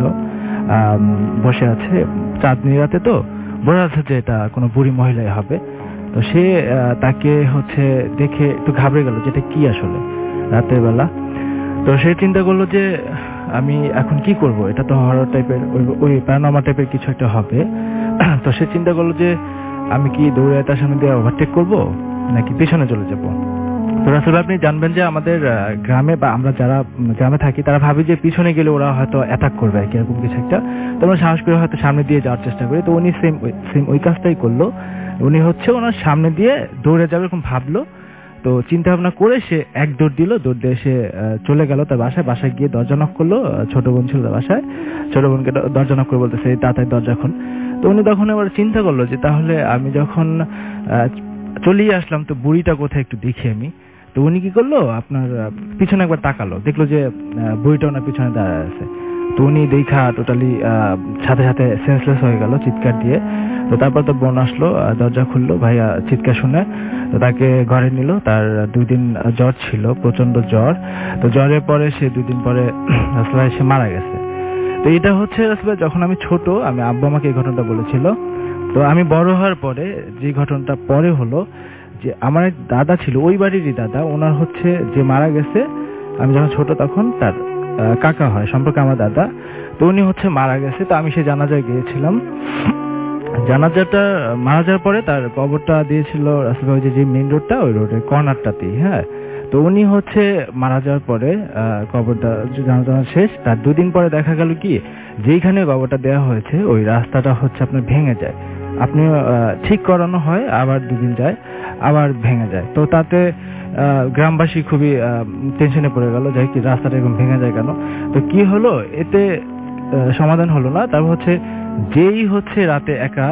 বসে আছে। চাঁদনি রাতে তো বোঝা যাচ্ছে যে এটা কোনো বুড়ি মহিলাই হবে। তো সে তাকে হচ্ছে দেখে একটু ঘাবড়ে গেল যেটা কি আসলে রাতের বেলা। তো সে চিন্তা করলো যে আমি এখন কি করব, এটা তো হরর টাইপের ওই প্যারানর্মাল টাইপের কিছু একটা হবে। তো সে চিন্তা করলো যে আমি কি দৌড়ে তার সামনে দিয়ে ওভারটেক করবো নাকি পেছনে চলে যাব। তো রাসেল আপনি জানবেন যে আমাদের গ্রামে বা আমরা যারা গ্রামে থাকি তারা ভাবি যে পিছনে গেলে ওরা হয়তো অ্যাটাক করবে আর কি, এরকম কিছু একটা। তো আমরা সাহস করে হয়তো সামনে দিয়ে যাওয়ার চেষ্টা করি। তো উনি সেম সেম ওই কাজটাই করলো। উনি হচ্ছে ওনার সামনে দিয়ে দৌড়ে যাবে এরকম ভাবলো। তো চিন্তা ভাবনা করে সে এক দৌড় দিল, দৌড় দিয়ে সে চলে গেল তার বাসায়। বাসায় গিয়ে দরজা নক করলো, ছোট বোন ছিল তার বাসায়। ছোট বোনকে দরজা নক করে বলতেছে তাড়াতাড়ি দরজা খুন। তো উনি তখন এবার চিন্তা করলো যে তাহলে আমি যখন চলেই আসলাম তো বুড়িটা কোথায় একটু দেখি আমি। তো উনি কি করলো আপনার পিছনে একবার তাকালো, দেখলো যে বুড়িটা ওনার পিছনে দাঁড়ায় আছে। তো উনি দেখা টোটালি সাথে সাথে সেন্সলেস হয়ে গেল চিৎকার দিয়ে। তো তারপর তো বোন আসলো, দরজা খুললো, ভাইয়া চিৎকার শুনে তো তাকে ঘরে নিল। তার দুই দিন জ্বর ছিল, প্রচন্ড জ্বর। তো জ্বরের পরে সে দুই দিন পরে আসলে সে মারা গেছে। তো এটা হচ্ছে আসলে যখন আমি ছোট, আমি আব্বু আমাকে এই ঘটনাটা বলেছিল। তো আমি বড় হওয়ার পরে যে ঘটনাটা পরে হলো যে আমার এক দাদা ছিল, ওই বাড়িরই দাদা, ওনার হচ্ছে যে মারা গেছে, আমি যখন ছোট তখন তার কাকা হয় সম্পর্কে আমার দাদা। তো উনি হচ্ছে মারা গেছে। তো আমি সে জানাজায় গিয়েছিলাম। জানাজাটা মারা যাওয়ার পরে তার কবরটা দিয়েছিল রাসেল ভাই যে মেইন রোডটা ওই রোডের কর্নারটাতেই। হ্যাঁ, তো উনি হচ্ছে মারা যাওয়ার পরে কবরটা জানাজা শেষ, তার দুদিন পরে দেখা গেল কি যেইখানে কবরটা দেওয়া হয়েছে ওই রাস্তাটা হচ্ছে আপনার ভেঙে যায়। আপনি ঠিক করানো হয়, আবার দুদিন যায়, আবার ভেঙে যায়। তো তাতে গ্রামবাসী খুবই টেনশনে পড়ে গেল যে কি রাস্তাটা এরকম ভেঙে যায় কেন। তো কি হলো, এতে সমাধান হলো না। তারপর হচ্ছে যেই হচ্ছে রাতে একা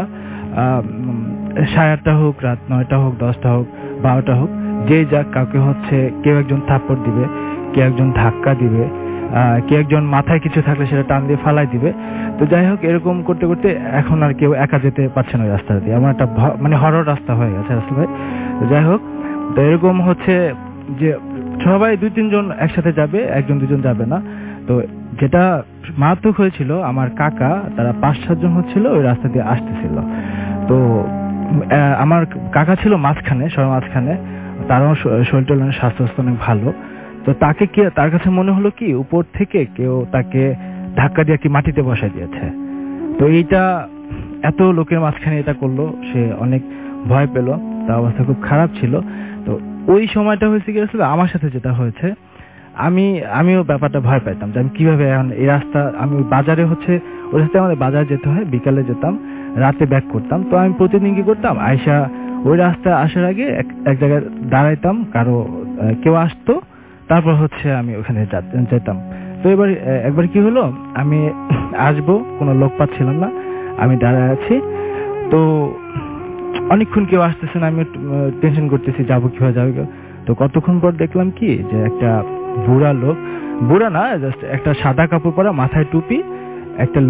সাড়ে আটটা হোক, রাত নয়টা হোক, দশটা হোক, বারোটা হোক, যে যাক কাউকে হচ্ছে কেউ একজন থাপ্পড় দিবে, কেউ একজন ধাক্কা দিবে, কেউ একজন মাথায় কিছু থাকলে সেটা টান দিয়ে ফালাই দিবে। তো যাই হোক এরকম করতে করতে এখন আর কেউ একা যেতে পারছে না ওই রাস্তা দিয়ে, এমন একটা মানে হরর রাস্তা হয়ে গেছে রাস্তা ভাই। তো যাই হোক, তো এরকম হচ্ছে যে সবাই দুই তিনজন একসাথে যাবে, একজন দুজন যাবে না। তো যেটা মারাত্মক হয়েছিল, আমার কাকা তারা পাঁচ সাতজন হচ্ছিল ওই রাস্তা দিয়ে আসতেছিল। তো আমার কাকা ছিল মাঝখানে, সবার মাঝখানে, তারও শরীর টরীর স্বাস্থ্য অনেক ভালো। তো তাকে কি তার কাছে মনে হলো কি উপর থেকে কেউ তাকে ধাক্কা দিয়ে কি মাটিতে বসাই দিয়েছে। তো এইটা এত লোকের মাঝখানে এটা করলো, সে অনেক ভয় পেল, তার অবস্থা খুব খারাপ ছিল। তো ওই সময়টা হয়েছে কি আসলে আমার সাথে যেটা হয়েছে, আমি আমিও ব্যাপারটা ভয় পাইতাম যে আমি কিভাবে এখন এই রাস্তা, আমি বাজারে হচ্ছে ওই রাস্তায় আমাদের বাজারে যেতে হয়, বিকালে যেতাম, রাতে ব্যাক করতাম। তো আমি প্রতিদিন কি করতাম, আয়সা ওই রাস্তায় আসার আগে এক জায়গায় দাঁড়াইতাম, কারো কেউ আসতো, তারপর হচ্ছে আমি ওখানে যেতাম। তো এবার একবার কি হলো, আমি আসবো, কোনো লোক পাচ্ছিলাম না, আমি দাঁড়ায় আছি। তো অনেকক্ষণ কেউ আসতেছে না, আমি টেনশন করতেছি যাবো কিভাবে যাবো। তো কতক্ষণ পর দেখলাম কি যে একটা বুড়া লোক, বুড়া না, জাস্ট একটা সাদা কাপড় পরা, মাথায় টুপি, একটা লোক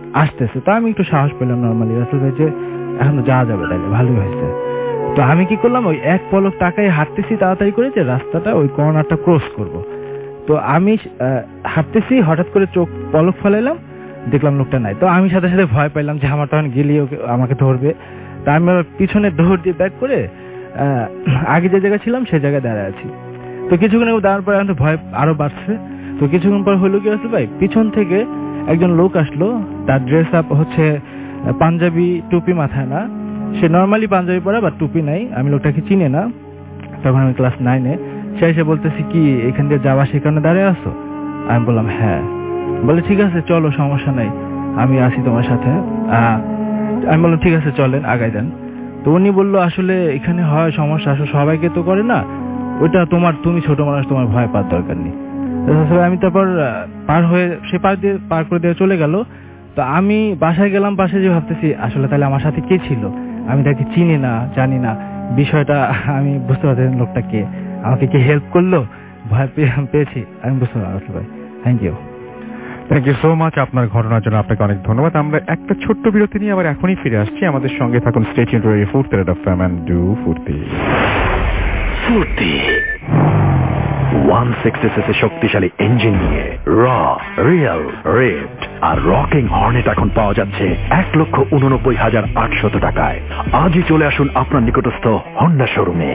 আসতেছে। তো আমি একটু সাহস পেলাম নর্মালি রাসেল ভাই যে এখন তো যাওয়া যাবে, তাইলে ভালোই হয়েছে। তো আমি কি করলাম, ওই এক পলক তাকায় হাঁটতেছি তাড়াতাড়ি করে যে রাস্তাটা ওই কর্নারটা ক্রস করব। তো আমি হাঁটতেছি, হঠাৎ করে চোখ পলক ফেলাইলাম, দেখলাম লোকটা নাই। তো আমি সাথে সাথে ভয় পাইলাম যে আমার তখন গেলি ওকে আমাকে ধরবে। তা আমি পিছনে দৌড় দিয়ে ব্যাক করে আগে যে জায়গায় ছিলাম সেই জায়গায় দাঁড়ায় আছি। তো কিছুক্ষণ দাঁড়ানোর পরে এখন ভয় আরো বাড়ছে। তো কিছুক্ষণ পর হইলো কি রাসেল ভাই, পিছন থেকে একজন লোক আসলো, তার ড্রেস আপ হচ্ছে পাঞ্জাবি, টুপি মাথায় না, সে নর্মালি পাঞ্জাবি পরা বা টুপি নাই, আমি লোকটাকে চিনি না, তখন আমি ক্লাস নাইনে। সে এসে বলতেছি কি এখান দিয়ে যাওয়া সেখানে দাঁড়িয়ে আসো? আমি বললাম হ্যাঁ। বলে ঠিক আছে চলো, সমস্যা নাই, আমি আসি তোমার সাথে। আমি বললাম ঠিক আছে চলেন, আগাই দেন। তো উনি বললো আসলে এখানে হয় সমস্যা, আসলে সবাইকে তো করে না, ওইটা তোমার, তুমি ছোট মানুষ, তোমার ভয় পাওয়ার দরকার নেই। আমি তারপর পার হয়ে সে পার দিয়ে পার করে দিয়ে চলে গেল। তো আমি বাসায় গেলাম, পাশে যে ভাবতেছি আসলে তাহলে আমার সাথে কে ছিল, আমি তাকে চিনি না, জানি না, বিষয়টা আমি বুঝতে পারছি লোকটা কে, আমাকে কি হেল্প করলো, ভয় পেয়েছি আমি বুঝতে পারছি ভাই। Thank you thank you so much আপনার ঘটনার জন্য আপনাকে অনেক ধন্যবাদ। আমরা একটা ছোট্ট বিরতি নিয়ে আবার এখনই ফিরে আসছি। আমাদের সঙ্গে থাকুন, stay tuned to Foorti red FM and do ফুর্তি। ফুর্তি ওয়ান সিক্সটি সিসি শক্তিশালী ইঞ্জিন নিয়ে র, রিয়েল, রেড আর রকিং হর্নেট এখন পাওয়া যাচ্ছে এক লক্ষ উননব্বই হাজার আটশত টাকায়। আজই চলে আসুন আপনার নিকটস্থ হন্ডা শোরুমে।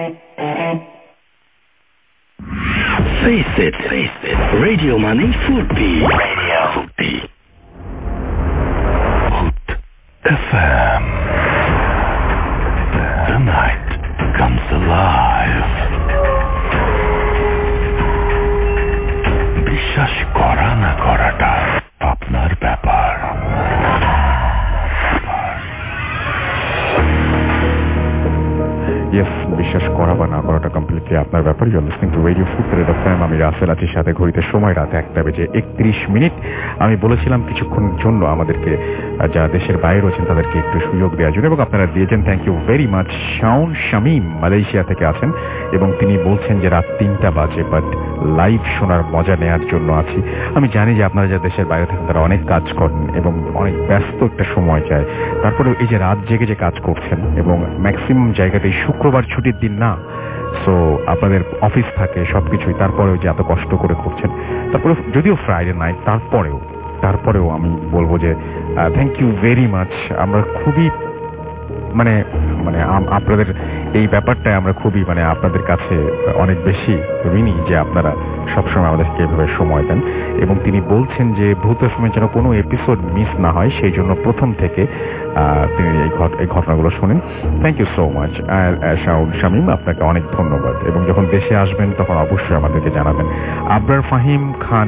Face it, face it. Radio money Furti. Radio Furti. Hoot F M. The night comes alive. বিশ্বাস করা না করাটা আপনার ব্যাপার। ইয়েস, বিশ্বাস করা বা না করাটা কমপ্লিটলি আপনার ব্যাপার। You are listening to radio Foorti red FM. আমি রাসেল আছির সাথে, ঘড়িতে সময় রাত একটা বেজে একত্রিশ মিনিট। আমি বলেছিলাম কিছুক্ষণের জন্য আমাদেরকে যারা দেশের বাইরে রয়েছেন তাদেরকে একটু সুযোগ দেওয়ার জন্য, এবং আপনারা দিয়েছেন, thank you very much. Shaon Shamim Malaysia থেকে আছেন এবং তিনি বলছেন যে রাত তিনটা বাজে, বাট লাইভ শোনার মজা নেওয়ার জন্য আছি। আমি জানি যে আপনারা যারা দেশের বাইরে থাকেন তারা অনেক কাজ করেন এবং অনেক ব্যস্ত একটা সময় যায়, তারপরেও এই যে রাত জেগে যে কাজ করছেন এবং ম্যাক্সিমাম জায়গাতেই শুক্রবার ছুটির দিন না, সো আপনাদের অফিস থাকে সবকিছুই, তারপরেও যে এত কষ্ট করে করছেন, তারপরে যদিও ফ্রাইডে নাইট, তারপরেও তারপরেও আমি বলবো যে থ্যাংক ইউ ভেরি মাচ। আমরা খুবই মানে মানে আপনাদের এই ব্যাপারটায় আমরা খুবই মানে আপনাদের কাছে অনেক বেশি ঋণী যে আপনারা সবসময় আমাদেরকে এভাবে সময় দেন। এবং তিনি বলছেন যে ভূত এফএমের যেন কোনো এপিসোড মিস না হয়, সেই জন্য প্রথম থেকে তিনি এই ঘটনাগুলো শোনেন। Thank you so much. আর শাওন শামীম, আপনাকে অনেক ধন্যবাদ। এবং যখন দেশে আসবেন তখন অবশ্যই আমাদেরকে জানাবেন। আবরার ফাহিম খান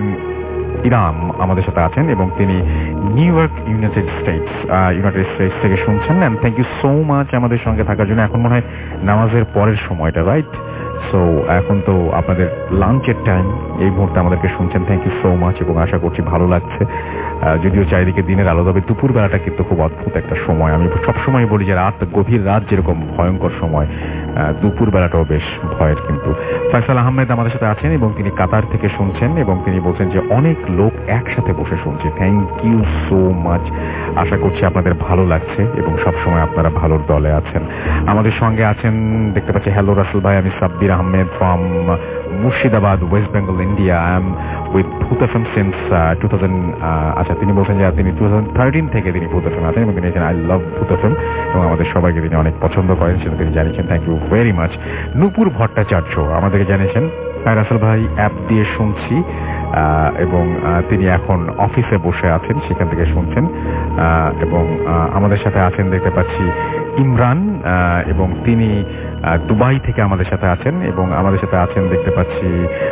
ইরাম আমাদের সাথে আছেন এবং তিনি New York United States United States থেকে শুনছেন। And thank you so much আমাদের সঙ্গে থাকার জন্য। এখন মনে হয় নামাজের পরের সময়টা, রাইট? সো এখন তো আপনাদের লাঞ্চের টাইম, এই মুহূর্তে আমাদেরকে শুনছেন। থ্যাংক ইউ সো মাচ এবং আশা করছি ভালো লাগছে। যদিও চারিদিকে দিনের আলো, তবে দুপুর বেলাটা কিন্তু খুব অদ্ভুত একটা সময়। আমি সবসময় বলি যে রাত, গভীর রাত যেরকম ভয়ঙ্কর সময়, দুপুর বেলাটাও বেশ ভয়ের। কিন্তু ফয়সাল আহমেদ আমাদের সাথে আছেন এবং তিনি কাতার থেকে শুনছেন এবং তিনি বলছেন যে অনেক লোক একসাথে বসে শুনছে। Thank you so much. আশা করছি আপনাদের ভালো লাগছে এবং সবসময় আপনারা ভালোর দলে আছেন। আমাদের সঙ্গে আছেন, দেখতে পাচ্ছি, হ্যালো রাসেল ভাই, আমি Sabbir Ahmed from Murshidabad, West Bengal, India. I am with Bhoot FM since two thousand আচ্ছা তিনি বলছেন যে তিনি টু থাউজেন্ড থার্টিন থেকে তিনি ভূত এফএম আছেন এবং তিনি আই লাভ ভূত এফএম এবং আমাদের সবাইকে তিনি অনেক পছন্দ করেন, সেটা তিনি জানিয়েছেন। Thank you very much. Nupur Bhattacharya আমাদেরকে জানিয়েছেন, রাসেল ভাই অ্যাপ দিয়ে শুনছি এবং তিনি এখন অফিসে বসে আছেন, সেখান থেকে শুনছেন। এবং আমাদের সাথে আছেন, দেখতে পাচ্ছি, ইমরান এবং তিনি দুবাই থেকে আমাদের সাথে আছেন এবং আমাদের সাথে আছেন দেখতে পাচ্ছি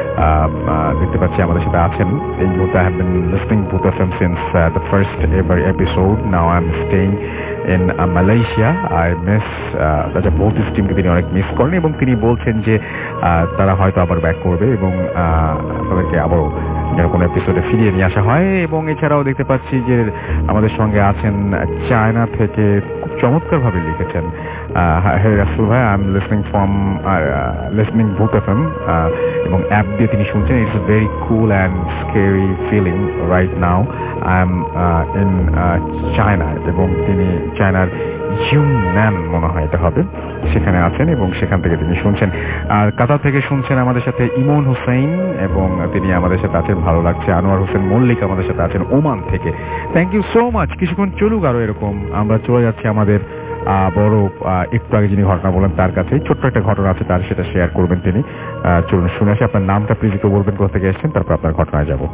দেখতে পাচ্ছি আমাদের সাথে আছেন এই মুহূর্তে। I have been listening to F M since uh, the first ever episode. Now I'm staying in uh, Malaysia. I miss uh, the both টিমকে তিনি অনেক মিস করেন এবং তিনি বলছেন যে তারা হয়তো আবার ব্যাক করবে এবং তাদেরকে আবারও যেন কোনো এপিসোডে ফিরিয়ে নিয়ে আসা হয়। এবং এছাড়াও দেখতে পাচ্ছি যে আমাদের সঙ্গে আছেন চায়না থেকে, খুব চমৎকারভাবে লিখেছেন হ্যাঁ রাসেল ভাই, I am listening from listening Bhoot FM এবং অ্যাপ দিয়ে তিনি শুনছেন। It's a very cool and scary feeling right now. I am in China এবং তিনি চায়নার ইউনান মনে হয় এটা হবে, সেখানে আছেন এবং সেখান থেকে তিনি শুনছেন। আর কাতার থেকে শুনছেন আমাদের সাথে ইমন হুসাইন এবং তিনি আমাদের সাথে আছেন, ভালো লাগছে। আনোয়ার হোসেন মল্লিক আমাদের সাথে আছেন ওমান থেকে। Thank you so much. কিছুক্ষণ চলুক আরো এরকম, আমরা চলে যাচ্ছি আমাদের বড় একটু আগে যিনি ঘটনা বলেন তার কাছে। ছোট্ট একটা ঘটনা আছে, তার সেটা শেয়ার করবেন তিনি। চলুন শুনে আসি। আপনার নামটা প্লিজ একটু বলবেন, কোথা থেকে এসেছেন, তারপর আপনার ঘটনায় যাব।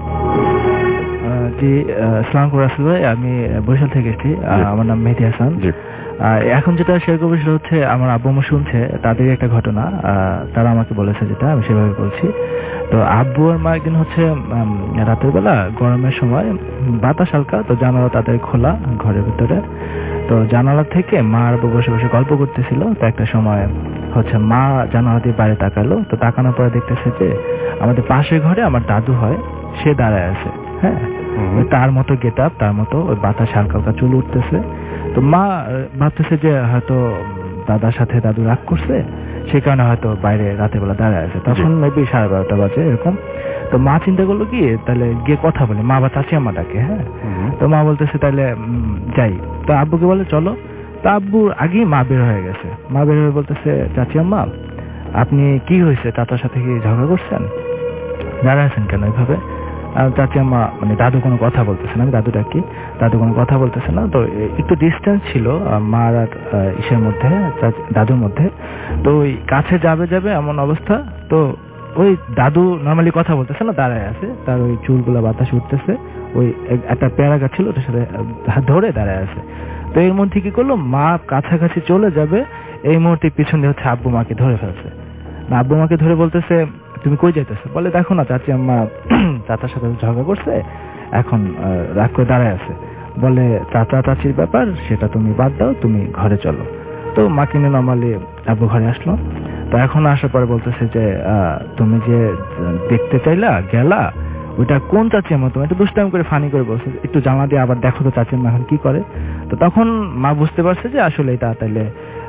জি, আসসালামু আলাইকুম রাসেল ভাই, আমি বরিশাল থেকে এসেছি। আমার নাম মেহেদী হাসান। এখন যেটা শেয়ার করবো সেটা হচ্ছে আমার আব্বু আম্মু শুনছে তাদের একটা ঘটনা, তারা আমাকে বলেছে যেটা আমি সেভাবে বলছি। তো আব্বু আর মা একদিন হচ্ছে রাতের বেলা গরমের সময় বাতাস হালকা, তো জানালা তাদের খোলা ঘরের ভিতরে। তো জানালা থেকে মা আর আব্বু বসে বসে গল্প করতেছিল। তো একটা সময় হচ্ছে মা জানালা দিয়ে বাইরে তাকালো, তো তাকানোর পরে দেখতেছে যে আমাদের পাশের ঘরে আমার দাদু হয়, সে দাঁড়ায় আছে। হ্যাঁ, তার মতো গেট আপ, তার মতো ওই বাতাস হালকা হালকা চুল উঠতেছে। তো মা ভাবতেছে যে হয়তো দাদার সাথে দাদু রাগ করছে, সে কারণে হয়তো বাইরে রাতের বেলা দাঁড়ায় আছে। তখন মেবি সাড়ে বারোটা বাজে এরকম। তো মা চিন্তা করলো কি তাহলে গিয়ে কথা বলে, মা বা চাচি আম্মা ডাকে। হ্যাঁ, তো মা বলতেছে তাহলে যাই। তো আব্বুকে বলে চলো। তো আব্বুর আগেই মা বের হয়ে গেছে। মা বের হয়ে বলতেছে চাচি আম্মা আপনি কি হয়েছে, চাচার সাথে কি ঝগড়া করছেন, দাঁড়ায় আছেন কেন এইভাবে? চাচি আম্মা মানে দাদু কোনো কথা বলতেছে না, আমি দাদু ডাকি, দাদু কোনো কথা বলতেছে না। তো একটু ডিস্টেন্স ছিল মার আর ইসের মধ্যে, দাদুর মধ্যে। তো ওই কাছে যাবে যাবে এমন অবস্থা। তো ওই দাদু নর্মালি কথা বলতেছে না, দাঁড়ায় আছে, তার ওই চুলগুলা বাতাস উঠতেছে, ওই একটা পেয়ারা গাছ ছিল ওটার সাথে ধরে দাঁড়ায় আছে। তো এর মধ্যে কি করলো, মা কাছাকাছি চলে যাবে, এই মুহূর্তে পিছন দিয়ে হচ্ছে আব্বু মাকে ধরে ফেলছে। আব্বু মাকে ধরে বলতেছে তুমি কই যাইতেছো? বলে দেখো না চাচি আম্মা চাচার সাথে ঝগড়া করছে, এখন রাগ করে দাঁড়ায় আছে। বলে চাচা চাচির ব্যাপার, সেটা তুমি বাদ দাও, তুমি ঘরে চলো। তো মা কিনে নর্মালি আব্বু ঘরে আসলো। তো এখন আসার পরে বলতেছে যে তুমি যে দেখতে চাইলা গেলা, ওইটা কোন চাচি আম্মা? তুমি একটু দুষ্টামি করে ফানি করে বলছে একটু জামা দিয়ে আবার দেখো তো চাচি আম্মা এখন কি করে। তো তখন মা বুঝতে পারছে যে আসলে এটা তাইলে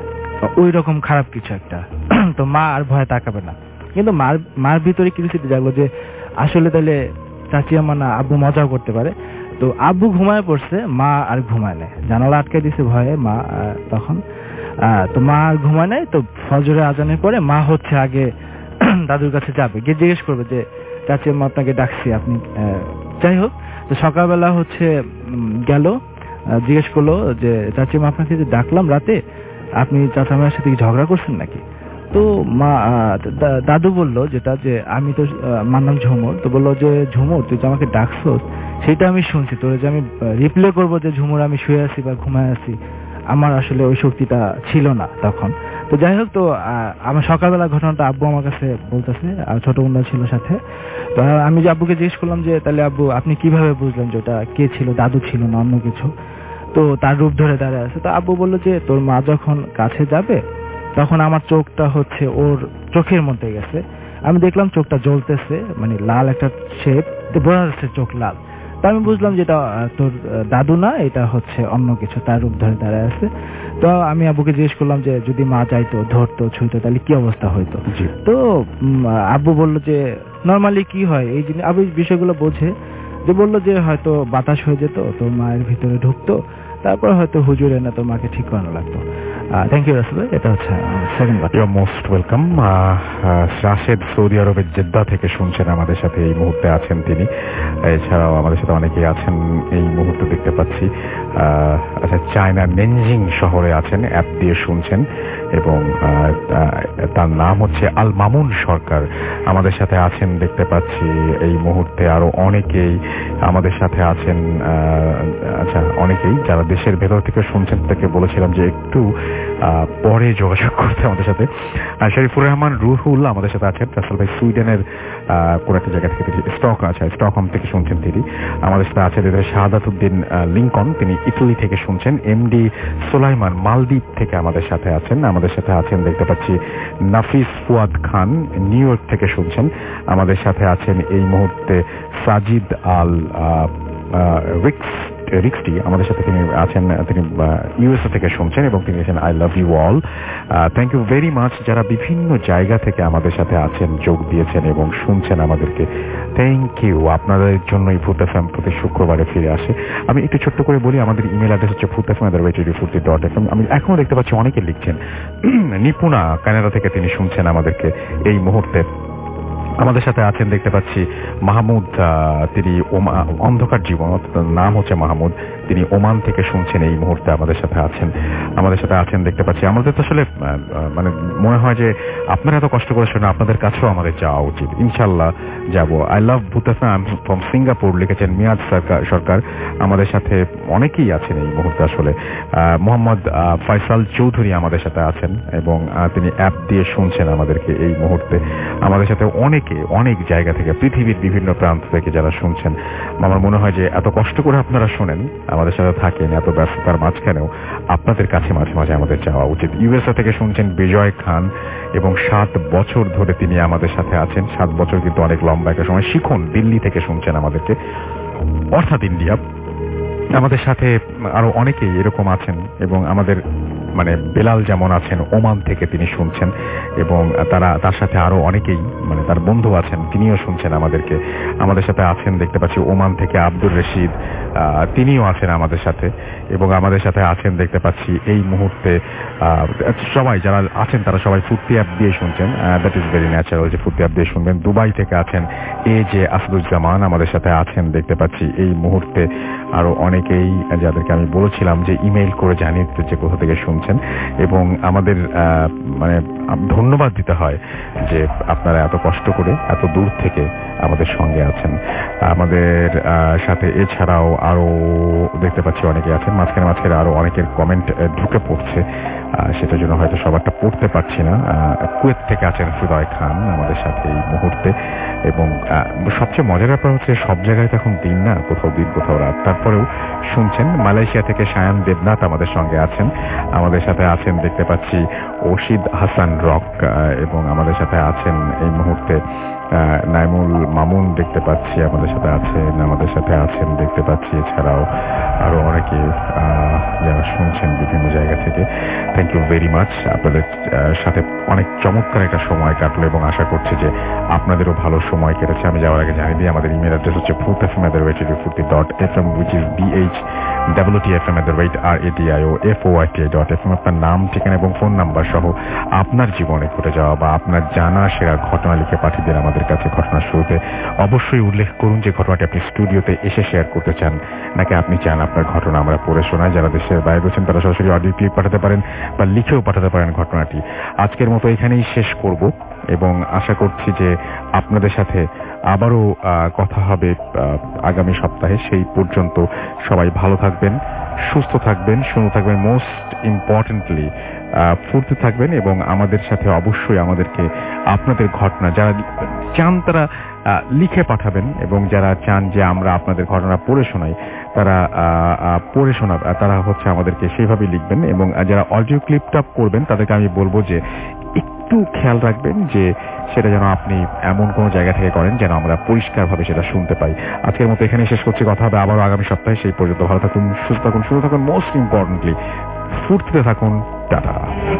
ওই রকম খারাপ কিছু একটা। তো মা আর ভয়ে তাকাবে না। কিন্তু মার মার ভিতরে কিছু স্মৃতি জাগলো যে আসলে তাহলে চাচি আম্মা না আব্বু মজাও করতে পারে। তো আব্বু ঘুমায় পড়ছে, মা আর ঘুমায় নেয়, জানালা আটকে দিছে ভয়ে মা তখন। তো মা আর ঘুমায় নেয়। তো ফজরের আজানের পরে মা হচ্ছে আগে দাদুর কাছে যাবে, গিয়ে জিজ্ঞেস করবে যে চাচি আম্মা আপনাকে ডাকছি, আপনি যাই হোক। তো সকালবেলা হচ্ছে গেল, জিজ্ঞেস করলো যে চাচি আম্মা আপনাকে যে ডাকলাম রাতে, আপনি চাচা মায়ের সাথে ঝগড়া করছেন নাকি? তো মা দাদু বললো যেটা যে আমি তো আমার নাম ঝুমুর। তো বললো যে ঝুমুর তুই যে আমাকে ডাকছোস সেটা আমি শুনছি, তোর যে আমি রিপ্লে করবো যে ঝুমুর আমি শুয়ে আছি বা ঘুমায় আছি, আমার আসলে ওই শক্তিটা ছিল না তখন। তো যাই হোক, তো আমার সকালবেলা ঘটনাটা আব্বু আমার কাছে বলতেছে, আর ছোট বোনরা ছিল সাথে। তো আমি যে আব্বুকে জিজ্ঞেস করলাম যে তাহলে আব্বু আপনি কিভাবে বুঝলেন যে ওটা কে ছিল, দাদু ছিল না অন্য কিছু? তো তার রূপ ধরে দাঁড়ায় আছে। তো আব্বু বললো যে তোর মা যখন কাছে যাবে তখন আমার চোখটা হচ্ছে ওর চোখের মধ্যে গেছে, আমি দেখলাম চোখটা জ্বলতেছে, মানে লাল একটা শেপ, বোঝা যাচ্ছে চোখ লাল। তো আমি বুঝলাম যেটা তোর দাদু না, এটা হচ্ছে অন্য কিছু, তার রূপ ধরে দাঁড়ায় আছে। তো আমি আব্বুকে জিজ্ঞেস করলাম যে যদি মা যাইতো, ধরতো, ছুঁইতো, তাহলে কি অবস্থা হইতো? তো আব্বু বললো যে নর্মালি কি হয় এই জিনিস, আব্বু বিষয়গুলো বোঝে, যে বললো যে হয়তো বাতাস হয়ে যেত, তোর মায়ের ভিতরে ঢুকতো, তারপর হয়তো হুজুর এনে তোর মাকে ঠিক করানো লাগতো। থ্যাংক ইউ রাসেল, এটা হচ্ছে সেকেন্ড বার। You are most welcome. Rashed Saudi আরবের জেদ্দা থেকে শুনছেন, আমাদের সাথে এই মুহূর্তে আছেন তিনি। এছাড়াও আমাদের সাথে অনেকেই আছেন এই মুহূর্তে দেখতে পাচ্ছি। আচ্ছা, চায়নার নেনজিং শহরে আছেন, অ্যাপ দিয়ে শুনছেন, এবং তার নাম হচ্ছে আল মামুন সরকার, আমাদের সাথে আছেন দেখতে পাচ্ছি এই মুহূর্তে। আরো অনেকেই আমাদের সাথে আছেন। আচ্ছা, অনেকেই যারা দেশের ভেতর থেকে শুনছেন তাকে বলেছিলাম যে একটু পরে যোগাযোগ করতে আমাদের সাথে। শরীফুর রহমান রুহুল আমাদের সাথে আছেন, রাসেল ভাই সুইডেনের কোন একটা জায়গা থেকে, স্টক আছে স্টকহোম থেকে শুনছেন তিনি। আমাদের সাথে আছেন শাহাদাত উদ্দিন লিঙ্কন, তিনি ইতালি থেকে শুনছেন। এমডি সোলাইমান মালদ্বীপ থেকে আমাদের সাথে আছেন। আমাদের সাথে আছেন দেখতে পাচ্ছি নাফিস ফুয়াদ খান, নিউ ইয়র্ক থেকে শুনছেন। আমাদের সাথে আছেন এই মুহূর্তে সাজিদ আল রিক্স রিক্সটি আমাদের সাথে তিনি আছেন, তিনি ইউএসএ থেকে শুনছেন এবং তিনি আছেন I love you all. Thank you very much যারা বিভিন্ন জায়গা থেকে আমাদের সাথে আছেন, যোগ দিয়েছেন এবং শুনছেন আমাদেরকে। থ্যাংক ইউ, আপনাদের জন্যই ফুড এফএম প্রতি শুক্রবারে ফিরে আসে। আমি একটু ছোট্ট করে বলি, আমাদের ইমেল অ্যাড্রেস হচ্ছে Bhoot FM at radio Foorti dot FM. আমি এখনো দেখতে পাচ্ছি অনেকে লিখছেন। নিপুণা কানাডা থেকে তিনি শুনছেন আমাদেরকে এই মুহূর্তে। আমাদের সাথে আছেন দেখতে পাচ্ছি মাহমুদ, তিনি অন্ধকার জীবন, নাম হচ্ছে মাহমুদ, তিনি ওমান থেকে শুনছেন এই মুহূর্তে আমাদের সাথে আছেন। আমাদের সাথে আছেন দেখতে পাচ্ছি। আমাদের তো আসলে মানে মনে হয় যে আপনারা এত কষ্ট করে শোনেন, আপনাদের কাছেও আমাদের যাওয়া উচিত। ইনশাল্লাহ যাব। I love Bhoot FM from Singapore লিখেছেন মিয়াজ সরকার। আমাদের সাথে অনেকেই আছেন এই মুহূর্তে আসলে। মোহাম্মদ ফয়সাল চৌধুরী আমাদের সাথে আছেন এবং তিনি অ্যাপ দিয়ে শুনছেন আমাদেরকে এই মুহূর্তে। আমাদের সাথে অনেকে অনেক জায়গা থেকে, পৃথিবীর বিভিন্ন প্রান্ত থেকে যারা শুনছেন, আমার মনে হয় যে এত কষ্ট করে আপনারা শোনেন, আমাদের সাথে থাকেন, এত ব্যস্ততার মাঝখানেও আপনাদের কাছে মাঝে মাঝে আমাদের যাওয়া উচিত। ইউএসএ থেকে শুনছেন বিজয় খান এবং সাত বছর ধরে তিনি আমাদের সাথে আছেন। সাত বছর কিন্তু অনেক লম্বা একটা সময়। শিখুন দিল্লি থেকে শুনছেন আমাদেরকে, অর্থাৎ ইন্ডিয়া। আমাদের সাথে আরো অনেকেই এরকম আছেন এবং আমাদের মানে বেলাল যেমন আছেন ওমান থেকে তিনি শুনছেন এবং তারা তার সাথে আরো অনেকেই মানে তার বন্ধু আছেন, তিনিও শুনছেন আমাদেরকে। আমাদের সাথে আছেন দেখতে পাচ্ছি ওমান থেকে আব্দুর রশিদ, তিনিও আছেন আমাদের সাথে এবং আমাদের সাথে আছেন দেখতে পাচ্ছি এই মুহূর্তে সবাই যারা আছেন তারা সবাই ফুর্তি অ্যাপ দিয়ে শুনছেন। দ্যাট ইজ ভেরি ন্যাচারাল যে ফুর্তি অ্যাপ দিয়ে শুনবেন। দুবাই থেকে আছেন এ জে আসাদুজ্জামান আমাদের সাথে আছেন দেখতে পাচ্ছি এই মুহূর্তে। আরো অনেকেই যাদেরকে আমি বলেছিলাম যে ইমেইল করে জানিয়ে দিতে যে কোথা থেকে শুনছেন এবং আমাদের মানে ধন্যবাদ দিতে হয় যে আপনারা এত কষ্ট করে এত দূর থেকে আমাদের সঙ্গে আছেন। আমাদের সাথে এছাড়াও আরো দেখতে পাচ্ছি অনেকে আছেন। মাঝখানে মাঝখানে আরো অনেকের কমেন্ট ঢুকে পড়ছে, সেটার জন্য হয়তো সবারটা পড়তে পারছি না। কুয়েত থেকে আছেন হৃদয় খান আমাদের সাথে এই মুহূর্তে এবং সবচেয়ে মজার ব্যাপার হচ্ছে সব জায়গায় তো এখন দিন না, কোথাও দিন কোথাও রাত, তারপরেও শুনছেন। মালয়েশিয়া থেকে সায়ান দেবনাথ আমাদের সঙ্গে আছেন। আমাদের সাথে আছেন দেখতে পাচ্ছি ওশিদ হাসান রক এবং আমাদের সাথে আছেন এই মুহূর্তে নাইমুল মামুন দেখতে পাচ্ছি আমাদের সাথে আছেন। আমাদের সাথে আছেন দেখতে পাচ্ছি এছাড়াও আরো অনেকে যারা শুনছেন বিভিন্ন জায়গা থেকে। Thank you very much. আপনাদের সাথে অনেক চমৎকার একটা সময় কাটলো এবং আশা করছি যে আপনাদেরও ভালো সময় কেটেছে। আমি যাওয়ার আগে জানিয়ে দিই আমাদের ইমেল অ্যাড্রেস হচ্ছে Foorti FM at radio Foorti dot FM which is B H W T F M at rate R A T I O F O I T dot FM. আপনার নাম, ঠিকানা এবং ফোন নাম্বার সহ আপনার জীবনে ঘটে যাওয়া বা আপনার জানা সেরা ঘটনা লিখে পাঠিয়ে দেন আমাদের কাছে। ঘটনার শুরুতে অবশ্যই উল্লেখ করুন যে ঘটনাটি আপনি স্টুডিওতে এসে শেয়ার করতে চান নাকি আপনি চান আপনার ঘটনা আমরা পড়ে শোনাই। যারা দেশের বাইরে রয়েছেন তারা সরাসরি অডিও ক্লিপ পাঠাতে পারেন বা লিখেও পাঠাতে পারেন ঘটনাটি। আজকের মতো এখানেই শেষ করব এবং আশা করছি যে আপনাদের সাথে আবারও কথা হবে আগামী সপ্তাহে। সেই পর্যন্ত সবাই ভালো থাকবেন, সুস্থ থাকবেন, সুন্দর থাকবেন, মোস্ট ইম্পর্টেন্টলি ফুর্তি থাকবেন এবং আমাদের সাথে অবশ্যই আমাদেরকে আপনাদের ঘটনা যারা চান তারা লিখে পাঠাবেন এবং যারা চান যে আমরা আপনাদের ঘটনা পড়ে শোনাই তারা পড়ে শোনা তারা হচ্ছে আমাদেরকে সেইভাবেই লিখবেন এবং যারা অডিও ক্লিপটা করবেন তাদেরকে আমি বলবো যে একটু খেয়াল রাখবেন যে সেটা যেন আপনি এমন কোন জায়গা থেকে করেন যেন আমরা পরিষ্কারভাবে সেটা শুনতে পাই। আজকের মতো এখানে শেষ করছি, কথা হবে আবারও আগামী সপ্তাহে। সেই পর্যন্ত ভালো থাকুন, সুস্থ থাকুন, সুস্থ থাকুন, মোস্ট ইম্পর্টেন্টলি ফুর্তিতে থাকুন। টাটা।